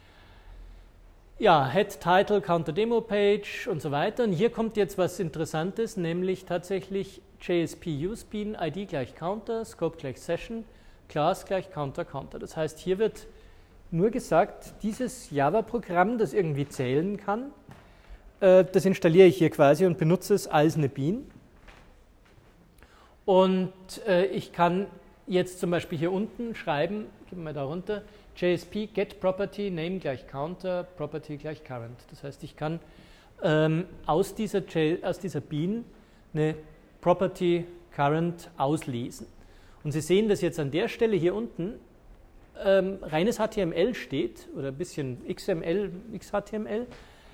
Ja, Head, Title, Counter, Demo Page und so weiter. Und hier kommt jetzt was Interessantes, nämlich tatsächlich JSP UseBean, ID gleich Counter, Scope gleich Session, Class gleich Counter, Counter. Das heißt, hier wird nur gesagt, dieses Java-Programm, das irgendwie zählen kann, das installiere ich hier quasi und benutze es als eine Bean. Und ich kann jetzt zum Beispiel hier unten schreiben, gehen wir mal da runter, JSP get property name gleich counter, property gleich current. Das heißt, ich kann aus dieser Bean eine Property Current auslesen. Und Sie sehen, dass jetzt an der Stelle hier unten reines HTML steht, oder ein bisschen XML, XHTML.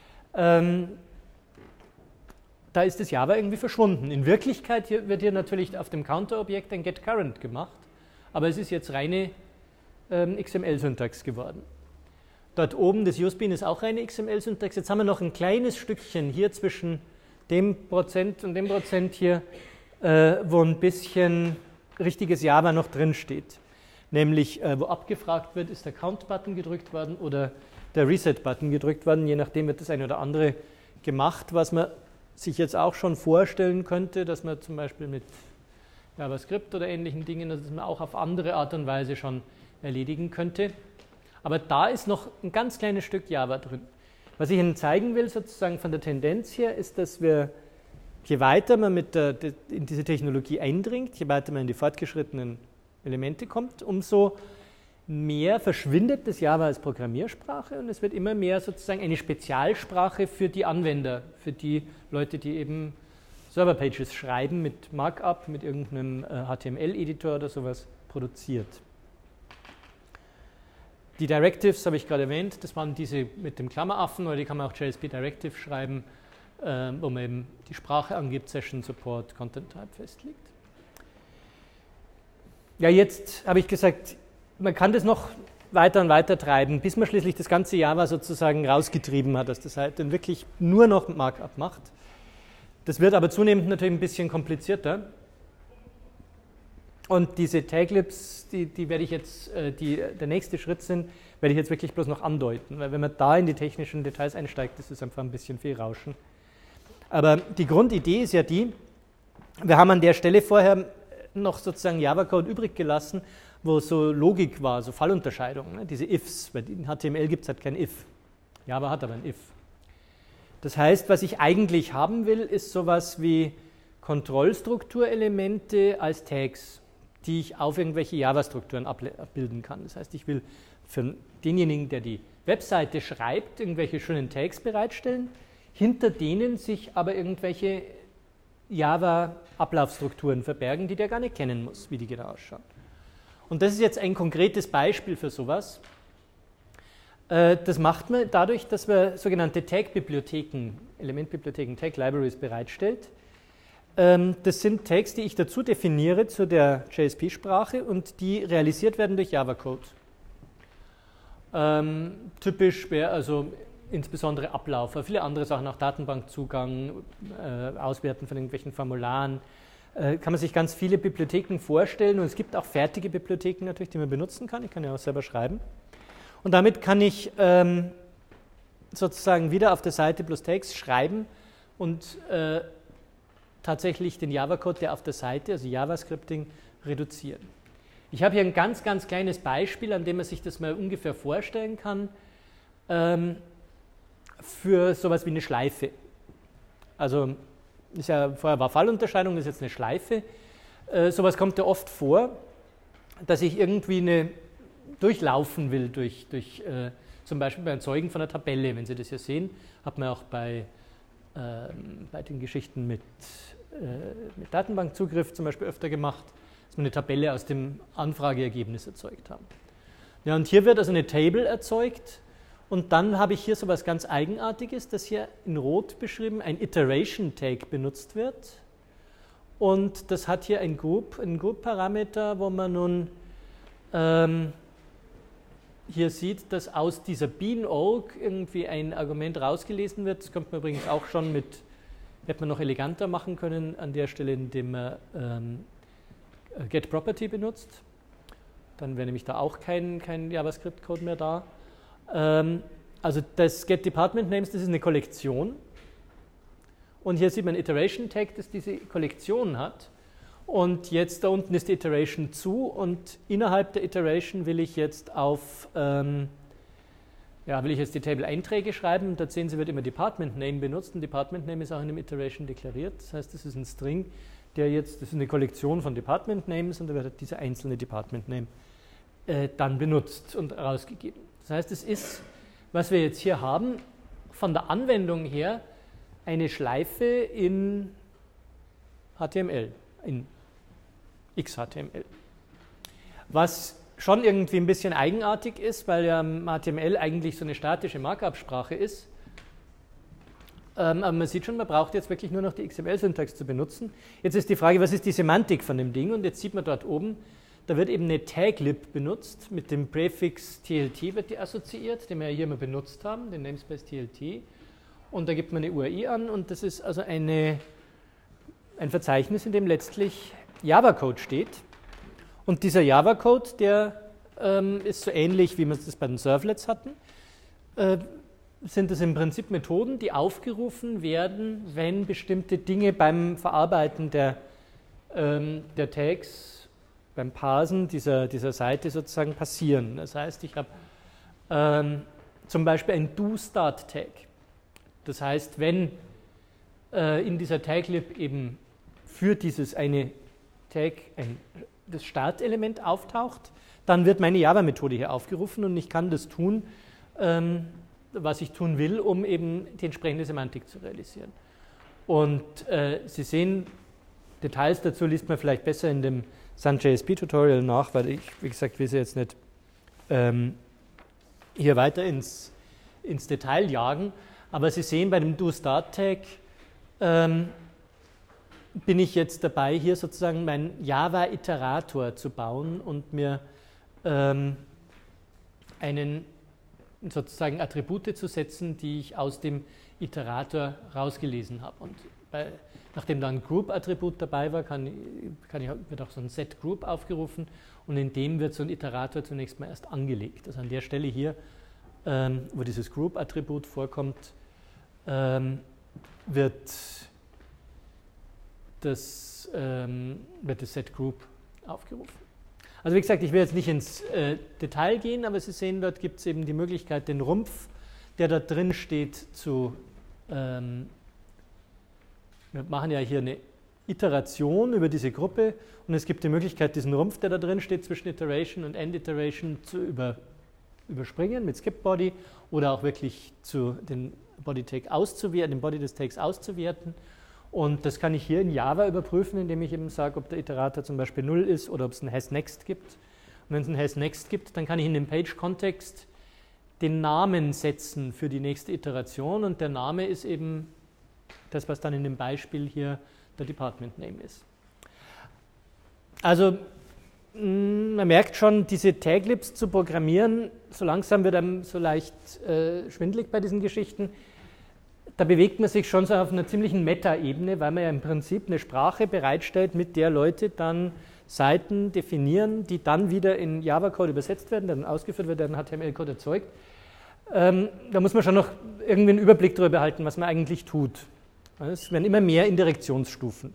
Da ist das Java irgendwie verschwunden. In Wirklichkeit wird hier natürlich auf dem Counter-Objekt ein getCurrent gemacht, aber es ist jetzt reine XML-Syntax geworden. Dort oben, das useBean ist auch reine XML-Syntax. Jetzt haben wir noch ein kleines Stückchen hier zwischen dem Prozent und dem Prozent hier, wo ein bisschen richtiges Java noch drin steht. Nämlich, wo abgefragt wird, ist der Count-Button gedrückt worden oder der Reset-Button gedrückt worden. Je nachdem wird das eine oder andere gemacht, was man sich jetzt auch schon vorstellen könnte, dass man zum Beispiel mit JavaScript oder ähnlichen Dingen, dass man auch auf andere Art und Weise schon erledigen könnte. Aber da ist noch ein ganz kleines Stück Java drin. Was ich Ihnen zeigen will, sozusagen von der Tendenz her, ist, dass wir, je weiter man in diese Technologie eindringt, je weiter man in die fortgeschrittenen Elemente kommt, umso mehr verschwindet das Java als Programmiersprache und es wird immer mehr sozusagen eine Spezialsprache für die Anwender, für die Leute, die eben Server-Pages schreiben mit Markup, mit irgendeinem HTML-Editor oder sowas produziert. Die Directives habe ich gerade erwähnt, das waren diese mit dem Klammeraffen, oder die kann man auch JSP Directive schreiben, wo man eben die Sprache angibt, Session Support, Content Type festlegt. Ja, jetzt habe ich gesagt, man kann das noch weiter und weiter treiben, bis man schließlich das ganze Java sozusagen rausgetrieben hat aus der Seite und wirklich nur noch Markup macht. Das wird aber zunehmend natürlich ein bisschen komplizierter. Und diese Taglibs, die werde ich jetzt, der nächste Schritt sind, werde ich jetzt wirklich bloß noch andeuten, weil wenn man da in die technischen Details einsteigt, das ist einfach ein bisschen viel Rauschen. Aber die Grundidee ist ja die, wir haben an der Stelle vorher noch sozusagen Java-Code übrig gelassen, wo so Logik war, so Fallunterscheidungen, ne? Diese Ifs, weil in HTML gibt es halt kein If. Java hat aber ein If. Das heißt, was ich eigentlich haben will, ist sowas wie Kontrollstrukturelemente als Tags, die ich auf irgendwelche Java-Strukturen abbilden kann. Das heißt, ich will für denjenigen, der die Webseite schreibt, irgendwelche schönen Tags bereitstellen, hinter denen sich aber irgendwelche Java-Ablaufstrukturen verbergen, die der gar nicht kennen muss, wie die genau ausschauen. Und das ist jetzt ein konkretes Beispiel für sowas. Das macht man dadurch, dass wir sogenannte Tag-Bibliotheken, Elementbibliotheken, Tag-Libraries bereitstellt. Das sind Tags, die ich dazu definiere zu der JSP-Sprache und die realisiert werden durch Java-Code. Typisch wäre also insbesondere Ablauf, aber viele andere Sachen, auch Datenbankzugang, Auswerten von irgendwelchen Formularen. Kann man sich ganz viele Bibliotheken vorstellen und es gibt auch fertige Bibliotheken natürlich, die man benutzen kann. Ich kann ja auch selber schreiben. Und damit kann ich sozusagen wieder auf der Seite plus Tags schreiben und tatsächlich den Java-Code, der auf der Seite, also JavaScripting, reduzieren. Ich habe hier ein ganz, ganz kleines Beispiel, an dem man sich das mal ungefähr vorstellen kann, für sowas wie eine Schleife. Also vorher war Fallunterscheidung, das ist jetzt eine Schleife. Sowas kommt ja oft vor, dass ich irgendwie durchlaufen will durch zum Beispiel beim Erzeugen von einer Tabelle. Wenn Sie das hier sehen, hat man auch bei den Geschichten mit Datenbankzugriff zum Beispiel öfter gemacht, dass wir eine Tabelle aus dem Anfrageergebnis erzeugt haben. Ja, und hier wird also eine Table erzeugt und dann habe ich hier so etwas ganz Eigenartiges, das hier in Rot beschrieben, ein Iteration Tag benutzt wird und das hat hier einen Group-Parameter, wo man nun hier sieht, dass aus dieser Bean-Org irgendwie ein Argument rausgelesen wird. Das könnte man übrigens auch schon hätte man noch eleganter machen können an der Stelle, indem man getProperty benutzt. Dann wäre nämlich da auch kein JavaScript-Code mehr da. Also das getDepartmentNames, das ist eine Kollektion. Und hier sieht man ein Iteration-Tag, das diese Kollektion hat. Und jetzt da unten ist die Iteration zu und innerhalb der Iteration will ich jetzt die Table-Einträge schreiben. Und da sehen Sie, wird immer Department Name benutzt und Department Name ist auch in dem Iteration deklariert. Das heißt, das ist ein String, der jetzt, das ist eine Kollektion von Department Names und da wird halt dieser einzelne Department Name dann benutzt und rausgegeben. Das heißt, es ist, was wir jetzt hier haben, von der Anwendung her eine Schleife in HTML, in XHTML. Was schon irgendwie ein bisschen eigenartig ist, weil ja HTML eigentlich so eine statische Markup-Sprache ist. Aber man sieht schon, man braucht jetzt wirklich nur noch die XML-Syntax zu benutzen. Jetzt ist die Frage, was ist die Semantik von dem Ding? Und jetzt sieht man dort oben, da wird eben eine Taglib benutzt, mit dem Präfix TLT wird die assoziiert, den wir ja hier mal benutzt haben, den Namespace TLT. Und da gibt man eine URI an und das ist also ein Verzeichnis, in dem letztlich Java-Code steht. Und dieser Java-Code, der ist so ähnlich, wie wir es bei den Servlets hatten. Sind es im Prinzip Methoden, die aufgerufen werden, wenn bestimmte Dinge beim Verarbeiten der Tags, beim Parsen dieser Seite sozusagen passieren. Das heißt, ich habe zum Beispiel ein Do-Start-Tag. Das heißt, wenn in dieser Taglib eben für dieses eine Tag das Startelement auftaucht, dann wird meine Java-Methode hier aufgerufen und ich kann das tun, was ich tun will, um eben die entsprechende Semantik zu realisieren. Und Sie sehen, Details dazu liest man vielleicht besser in dem Sun.JSP-Tutorial nach, weil ich, wie gesagt, will Sie jetzt nicht hier weiter ins Detail jagen. Aber Sie sehen, bei dem Do-Start-Tag bin ich jetzt dabei, hier sozusagen meinen Java-Iterator zu bauen und mir sozusagen Attribute zu setzen, die ich aus dem Iterator rausgelesen habe. Und nachdem da ein Group-Attribut dabei war, wird auch so ein Set-Group aufgerufen und in dem wird so ein Iterator zunächst mal erst angelegt. Also an der Stelle hier, wo dieses Group-Attribut vorkommt, wird das Set-Group aufgerufen. Also wie gesagt, ich will jetzt nicht ins Detail gehen, aber Sie sehen, dort gibt es eben die Möglichkeit, den Rumpf, der da drin steht, wir machen ja hier eine Iteration über diese Gruppe und es gibt die Möglichkeit, diesen Rumpf, der da drin steht, zwischen Iteration und End Iteration zu überspringen mit Skip Body oder auch wirklich den Body des Tags auszuwerten. Und das kann ich hier in Java überprüfen, indem ich eben sage, ob der Iterator zum Beispiel 0 ist oder ob es ein hasNext gibt. Und wenn es ein hasNext gibt, dann kann ich in dem Page-Kontext den Namen setzen für die nächste Iteration und der Name ist eben das, was dann in dem Beispiel hier der Department Name ist. Also man merkt schon, diese Taglibs zu programmieren, so langsam wird einem so leicht schwindelig bei diesen Geschichten. Da bewegt man sich schon so auf einer ziemlichen Meta-Ebene, weil man ja im Prinzip eine Sprache bereitstellt, mit der Leute dann Seiten definieren, die dann wieder in Java-Code übersetzt werden, dann ausgeführt wird, dann HTML-Code erzeugt. Da muss man schon noch irgendwie einen Überblick darüber behalten, was man eigentlich tut. Es werden immer mehr Indirektionsstufen.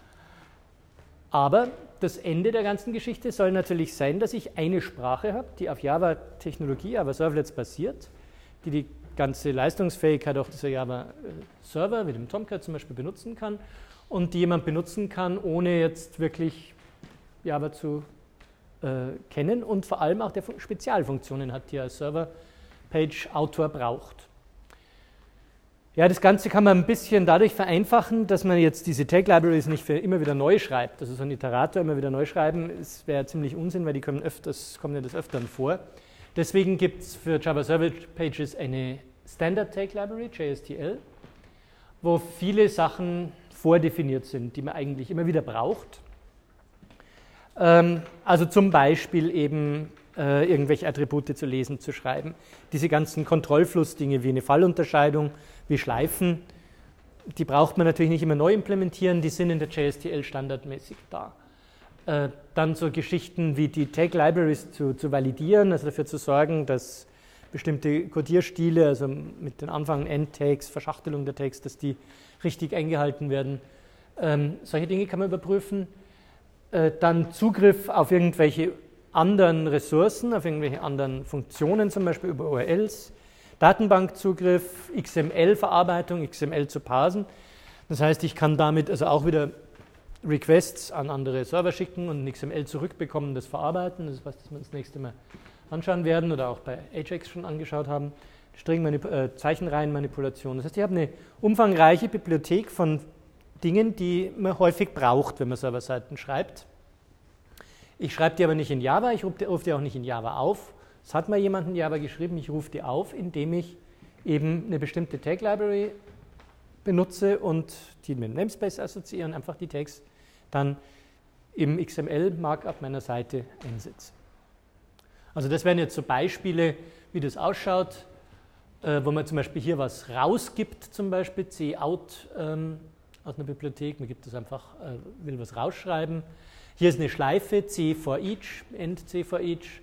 Aber das Ende der ganzen Geschichte soll natürlich sein, dass ich eine Sprache habe, die auf Java-Technologie, Java-Servlets basiert, die ganze Leistungsfähigkeit auch dieser Java-Server, wie dem Tomcat zum Beispiel, benutzen kann und die jemand benutzen kann, ohne jetzt wirklich Java zu kennen und vor allem auch der Spezialfunktionen hat, die ein Server-Page-Autor braucht. Ja, das Ganze kann man ein bisschen dadurch vereinfachen, dass man jetzt diese Tag-Libraries nicht für immer wieder neu schreibt. Also so ein Iterator immer wieder neu schreiben, das wäre ziemlich Unsinn, weil die kommen ja des Öfteren vor. Deswegen gibt es für Java Server Pages eine Standard Tag Library, JSTL, wo viele Sachen vordefiniert sind, die man eigentlich immer wieder braucht. Also zum Beispiel eben irgendwelche Attribute zu lesen, zu schreiben. Diese ganzen Kontrollflussdinge wie eine Fallunterscheidung, wie Schleifen, die braucht man natürlich nicht immer neu implementieren, die sind in der JSTL standardmäßig da. Dann so Geschichten wie die Tag-Libraries zu validieren, also dafür zu sorgen, dass bestimmte Codierstile, also mit den Anfang- und End-Tags, Verschachtelung der Tags, dass die richtig eingehalten werden. Solche Dinge kann man überprüfen. Dann Zugriff auf irgendwelche anderen Ressourcen, auf irgendwelche anderen Funktionen, zum Beispiel über URLs. Datenbankzugriff, XML-Verarbeitung, XML zu parsen. Das heißt, ich kann damit also auch wieder Requests an andere Server schicken und ein XML zurückbekommen, das verarbeiten. Das ist was, das wir das nächste Mal anschauen werden oder auch bei Ajax schon angeschaut haben. Zeichenreihenmanipulation. Das heißt, ich habe eine umfangreiche Bibliothek von Dingen, die man häufig braucht, wenn man Serverseiten schreibt. Ich schreibe die aber nicht in Java, ich rufe die auch nicht in Java auf. Es hat mal jemand in Java geschrieben, ich rufe die auf, indem ich eben eine bestimmte Tag-Library benutze und die mit dem Namespace assoziiere und einfach die Tags dann im XML-Markup meiner Seite einsetze. Also das wären jetzt so Beispiele, wie das ausschaut, wo man zum Beispiel hier was rausgibt, zum Beispiel cout aus einer Bibliothek, man gibt das einfach, will was rausschreiben. Hier ist eine Schleife, C for each, end C for each.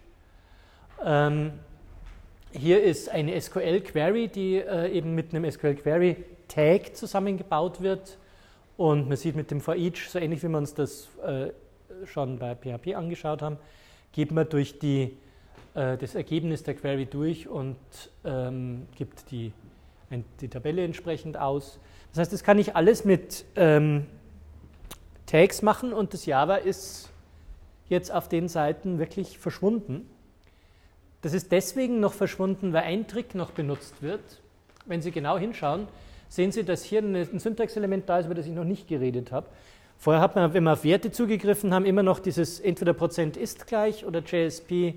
Hier ist eine SQL-Query, die eben mit einem SQL-Query-Tag zusammengebaut wird. Und man sieht mit dem for each, so ähnlich wie wir uns das schon bei PHP angeschaut haben, geht man durch das Ergebnis der Query durch und gibt die Tabelle entsprechend aus. Das heißt, das kann ich alles mit Tags machen und das Java ist jetzt auf den Seiten wirklich verschwunden. Das ist deswegen noch verschwunden, weil ein Trick noch benutzt wird. Wenn Sie genau hinschauen, sehen Sie, dass hier ein Syntaxelement da ist, über das ich noch nicht geredet habe. Vorher hat man, wenn wir auf Werte zugegriffen haben, immer noch dieses entweder Prozent ist gleich oder JSP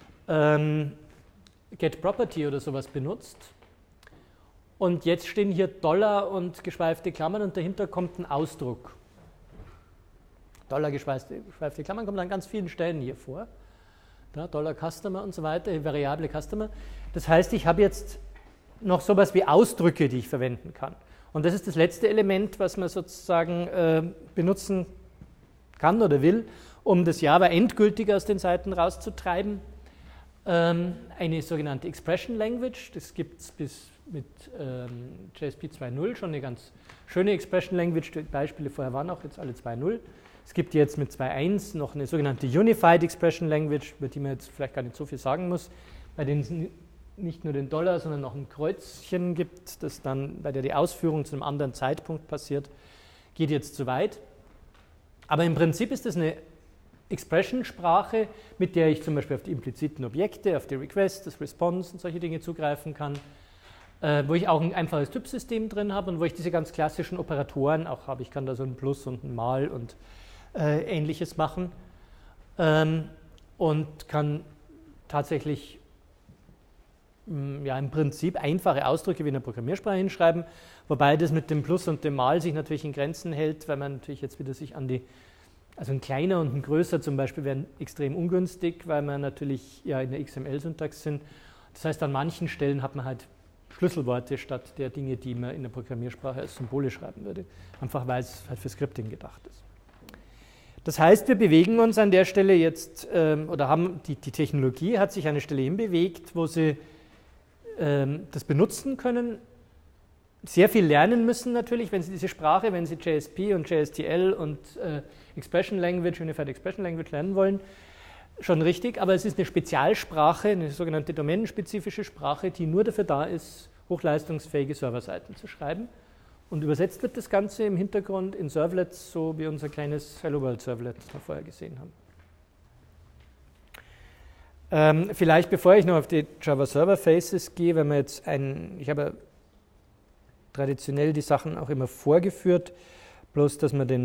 get property oder sowas benutzt. Und jetzt stehen hier Dollar und geschweifte Klammern und dahinter kommt ein Ausdruck. Dollar geschweifte Klammern kommt an ganz vielen Stellen hier vor. Ja, Dollar Customer und so weiter, Variable Customer. Das heißt, ich habe jetzt noch sowas wie Ausdrücke, die ich verwenden kann. Und das ist das letzte Element, was man sozusagen benutzen kann oder will, um das Java endgültig aus den Seiten rauszutreiben. Eine sogenannte Expression Language, das gibt es bis mit JSP 2.0 schon eine ganz schöne Expression Language. Die Beispiele vorher waren auch jetzt alle 2.0. Es gibt jetzt mit 2.1 noch eine sogenannte Unified Expression Language, über die man jetzt vielleicht gar nicht so viel sagen muss, bei denen es nicht nur den Dollar, sondern noch ein Kreuzchen gibt, das dann, bei der die Ausführung zu einem anderen Zeitpunkt passiert, geht jetzt zu weit. Aber im Prinzip ist das eine Expression-Sprache, mit der ich zum Beispiel auf die impliziten Objekte, auf die Request, das Response und solche Dinge zugreifen kann, wo ich auch ein einfaches Typsystem drin habe und wo ich diese ganz klassischen Operatoren auch habe. Ich kann da so ein Plus und ein Mal und Ähnliches machen und kann tatsächlich ja, im Prinzip einfache Ausdrücke wie in der Programmiersprache hinschreiben, wobei das mit dem Plus und dem Mal sich natürlich in Grenzen hält, weil man natürlich jetzt wieder sich an die, also ein kleiner und ein größer zum Beispiel wären extrem ungünstig, weil wir natürlich ja in der XML-Syntax sind. Das heißt, an manchen Stellen hat man halt Schlüsselworte statt der Dinge, die man in der Programmiersprache als Symbole schreiben würde, einfach weil es halt für Scripting gedacht ist. Das heißt, wir bewegen uns an der Stelle jetzt, oder haben die Technologie hat sich an eine Stelle hinbewegt, wo sie das benutzen können, sehr viel lernen müssen natürlich, wenn sie diese Sprache, wenn sie JSP und JSTL und Expression Language, Unified Expression Language lernen wollen, schon richtig, aber es ist eine Spezialsprache, eine sogenannte domänenspezifische Sprache, die nur dafür da ist, hochleistungsfähige Serverseiten zu schreiben. Und übersetzt wird das Ganze im Hintergrund in Servlets, so wie unser kleines Hello World Servlet, das wir vorher gesehen haben. Vielleicht, bevor ich noch auf die Java Server Faces gehe, wenn wir jetzt ich habe ja traditionell die Sachen auch immer vorgeführt, bloß dass man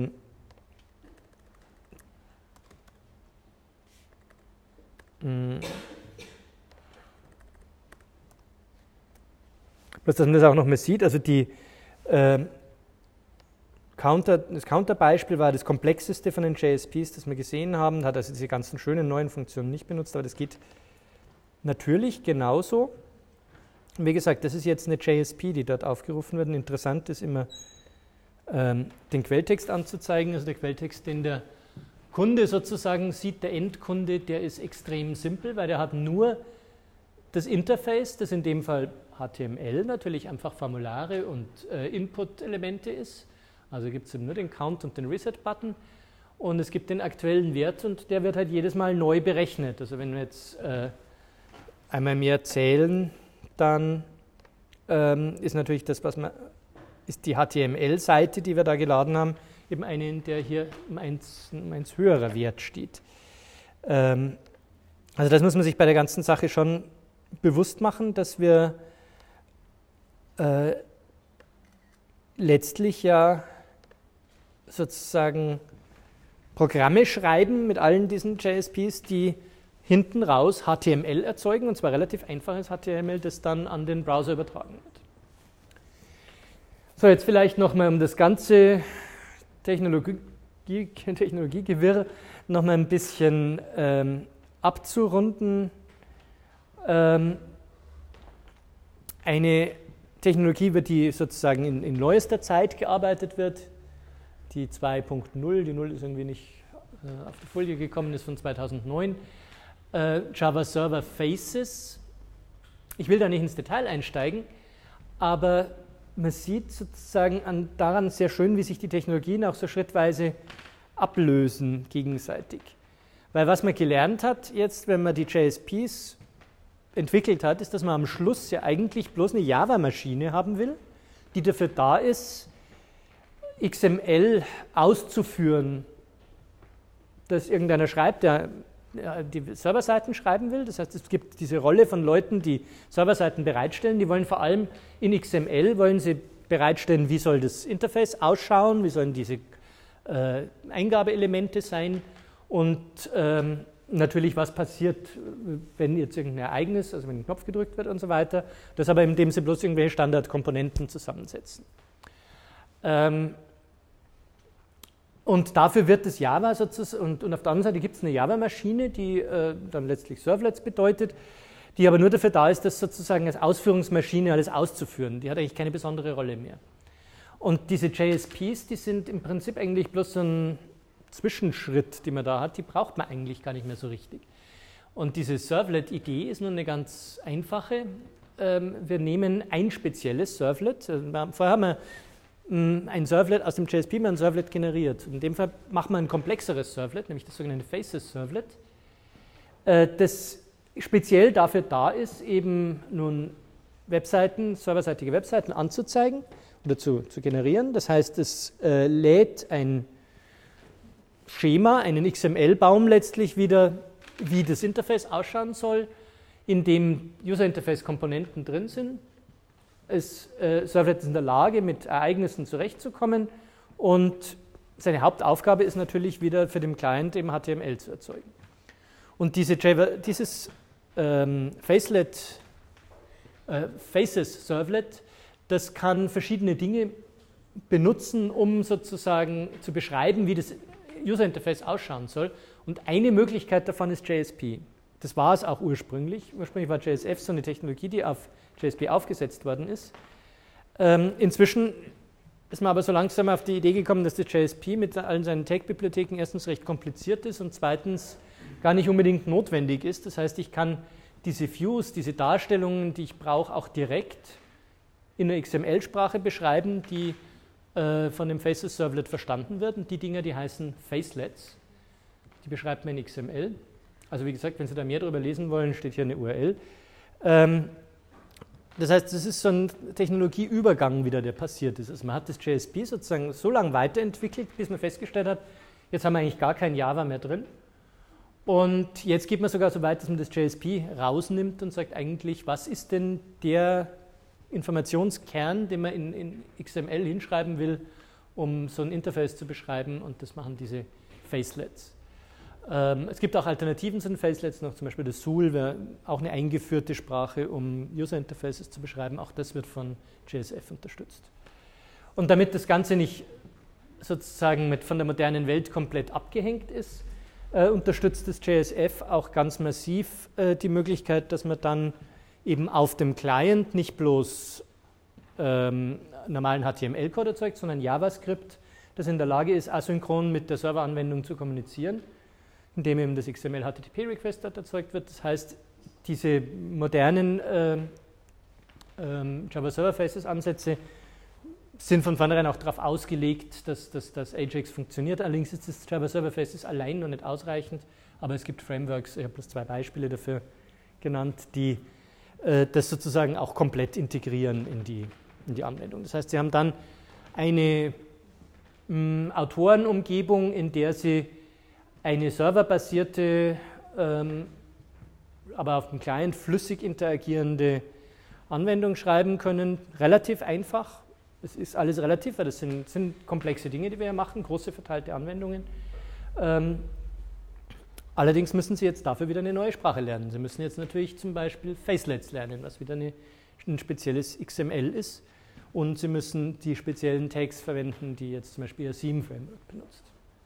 dass man das auch noch mal sieht, also das Counter-Beispiel war das komplexeste von den JSPs, das wir gesehen haben, hat also diese ganzen schönen neuen Funktionen nicht benutzt, aber das geht natürlich genauso. Wie gesagt, das ist jetzt eine JSP, die dort aufgerufen wird. Interessant ist immer, den Quelltext anzuzeigen, also der Quelltext, den der Kunde sozusagen sieht, der Endkunde, der ist extrem simpel, weil der hat nur das Interface, das in dem Fall HTML, natürlich einfach Formulare und Input-Elemente ist. Also gibt es nur den Count und den Reset-Button und es gibt den aktuellen Wert und der wird halt jedes Mal neu berechnet. Also wenn wir jetzt einmal mehr zählen, dann ist natürlich das, ist die HTML-Seite, die wir da geladen haben, eben eine, in der hier um eins höherer Wert steht. Also das muss man sich bei der ganzen Sache schon bewusst machen, dass wir letztlich ja sozusagen Programme schreiben mit allen diesen JSPs, die hinten raus HTML erzeugen, und zwar relativ einfaches HTML, das dann an den Browser übertragen wird. So, jetzt vielleicht nochmal, um das ganze Technologiegewirr nochmal ein bisschen abzurunden. Eine Technologie, über die sozusagen in neuester Zeit gearbeitet wird, die 2.0, die 0 ist irgendwie nicht auf die Folie gekommen, ist von 2009, Java Server Faces. Ich will da nicht ins Detail einsteigen, aber man sieht sozusagen daran sehr schön, wie sich die Technologien auch so schrittweise ablösen gegenseitig. Weil was man gelernt hat jetzt, wenn man die JSPs entwickelt hat, ist, dass man am Schluss ja eigentlich bloß eine Java-Maschine haben will, die dafür da ist, XML auszuführen, das irgendeiner schreibt, der die Serverseiten schreiben will. Das heißt, es gibt diese Rolle von Leuten, die Serverseiten bereitstellen. Die wollen vor allem in XML wollen sie bereitstellen, wie soll das Interface ausschauen, wie sollen diese Eingabeelemente sein und natürlich, was passiert, wenn jetzt irgendein Ereignis, also wenn ein Knopf gedrückt wird und so weiter. Das aber, indem sie bloß irgendwelche Standardkomponenten zusammensetzen. Und dafür wird das Java sozusagen, und auf der anderen Seite gibt es eine Java-Maschine, die dann letztlich Servlets bedeutet, die aber nur dafür da ist, das sozusagen als Ausführungsmaschine alles auszuführen. Die hat eigentlich keine besondere Rolle mehr. Und diese JSPs, die sind im Prinzip eigentlich bloß so ein Zwischenschritt, die man da hat, die braucht man eigentlich gar nicht mehr so richtig. Und diese Servlet-Idee ist nun eine ganz einfache. Wir nehmen ein spezielles Servlet. Vorher haben wir ein Servlet aus dem JSP mal ein Servlet generiert. In dem Fall machen wir ein komplexeres Servlet, nämlich das sogenannte Faces-Servlet, das speziell dafür da ist, eben nun Webseiten, serverseitige Webseiten anzuzeigen oder zu generieren. Das heißt, es lädt ein Schema, einen XML-Baum letztlich wieder, wie das Interface ausschauen soll, in dem User-Interface-Komponenten drin sind. Servlet ist in der Lage, mit Ereignissen zurechtzukommen und seine Hauptaufgabe ist natürlich wieder für den Client eben HTML zu erzeugen. Und dieses Faces Servlet, das kann verschiedene Dinge benutzen, um sozusagen zu beschreiben, wie das User-Interface ausschauen soll. Und eine Möglichkeit davon ist JSP. Das war es auch ursprünglich. Ursprünglich war JSF so eine Technologie, die auf JSP aufgesetzt worden ist. Inzwischen ist man aber so langsam auf die Idee gekommen, dass das JSP mit allen seinen Tag-Bibliotheken erstens recht kompliziert ist und zweitens gar nicht unbedingt notwendig ist. Das heißt, ich kann diese Views, diese Darstellungen, die ich brauche, auch direkt in einer XML-Sprache beschreiben, die von dem Faces Servlet verstanden wird. Und die Dinger, die heißen Facelets. Die beschreibt man in XML. Also wie gesagt, wenn Sie da mehr darüber lesen wollen, steht hier eine URL. Das heißt, das ist so ein Technologieübergang wieder, der passiert ist. Also man hat das JSP sozusagen so lange weiterentwickelt, bis man festgestellt hat, jetzt haben wir eigentlich gar kein Java mehr drin. Und jetzt geht man sogar so weit, dass man das JSP rausnimmt und sagt eigentlich, was ist denn der Informationskern, den man in XML hinschreiben will, um so ein Interface zu beschreiben, und das machen diese Facelets. Es gibt auch Alternativen zu den Facelets, noch zum Beispiel das Zool, wäre auch eine eingeführte Sprache, um User-Interfaces zu beschreiben. Auch das wird von JSF unterstützt. Und damit das Ganze nicht sozusagen von der modernen Welt komplett abgehängt ist, unterstützt das JSF auch ganz massiv die Möglichkeit, dass man dann eben auf dem Client nicht bloß normalen HTML-Code erzeugt, sondern JavaScript, das in der Lage ist, asynchron mit der Serveranwendung zu kommunizieren, indem eben das XML-HTTP-Request dort erzeugt wird. Das heißt, diese modernen Java-Server-Faces-Ansätze sind von vornherein auch darauf ausgelegt, dass Ajax funktioniert. Allerdings ist das Java-Server-Faces allein noch nicht ausreichend, aber es gibt Frameworks, ich habe bloß 2 Beispiele dafür genannt, die das sozusagen auch komplett integrieren in die Anwendung. Das heißt, Sie haben dann eine Autorenumgebung, in der Sie eine serverbasierte, aber auf dem Client flüssig interagierende Anwendung schreiben können. Relativ einfach. Es ist alles relativ, weil das sind komplexe Dinge, die wir ja machen, große verteilte Anwendungen. Allerdings müssen Sie jetzt dafür wieder eine neue Sprache lernen. Sie müssen jetzt natürlich zum Beispiel Facelets lernen, was wieder ein spezielles XML ist. Und Sie müssen die speziellen Tags verwenden, die jetzt zum Beispiel Ihr Theme-Framework benutzt.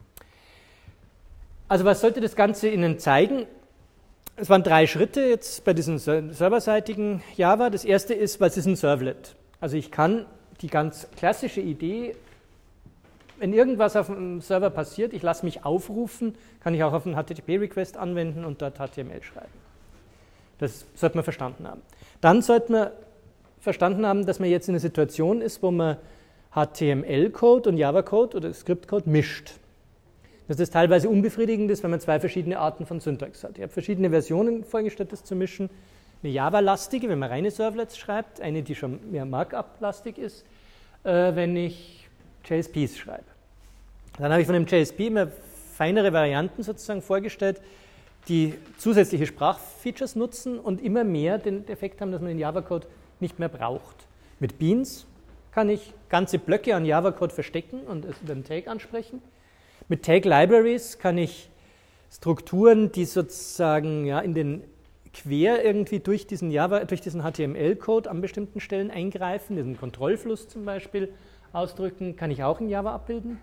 Also was sollte das Ganze Ihnen zeigen? Es waren 3 Schritte jetzt bei diesem serverseitigen Java. Das erste ist, was ist ein Servlet? Also ich kann die ganz klassische Idee, wenn irgendwas auf dem Server passiert, ich lasse mich aufrufen, kann ich auch auf einen HTTP-Request anwenden und dort HTML schreiben. Das sollte man verstanden haben. Dann sollte man verstanden haben, dass man jetzt in einer Situation ist, wo man HTML-Code und Java-Code oder Script-Code mischt. Dass das teilweise unbefriedigend ist, wenn man 2 verschiedene Arten von Syntax hat. Ich habe verschiedene Versionen vorgestellt, das zu mischen. Eine Java-lastige, wenn man reine Servlets schreibt, eine, die schon mehr Markup-lastig ist, wenn ich JSPs schreibe. Dann habe ich von dem JSP immer feinere Varianten sozusagen vorgestellt, die zusätzliche Sprachfeatures nutzen und immer mehr den Effekt haben, dass man den Java-Code nicht mehr braucht. Mit Beans kann ich ganze Blöcke an Java-Code verstecken und es über einen Tag ansprechen. Mit Tag-Libraries kann ich Strukturen, die sozusagen ja, in den quer irgendwie durch diesen HTML-Code an bestimmten Stellen eingreifen, diesen Kontrollfluss zum Beispiel ausdrücken, kann ich auch in Java abbilden.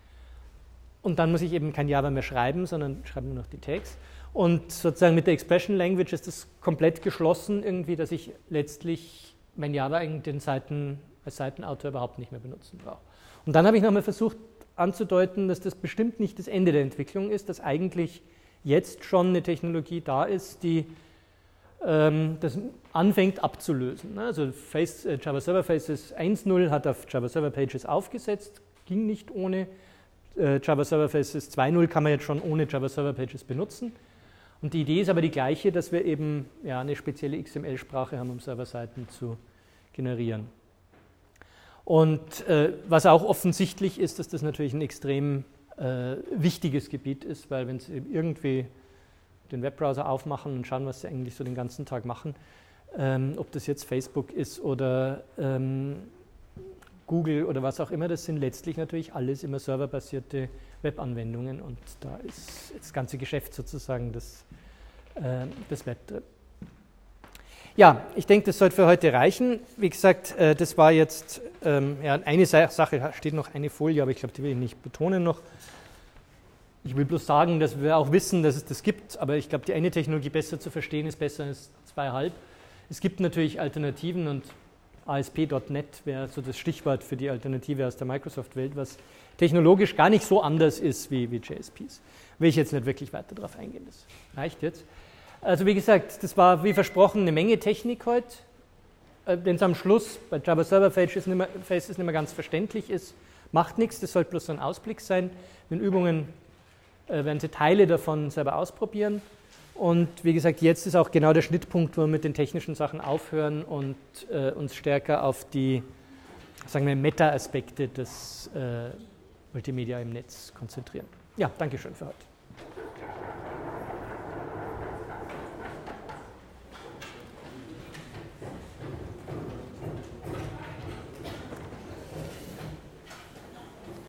Und dann muss ich eben kein Java mehr schreiben, sondern schreibe nur noch die Tags. Und sozusagen mit der Expression Language ist das komplett geschlossen, irgendwie, dass ich letztlich mein Java als Seitenautor überhaupt nicht mehr benutzen brauche. Und dann habe ich nochmal versucht anzudeuten, dass das bestimmt nicht das Ende der Entwicklung ist, dass eigentlich jetzt schon eine Technologie da ist, die das anfängt abzulösen. Also Java Server Faces 1.0 hat auf Java Server Pages aufgesetzt, ging nicht ohne. Java Server Faces 2.0 kann man jetzt schon ohne Java Server Pages benutzen. Und die Idee ist aber die gleiche, dass wir eben ja, eine spezielle XML-Sprache haben, um Serverseiten zu generieren. Und was auch offensichtlich ist, dass das natürlich ein extrem wichtiges Gebiet ist, weil wenn Sie irgendwie den Webbrowser aufmachen und schauen, was Sie eigentlich so den ganzen Tag machen, ob das jetzt Facebook ist oder Google oder was auch immer, das sind letztlich natürlich alles immer serverbasierte Webanwendungen und da ist das ganze Geschäft sozusagen das Web drin. Ja, ich denke, das sollte für heute reichen. Wie gesagt, das war jetzt, ja, eine Sache, steht noch eine Folie, aber ich glaube, die will ich nicht betonen noch. Ich will bloß sagen, dass wir auch wissen, dass es das gibt, aber ich glaube, die eine Technologie besser zu verstehen ist besser als 2,5. Es gibt natürlich Alternativen und ASP.NET wäre so das Stichwort für die Alternative aus der Microsoft-Welt, was technologisch gar nicht so anders ist wie JSPs. Will ich jetzt nicht wirklich weiter darauf eingehen, das reicht jetzt. Also wie gesagt, das war wie versprochen eine Menge Technik heute, wenn es am Schluss bei Java Server Faces nicht mehr ganz verständlich ist, macht nichts, das sollte bloß so ein Ausblick sein. In Übungen werden Sie Teile davon selber ausprobieren. Und wie gesagt, jetzt ist auch genau der Schnittpunkt, wo wir mit den technischen Sachen aufhören und uns stärker auf die, sagen wir, Meta-Aspekte des Multimedia im Netz konzentrieren. Ja, danke schön für heute.